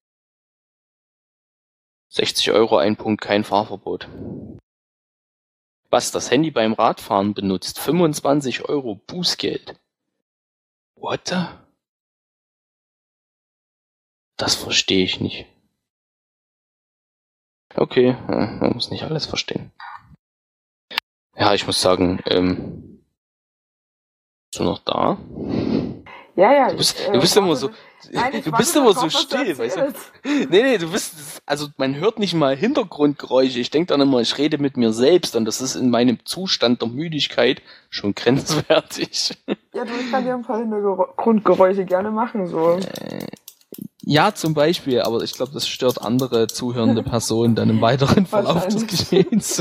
60 Euro, ein Punkt, kein Fahrverbot. Was das Handy beim Radfahren benutzt, 25 Euro Bußgeld. What the? Das verstehe ich nicht. Okay, man muss nicht alles verstehen. Ja, ich muss sagen, bist du noch da? Ja, Du bist immer so, du bist immer so still, weißt du? Nee, also man hört nicht mal Hintergrundgeräusche. Ich denke dann immer, ich rede mit mir selbst und das ist in meinem Zustand der Müdigkeit schon grenzwertig. Ja, ich kann dir ein paar Hintergrundgeräusche gerne machen, so. Ja, zum Beispiel, aber ich glaube, das stört andere zuhörende Personen dann im weiteren Verlauf des Geschehens.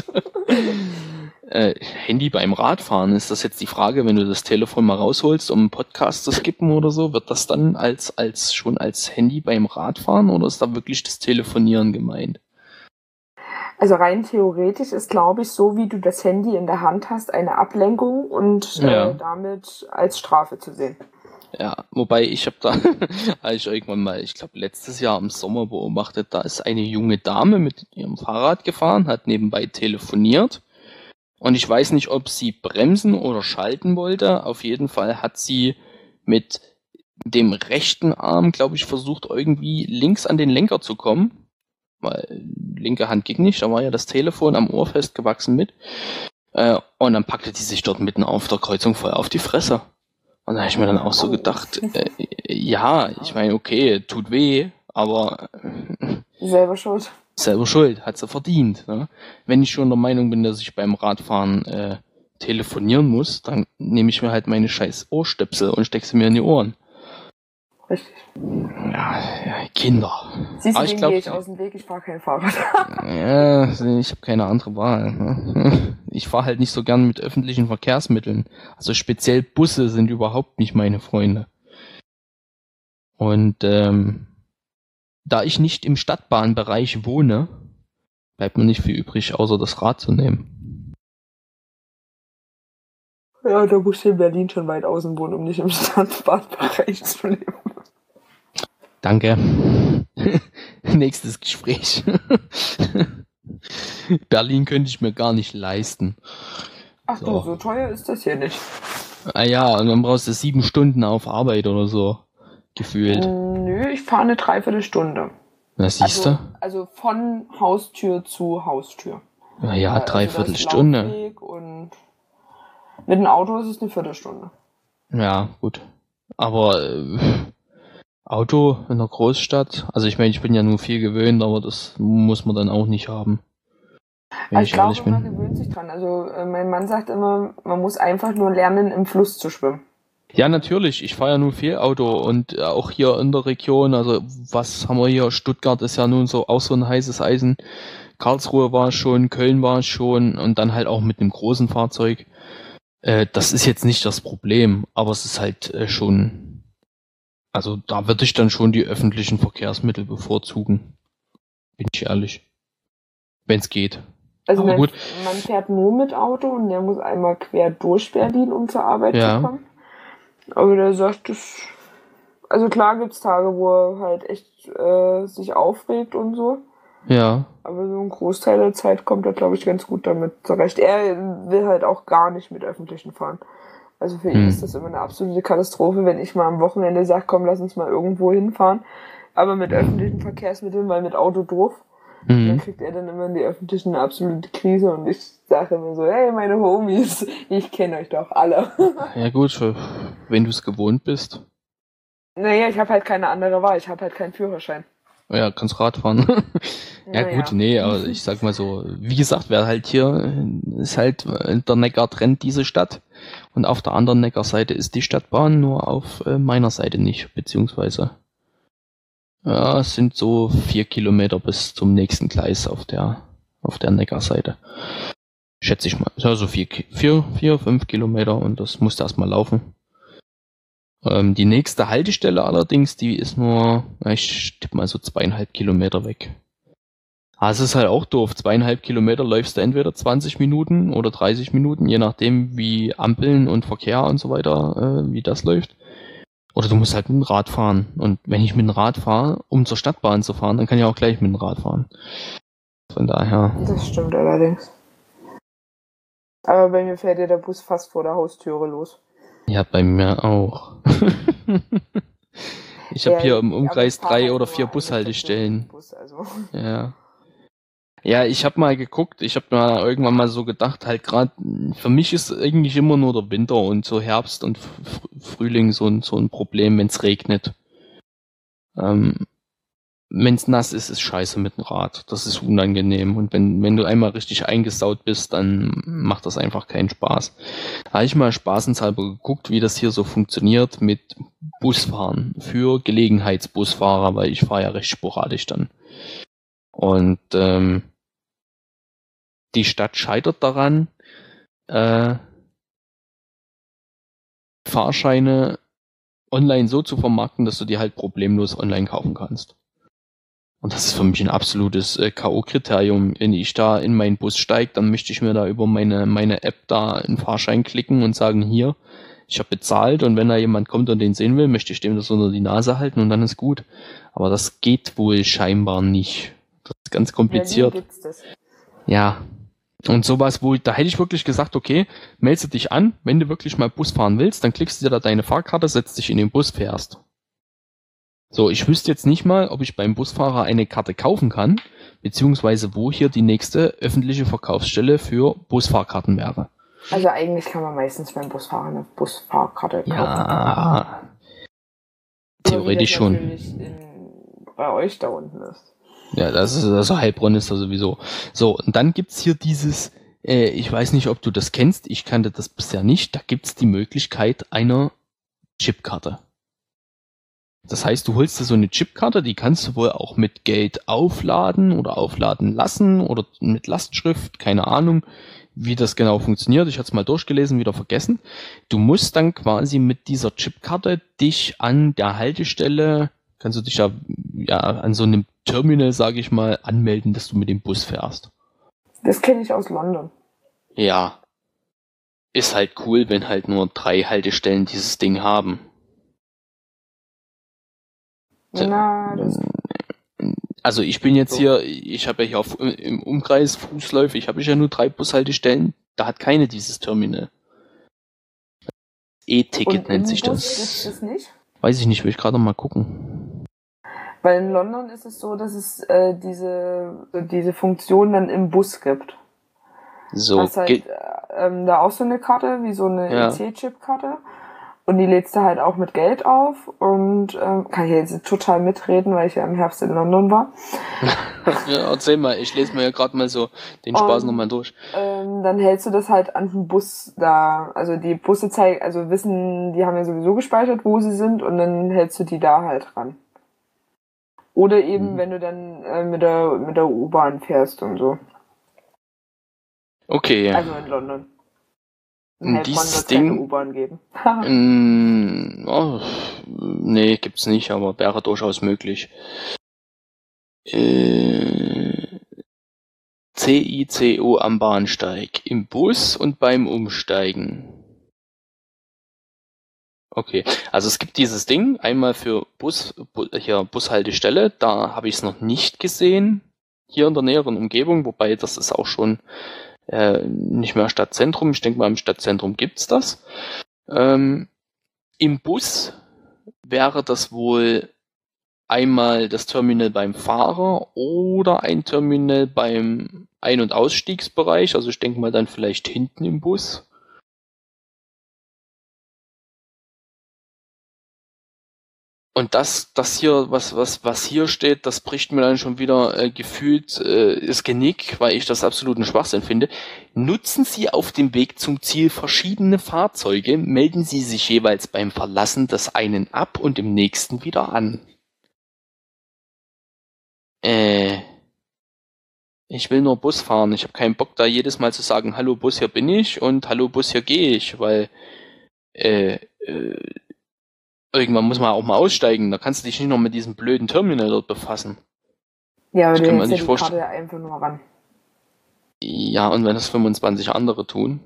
Handy beim Radfahren, ist das jetzt die Frage, wenn du das Telefon mal rausholst, um einen Podcast zu skippen oder so, wird das dann schon als Handy beim Radfahren oder ist da wirklich das Telefonieren gemeint? Also rein theoretisch ist, glaube ich, so wie du das Handy in der Hand hast, eine Ablenkung und damit als Strafe zu sehen. Ja, wobei ich habe ich irgendwann mal, ich glaube letztes Jahr im Sommer beobachtet, da ist eine junge Dame mit ihrem Fahrrad gefahren, hat nebenbei telefoniert. Und ich weiß nicht, ob sie bremsen oder schalten wollte. Auf jeden Fall hat sie mit dem rechten Arm, glaube ich, versucht, irgendwie links an den Lenker zu kommen. Weil linke Hand ging nicht, da war ja das Telefon am Ohr festgewachsen mit. Und dann packte die sich dort mitten auf der Kreuzung voll auf die Fresse. Und da habe ich mir dann auch so gedacht, ja, ich meine, okay, tut weh, aber selber schuld. Selber schuld, hat sie verdient. Ne? Wenn ich schon der Meinung bin, dass ich beim Radfahren telefonieren muss, dann nehme ich mir halt meine scheiß Ohrstöpsel und stecke sie mir in die Ohren. Richtig. Ja, Kinder. Siehst du, den gehe ich aus dem Weg, ich fahre kein Fahrrad. Ja, ich habe keine andere Wahl. Ne? Ich fahre halt nicht so gern mit öffentlichen Verkehrsmitteln. Also speziell Busse sind überhaupt nicht meine Freunde. Und da ich nicht im Stadtbahnbereich wohne, bleibt mir nicht viel übrig, außer das Rad zu nehmen. Ja, da musst du in Berlin schon weit außen wohnen, um nicht im Stadtbahnbereich zu leben. Danke. Nächstes Gespräch. Berlin könnte ich mir gar nicht leisten. Ach du, so teuer ist das hier nicht. Ah ja, und dann brauchst du 7 Stunden auf Arbeit oder so. Gefühlt. Nö, ich fahre eine Dreiviertelstunde. Na, siehst du? Also von Haustür zu Haustür. Ja, Dreiviertelstunde. Und mit dem Auto ist es eine Viertelstunde. Ja, gut. Aber Auto in einer Großstadt, also ich meine, ich bin ja nur viel gewöhnt, aber das muss man dann auch nicht haben. Wenn ich glaube, man gewöhnt sich dran. Also mein Mann sagt immer, man muss einfach nur lernen, im Fluss zu schwimmen. Ja, natürlich. Ich fahre ja nur viel Auto und auch hier in der Region, also was haben wir hier? Stuttgart ist ja nun so auch so ein heißes Eisen. Karlsruhe war es schon, Köln war es schon und dann halt auch mit einem großen Fahrzeug. Das ist jetzt nicht das Problem, aber es ist halt schon, also da würde ich dann schon die öffentlichen Verkehrsmittel bevorzugen. Bin ich ehrlich. Wenn es geht. Also man fährt nur mit Auto und der muss einmal quer durch Berlin, um zur Arbeit zu kommen. Aber der sagt, also klar gibt's Tage, wo er halt echt sich aufregt und so. Ja. Aber so ein Großteil der Zeit kommt er, glaube ich, ganz gut damit zurecht. Er will halt auch gar nicht mit Öffentlichen fahren. Also für ihn ist das immer eine absolute Katastrophe, wenn ich mal am Wochenende sage, komm, lass uns mal irgendwo hinfahren. Aber mit öffentlichen Verkehrsmitteln, weil mit Auto doof. Dann kriegt er dann immer in die Öffentlichen eine absolute Krise und ich sage immer so, hey, meine Homies, ich kenne euch doch alle. Ja gut, wenn du es gewohnt bist. Naja, ich habe halt keine andere Wahl, ich habe halt keinen Führerschein. Ja, kannst Rad fahren. Ja gut, nee, aber ich sag mal so, wie gesagt, wer halt hier ist halt, der Neckar trennt diese Stadt und auf der anderen Neckarseite ist die Stadtbahn, nur auf meiner Seite nicht, beziehungsweise ja, es sind so 4 Kilometer bis zum nächsten Gleis auf der Neckarseite. Schätze ich mal. Also 5 Kilometer und das musste erstmal laufen. Die nächste Haltestelle allerdings, die ist nur, ich tippe mal so 2,5 Kilometer weg. Es ist halt auch doof. 2,5 Kilometer läufst du entweder 20 Minuten oder 30 Minuten, je nachdem wie Ampeln und Verkehr und so weiter, wie das läuft. Oder du musst halt mit dem Rad fahren. Und wenn ich mit dem Rad fahre, um zur Stadtbahn zu fahren, dann kann ich auch gleich mit dem Rad fahren. Von daher. Das stimmt allerdings. Aber bei mir fährt ja der Bus fast vor der Haustüre los. Ja, bei mir auch. Ich habe hier im Umkreis 3 oder 4 Bushaltestellen. Ja, ich habe mal geguckt, ich habe mir irgendwann mal so gedacht, halt gerade für mich ist eigentlich immer nur der Winter und so Herbst und Frühling so ein Problem, wenn es regnet. Wenn es nass ist, ist scheiße mit dem Rad. Das ist unangenehm. Und wenn du einmal richtig eingesaut bist, dann macht das einfach keinen Spaß. Da habe ich mal spaßenshalber geguckt, wie das hier so funktioniert mit Busfahren für Gelegenheitsbusfahrer, weil ich fahre ja recht sporadisch dann. Und die Stadt scheitert daran, Fahrscheine online so zu vermarkten, dass du die halt problemlos online kaufen kannst. Und das ist für mich ein absolutes K.O.-Kriterium. Wenn ich da in meinen Bus steige, dann möchte ich mir da über meine App da einen Fahrschein klicken und sagen, hier, ich habe bezahlt, und wenn da jemand kommt und den sehen will, möchte ich dem das unter die Nase halten und dann ist gut. Aber das geht wohl scheinbar nicht. Das ist ganz kompliziert. Ja, gibt's das. Ja. Und sowas, da hätte ich wirklich gesagt, okay, melde dich an, wenn du wirklich mal Bus fahren willst, dann klickst du dir da deine Fahrkarte, setzt dich in den Bus, fährst. So, ich wüsste jetzt nicht mal, ob ich beim Busfahrer eine Karte kaufen kann, beziehungsweise wo hier die nächste öffentliche Verkaufsstelle für Busfahrkarten wäre. Also eigentlich kann man meistens beim Busfahrer eine Busfahrkarte kaufen. Ja, theoretisch schon. Natürlich bei euch da unten ist. Ja, das ist, also Heilbronn ist da sowieso. So, und dann gibt's hier dieses, ich weiß nicht, ob du das kennst, ich kannte das bisher nicht, da gibt's die Möglichkeit einer Chipkarte. Das heißt, du holst dir so eine Chipkarte, die kannst du wohl auch mit Geld aufladen oder aufladen lassen oder mit Lastschrift, keine Ahnung, wie das genau funktioniert. Ich hatte es mal durchgelesen, wieder vergessen. Du musst dann quasi mit dieser Chipkarte dich an der Haltestelle, kannst du dich ja an so einem Terminal, sage ich mal, anmelden, dass du mit dem Bus fährst. Das kenne ich aus London. Ja. Ist halt cool, wenn halt nur 3 Haltestellen dieses Ding haben. Also ich bin jetzt hier, ich habe ja hier im Umkreis fußläufig, habe ich ja nur 3 Bushaltestellen, da hat keine dieses Terminal. E-Ticket nennt sich das. Ist das nicht? Weiß ich nicht, will ich gerade noch mal gucken. Weil in London ist es so, dass es diese Funktion dann im Bus gibt. So, hast halt da auch so eine Karte, wie so eine EC-Chip-Karte. Und die lädst du halt auch mit Geld auf und kann ich jetzt total mitreden, weil ich ja im Herbst in London war. Ja, erzähl mal, ich lese mir ja gerade mal so den Spaß nochmal durch. Dann hältst du das halt an den Bus da, also die Busse zeigen, also wissen, die haben ja sowieso gespeichert, wo sie sind, und dann hältst du die da halt ran. Oder eben, wenn du dann mit der U-Bahn fährst und so. Okay. Also in London. Dieses Ding U-Bahn geben. Nee, gibt's nicht, aber wäre durchaus möglich. CICO am Bahnsteig, im Bus und beim Umsteigen. Okay, also es gibt dieses Ding, einmal für Bushaltestelle, da habe ich es noch nicht gesehen, hier in der näheren Umgebung, wobei das ist auch schon nicht mehr Stadtzentrum. Ich denke mal, im Stadtzentrum gibt's das. Im Bus wäre das wohl einmal das Terminal beim Fahrer oder ein Terminal beim Ein- und Ausstiegsbereich. Also ich denke mal dann vielleicht hinten im Bus. Und das hier, was hier steht, das bricht mir dann schon wieder gefühlt das Genick, weil ich das absoluten Schwachsinn finde. Nutzen Sie auf dem Weg zum Ziel verschiedene Fahrzeuge, melden Sie sich jeweils beim Verlassen des einen ab und im nächsten wieder an. Ich will nur Bus fahren. Ich habe keinen Bock, da jedes Mal zu sagen, hallo Bus, hier bin ich und hallo Bus, hier gehe ich, weil irgendwann muss man auch mal aussteigen. Da kannst du dich nicht noch mit diesem blöden Terminal dort befassen. Ja, aber du hältst ja die Karte ja einfach nur ran. Ja, und wenn das 25 andere tun.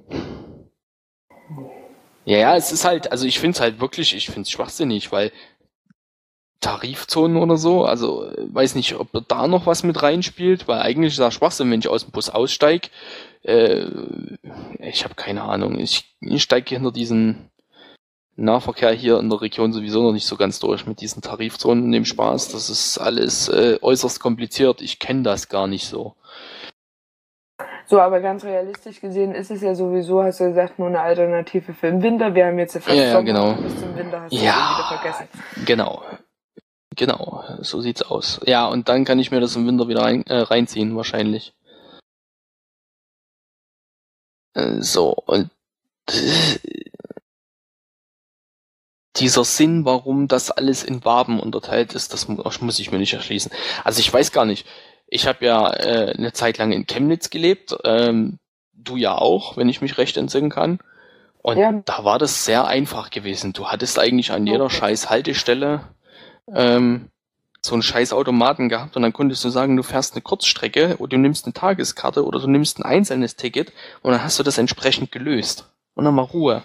Ja, es ist halt, also ich finde es halt wirklich, ich finde es schwachsinnig, weil Tarifzonen oder so, also weiß nicht, ob da noch was mit reinspielt, weil eigentlich ist das Schwachsinn, wenn ich aus dem Bus aussteige. Ich habe keine Ahnung. Ich steige hinter diesen Nahverkehr hier in der Region sowieso noch nicht so ganz durch mit diesen Tarifzonen und dem Spaß. Das ist alles äußerst kompliziert. Ich kenne das gar nicht so. So, aber ganz realistisch gesehen ist es ja sowieso, hast du gesagt, nur eine Alternative für den Winter. Wir haben jetzt ja fast Sommer, genau. und bis zum Winter hast du es wieder vergessen. Genau, so sieht's aus. Ja, und dann kann ich mir das im Winter wieder reinziehen, wahrscheinlich. So, und dieser Sinn, warum das alles in Waben unterteilt ist, das muss ich mir nicht erschließen. Also ich weiß gar nicht. Ich habe ja eine Zeit lang in Chemnitz gelebt, du ja auch, wenn ich mich recht entsinnen kann. Und Ja. da war das sehr einfach gewesen. Du hattest eigentlich an jeder scheiß Haltestelle so einen scheiß Automaten gehabt und dann konntest du sagen, du fährst eine Kurzstrecke oder du nimmst eine Tageskarte oder du nimmst ein einzelnes Ticket und dann hast du das entsprechend gelöst. Und dann mal Ruhe.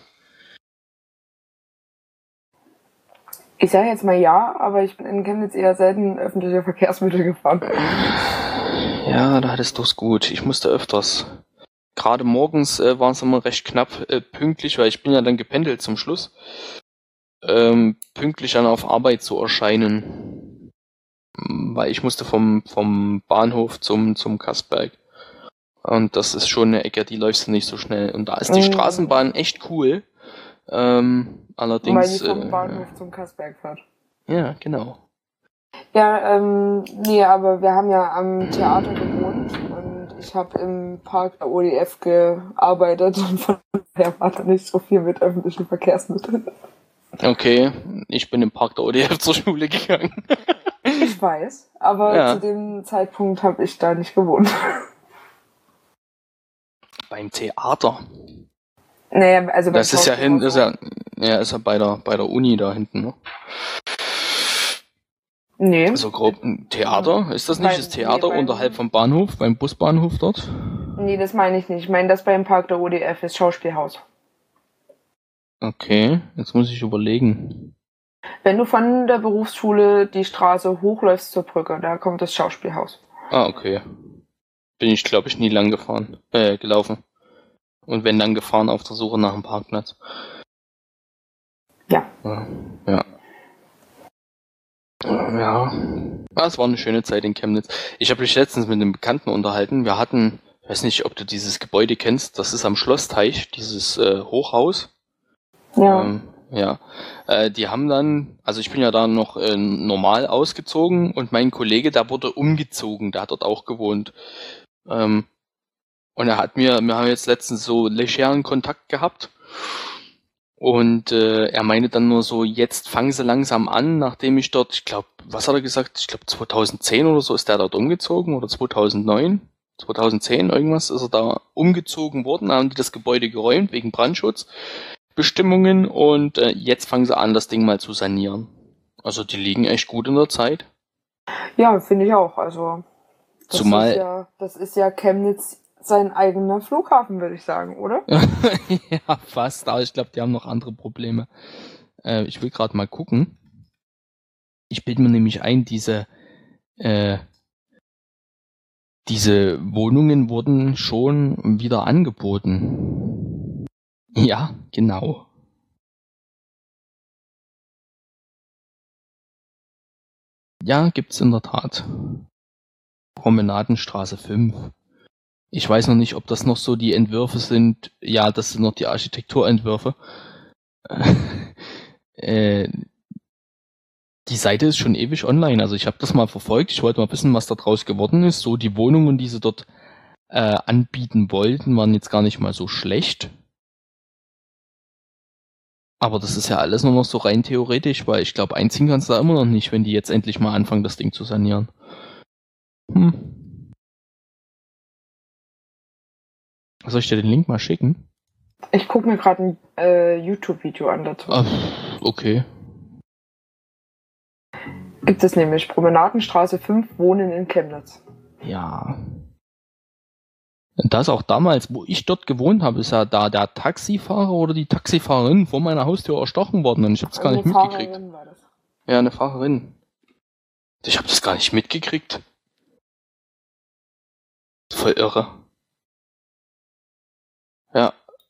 Ich sage jetzt mal ja, aber ich bin in Chemnitz eher selten öffentliche Verkehrsmittel gefahren. Ja, da hattest du es gut. Ich musste öfters. Gerade morgens war es immer recht knapp pünktlich, weil ich bin ja dann gependelt zum Schluss. Pünktlich dann auf Arbeit zu erscheinen. Weil ich musste vom Bahnhof zum Kasberg. Und das ist schon eine Ecke, die läufst du nicht so schnell. Und da ist die Straßenbahn echt cool. Allerdings. Weil die vom Bahnhof zum Kasberg fährt. Ja, genau. Ja, nee, aber wir haben ja am Theater gewohnt und ich habe im Park der ODF gearbeitet und von daher war da nicht so viel mit öffentlichen Verkehrsmitteln. Okay, ich bin im Park der ODF zur Schule gegangen. Ich weiß, aber zu dem Zeitpunkt habe ich da nicht gewohnt. Beim Theater? Naja, also das ist ja hinten, ist ja bei der Uni da hinten, ne? Nee. Also grob ein Theater, ist das nicht das Theater unterhalb vom Bahnhof, beim Busbahnhof dort? Nee, das meine ich nicht. Ich meine, das beim Park der ODF ist Schauspielhaus. Okay, jetzt muss ich überlegen. Wenn du von der Berufsschule die Straße hochläufst zur Brücke, da kommt das Schauspielhaus. Ah, okay. Bin ich, glaube ich, nie lang gelaufen. Und wenn dann gefahren auf der Suche nach einem Parkplatz. Ja. Ja. Ja. Es war eine schöne Zeit in Chemnitz. Ich habe mich letztens mit einem Bekannten unterhalten. Wir hatten, ich weiß nicht, ob du dieses Gebäude kennst, das ist am Schlossteich, dieses Hochhaus. Ja. Ja. Die haben dann, also ich bin ja da noch normal ausgezogen und mein Kollege, der wurde umgezogen, der hat dort auch gewohnt. Und wir haben jetzt letztens so legeren Kontakt gehabt. Und er meinte dann nur so, jetzt fangen sie langsam an, nachdem ich dort, ich glaube, was hat er gesagt? Ich glaube 2010 oder so ist der dort umgezogen oder 2009, 2010 irgendwas ist er da umgezogen worden, haben die das Gebäude geräumt wegen Brandschutzbestimmungen und jetzt fangen sie an, das Ding mal zu sanieren. Also die liegen echt gut in der Zeit. Ja, finde ich auch. Also zumal das ist ja Chemnitz sein eigener Flughafen, würde ich sagen, oder? Ja, fast, aber ich glaube, die haben noch andere Probleme. Ich will gerade mal gucken. Ich bilde mir nämlich ein, diese Wohnungen wurden schon wieder angeboten. Ja, genau. Ja, gibt's in der Tat. Promenadenstraße 5. Ich weiß noch nicht, ob das noch so die Entwürfe sind. Ja, das sind noch die Architekturentwürfe. Die Seite ist schon ewig online. Also ich habe das mal verfolgt. Ich wollte mal wissen, was da draus geworden ist. So die Wohnungen, die sie dort anbieten wollten, waren jetzt gar nicht mal so schlecht. Aber das ist ja alles nur noch so rein theoretisch, weil ich glaube, einziehen kannst du da immer noch nicht, wenn die jetzt endlich mal anfangen, das Ding zu sanieren. Soll ich dir den Link mal schicken? Ich gucke mir gerade ein YouTube-Video an dazu. Okay. Gibt es nämlich Promenadenstraße 5, Wohnen in Chemnitz. Ja. Das auch damals, wo ich dort gewohnt habe, ist ja da der Taxifahrer oder die Taxifahrerin vor meiner Haustür erstochen worden und ich habe es gar nicht mitgekriegt. Fahrerin war das. Ja, eine Fahrerin. Ich habe das gar nicht mitgekriegt. Voll irre. Ja.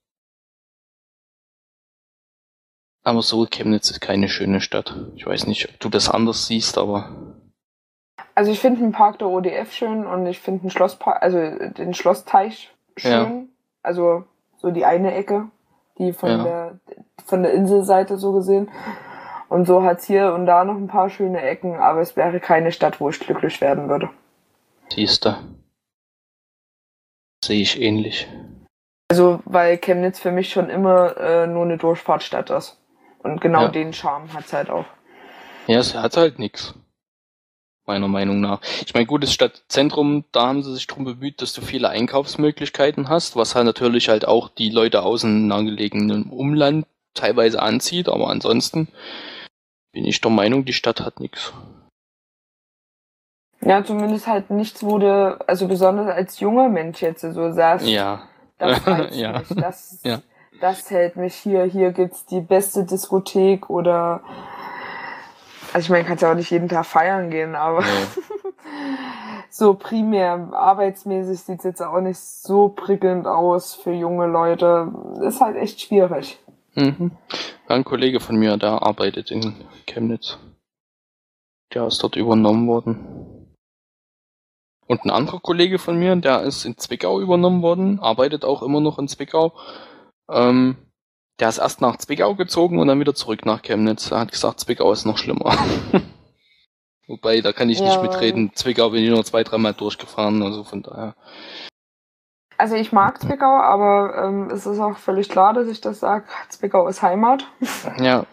Aber so, Chemnitz ist keine schöne Stadt. Ich weiß nicht, ob du das anders siehst, aber... Also ich finde den Park der ODF schön und ich finde den Schlossteich schön. Ja. Also so die eine Ecke, die von Ja. der Inselseite so gesehen. Und so hat's hier und da noch ein paar schöne Ecken, aber es wäre keine Stadt, wo ich glücklich werden würde. Siehste. Sehe ich ähnlich. Also, weil Chemnitz für mich schon immer nur eine Durchfahrtsstadt ist. Und genau Ja. den Charme hat's halt auch. Ja, es hat halt nichts. Meiner Meinung nach. Ich meine, gutes Stadtzentrum, da haben sie sich drum bemüht, dass du viele Einkaufsmöglichkeiten hast, was halt natürlich halt auch die Leute aus dem nahegelegenen Umland teilweise anzieht, aber ansonsten bin ich der Meinung, die Stadt hat nichts. Ja, zumindest halt nichts, wo du, also besonders als junger Mensch jetzt so sagst, Ja. das reizt Ja. mich, Ja. das hält mich hier gibt's die beste Diskothek oder, also ich meine, kannst ja auch nicht jeden Tag feiern gehen, aber Nee. so primär arbeitsmäßig sieht's jetzt auch nicht so prickelnd aus für junge Leute. Ist halt echt schwierig. Mhm. Ein Kollege von mir, der arbeitet in Chemnitz. Der ist dort übernommen worden. Und ein anderer Kollege von mir, der ist in Zwickau übernommen worden, arbeitet auch immer noch in Zwickau. Der ist erst nach Zwickau gezogen und dann wieder zurück nach Chemnitz. Er hat gesagt, Zwickau ist noch schlimmer. Wobei, da kann ich nicht mitreden. Zwickau bin ich nur 2-3 Mal durchgefahren, also von daher. Also ich mag Zwickau, aber es ist auch völlig klar, dass ich das sage. Zwickau ist Heimat. Ja.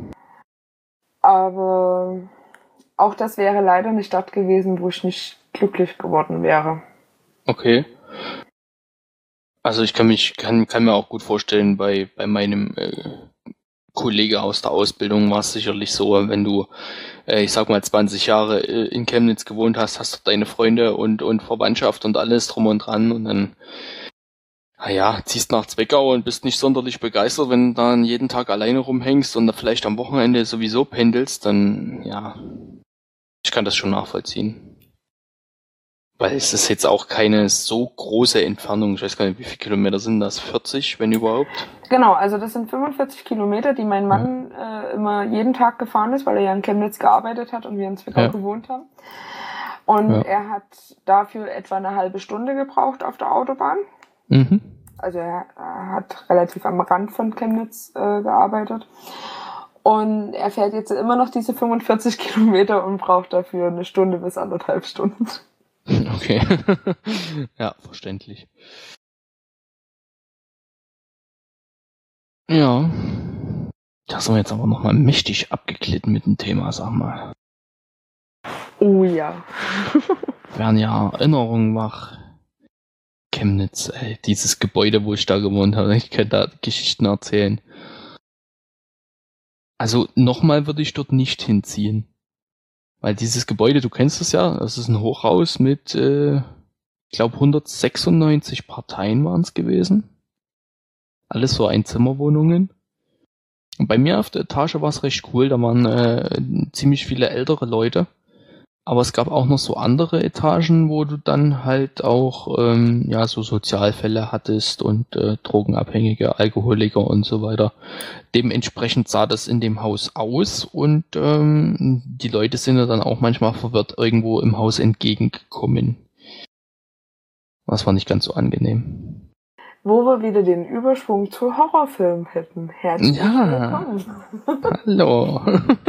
Aber auch das wäre leider eine Stadt gewesen, wo ich nicht glücklich geworden wäre. Okay. Also ich kann mir auch gut vorstellen, bei meinem Kollege aus der Ausbildung war es sicherlich so, wenn du, ich sag mal 20 Jahre in Chemnitz gewohnt hast, hast du deine Freunde und Verwandtschaft und alles drum und dran und dann, naja, ziehst nach Zwickau und bist nicht sonderlich begeistert, wenn du dann jeden Tag alleine rumhängst und dann vielleicht am Wochenende sowieso pendelst, dann, ja, ich kann das schon nachvollziehen. Weil es ist jetzt auch keine so große Entfernung. Ich weiß gar nicht, wie viele Kilometer sind das? 40, wenn überhaupt? Genau, also das sind 45 Kilometer, die mein Mann immer jeden Tag gefahren ist, weil er ja in Chemnitz gearbeitet hat und wir in Zwickau gewohnt haben. Und er hat dafür etwa eine halbe Stunde gebraucht auf der Autobahn. Mhm. Also er hat relativ am Rand von Chemnitz gearbeitet. Und er fährt jetzt immer noch diese 45 Kilometer und braucht dafür eine Stunde bis 1,5 Stunden. Okay. Ja, verständlich. Ja. Da sind wir jetzt aber nochmal mächtig abgeglitten mit dem Thema, sag mal. Oh ja. Werden ja Erinnerungen wach. Chemnitz, ey, dieses Gebäude, wo ich da gewohnt habe, ich kann da Geschichten erzählen. Also nochmal würde ich dort nicht hinziehen. Weil dieses Gebäude, du kennst es ja, das ist ein Hochhaus mit, ich glaube 196 Parteien waren es gewesen. Alles so Einzimmerwohnungen. Und bei mir auf der Etage war es recht cool, da waren ziemlich viele ältere Leute. Aber es gab auch noch so andere Etagen, wo du dann halt auch ja so Sozialfälle hattest und Drogenabhängige, Alkoholiker und so weiter. Dementsprechend sah das in dem Haus aus und die Leute sind ja dann auch manchmal verwirrt irgendwo im Haus entgegengekommen. Das war nicht ganz so angenehm. Wo wir wieder den Überschwung zu Horrorfilmen hätten. Herzlich willkommen. Hallo.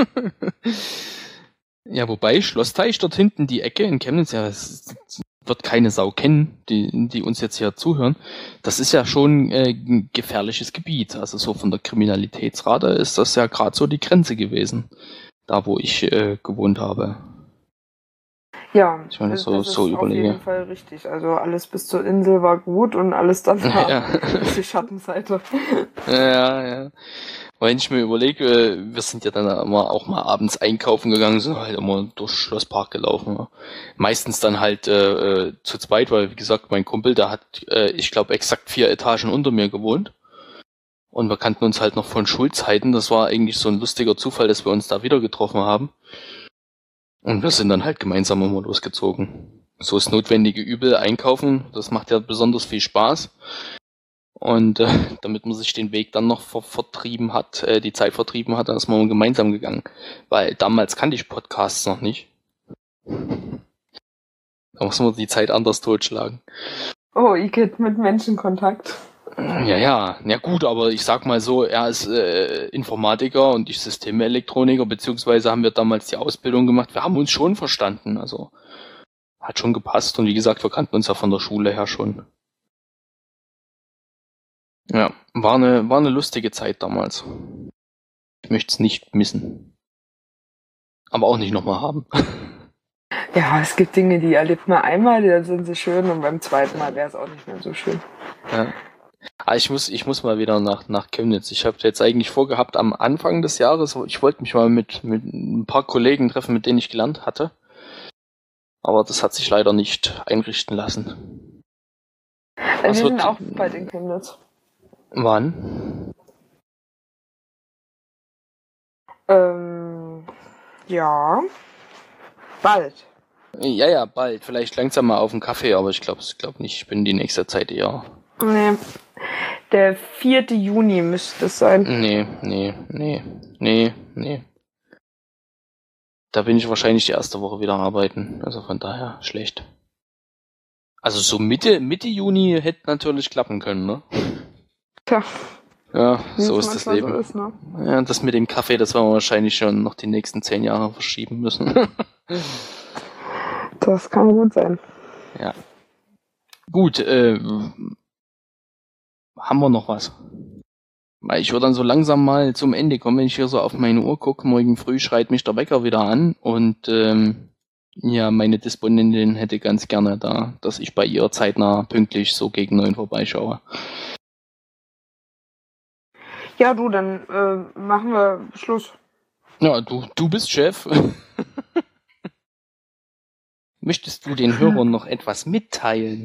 Ja, wobei Schlossteich dort hinten die Ecke in Chemnitz, ja, es wird keine Sau kennen, die uns jetzt hier zuhören. Das ist ja schon ein gefährliches Gebiet. Also so von der Kriminalitätsrate ist das ja gerade so die Grenze gewesen, da wo ich gewohnt habe. Ja, ich meine, das so ist überlege. auf jeden Fall richtig. Also alles bis zur Insel war gut und alles danach ist die Schattenseite. Ja. Wenn ich mir überlege, wir sind ja dann auch mal abends einkaufen gegangen, sind halt immer durch Schlosspark gelaufen. Ja. Meistens dann halt zu zweit, weil wie gesagt, mein Kumpel, der hat, ich glaube, exakt 4 Etagen unter mir gewohnt. Und wir kannten uns halt noch von Schulzeiten. Das war eigentlich so ein lustiger Zufall, dass wir uns da wieder getroffen haben. Und wir sind dann halt gemeinsam immer losgezogen. So das notwendige Übel einkaufen, das macht ja besonders viel Spaß. Und damit man sich den Weg dann noch vertrieben hat, die Zeit vertrieben hat, dann ist man gemeinsam gegangen. Weil damals kannte ich Podcasts noch nicht. Da muss man die Zeit anders totschlagen. Oh, Igitt mit Menschenkontakt. Ja gut, aber ich sag mal so, er ist Informatiker und ich Systemelektroniker, beziehungsweise haben wir damals die Ausbildung gemacht. Wir haben uns schon verstanden, also hat schon gepasst und wie gesagt, wir kannten uns ja von der Schule her schon. Ja, war eine lustige Zeit damals. Ich möchte es nicht missen. Aber auch nicht nochmal haben. Ja, es gibt Dinge, die erlebt man einmal, dann sind sie schön und beim zweiten Mal wäre es auch nicht mehr so schön. Ja. Aber ich muss mal wieder nach Chemnitz. Ich habe jetzt eigentlich vorgehabt, am Anfang des Jahres, ich wollte mich mal mit ein paar Kollegen treffen, mit denen ich gelernt hatte. Aber das hat sich leider nicht einrichten lassen. Wir sind auch bald in Chemnitz. Wann? Ja, bald. Ja, bald. Vielleicht langsam mal auf einen Kaffee, aber ich glaube nicht. Ich bin die nächste Zeit eher. Nee. Der 4. Juni müsste es sein. Nee. Da bin ich wahrscheinlich die erste Woche wieder arbeiten. Also von daher schlecht. Also so Mitte Juni hätte natürlich klappen können, ne? Tja. Ja, so ist das Leben. So ist, ne? Ja, das mit dem Kaffee, das werden wir wahrscheinlich schon noch die nächsten 10 Jahre verschieben müssen. Das kann gut sein. Ja. Gut, haben wir noch was? Weil ich würde dann so langsam mal zum Ende kommen, wenn ich hier so auf meine Uhr gucke. Morgen früh schreit mich der Wecker wieder an und ja, meine Disponentin hätte ganz gerne da, dass ich bei ihr zeitnah pünktlich so gegen 9 vorbeischaue. Ja, du, dann machen wir Schluss. Ja, du bist Chef. Möchtest du den Hörern noch etwas mitteilen?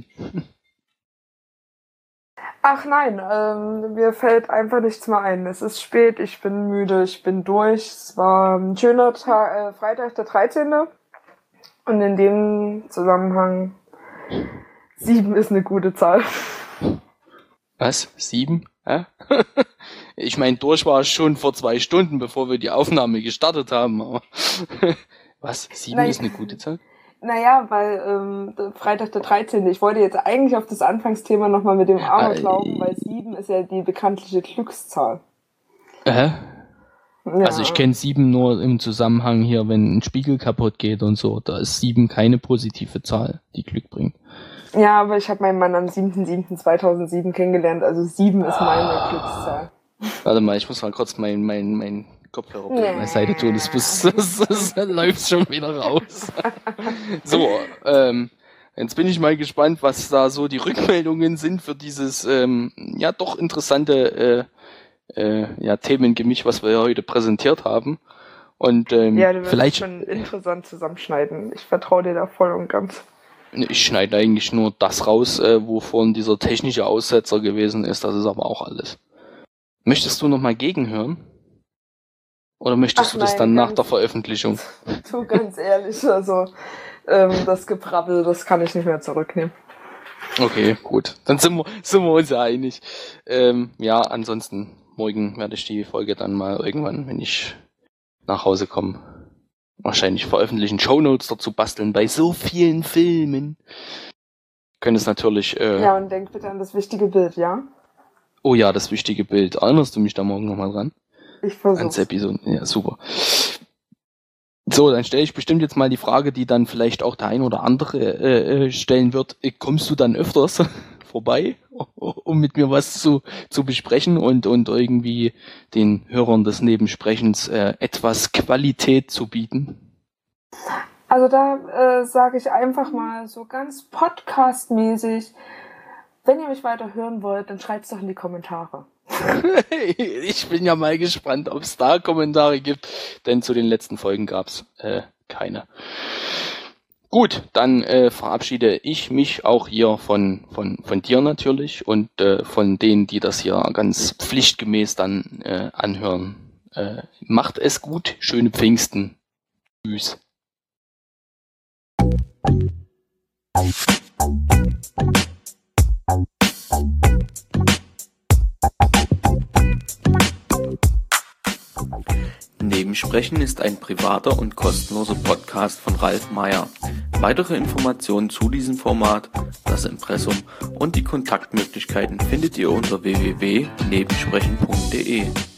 Ach nein, mir fällt einfach nichts mehr ein. Es ist spät, ich bin müde, ich bin durch. Es war ein schöner Tag, Freitag der 13. Und in dem Zusammenhang 7 ist eine gute Zahl. Was? 7? Hä? Ich meine, durch war es schon vor 2 Stunden, bevor wir die Aufnahme gestartet haben. Aber was? 7 ist eine gute Zahl? Naja, weil Freitag der 13. Ich wollte jetzt eigentlich auf das Anfangsthema nochmal mit dem Amoklaufen, weil 7 ist ja die bekanntliche Glückszahl. Ja. Also ich kenne 7 nur im Zusammenhang hier, wenn ein Spiegel kaputt geht und so. Da ist 7 keine positive Zahl, die Glück bringt. Ja, aber ich habe meinen Mann am 7.7.2007 kennengelernt, also 7 ist meine Glückszahl. Warte mal, ich muss mal kurz mein Kopfhörer beiseite tun, das läuft schon wieder raus. So, jetzt bin ich mal gespannt, was da so die Rückmeldungen sind für dieses ja doch interessante Themengemisch, was wir heute präsentiert haben. Und ja, du wirst vielleicht schon interessant zusammenschneiden. Ich vertraue dir da voll und ganz. Ich schneide eigentlich nur das raus, wovon dieser technische Aussetzer gewesen ist. Das ist aber auch alles. Möchtest du nochmal gegenhören? Oder möchtest du das dann nach der Veröffentlichung? Du, ganz ehrlich, also das Gebrabbel, das kann ich nicht mehr zurücknehmen. Okay, gut. Dann sind wir uns ja einig. Ja, ansonsten, morgen werde ich die Folge dann mal irgendwann, wenn ich nach Hause komme, wahrscheinlich veröffentlichen, Shownotes dazu basteln, bei so vielen Filmen. Können es natürlich... ja, und denk bitte an das wichtige Bild, ja? Oh ja, das wichtige Bild. Erinnerst du mich da morgen nochmal dran? Ich versuch's. Ans Episode. Ja, super. So, dann stelle ich bestimmt jetzt mal die Frage, die dann vielleicht auch der ein oder andere stellen wird. Kommst du dann öfters vorbei, um mit mir was zu besprechen und irgendwie den Hörern des Nebensprechens etwas Qualität zu bieten? Also da sage ich einfach mal so ganz podcastmäßig, wenn ihr mich weiter hören wollt, dann schreibt's doch in die Kommentare. Ich bin ja mal gespannt, ob es da Kommentare gibt, denn zu den letzten Folgen gab's keine. Gut, dann verabschiede ich mich auch hier von dir natürlich und von denen, die das hier ganz pflichtgemäß dann anhören. Macht es gut, schöne Pfingsten. Tschüss. Nebensprechen ist ein privater und kostenloser Podcast von Ralf Meyer. Weitere Informationen zu diesem Format, das Impressum und die Kontaktmöglichkeiten findet ihr unter www.nebensprechen.de.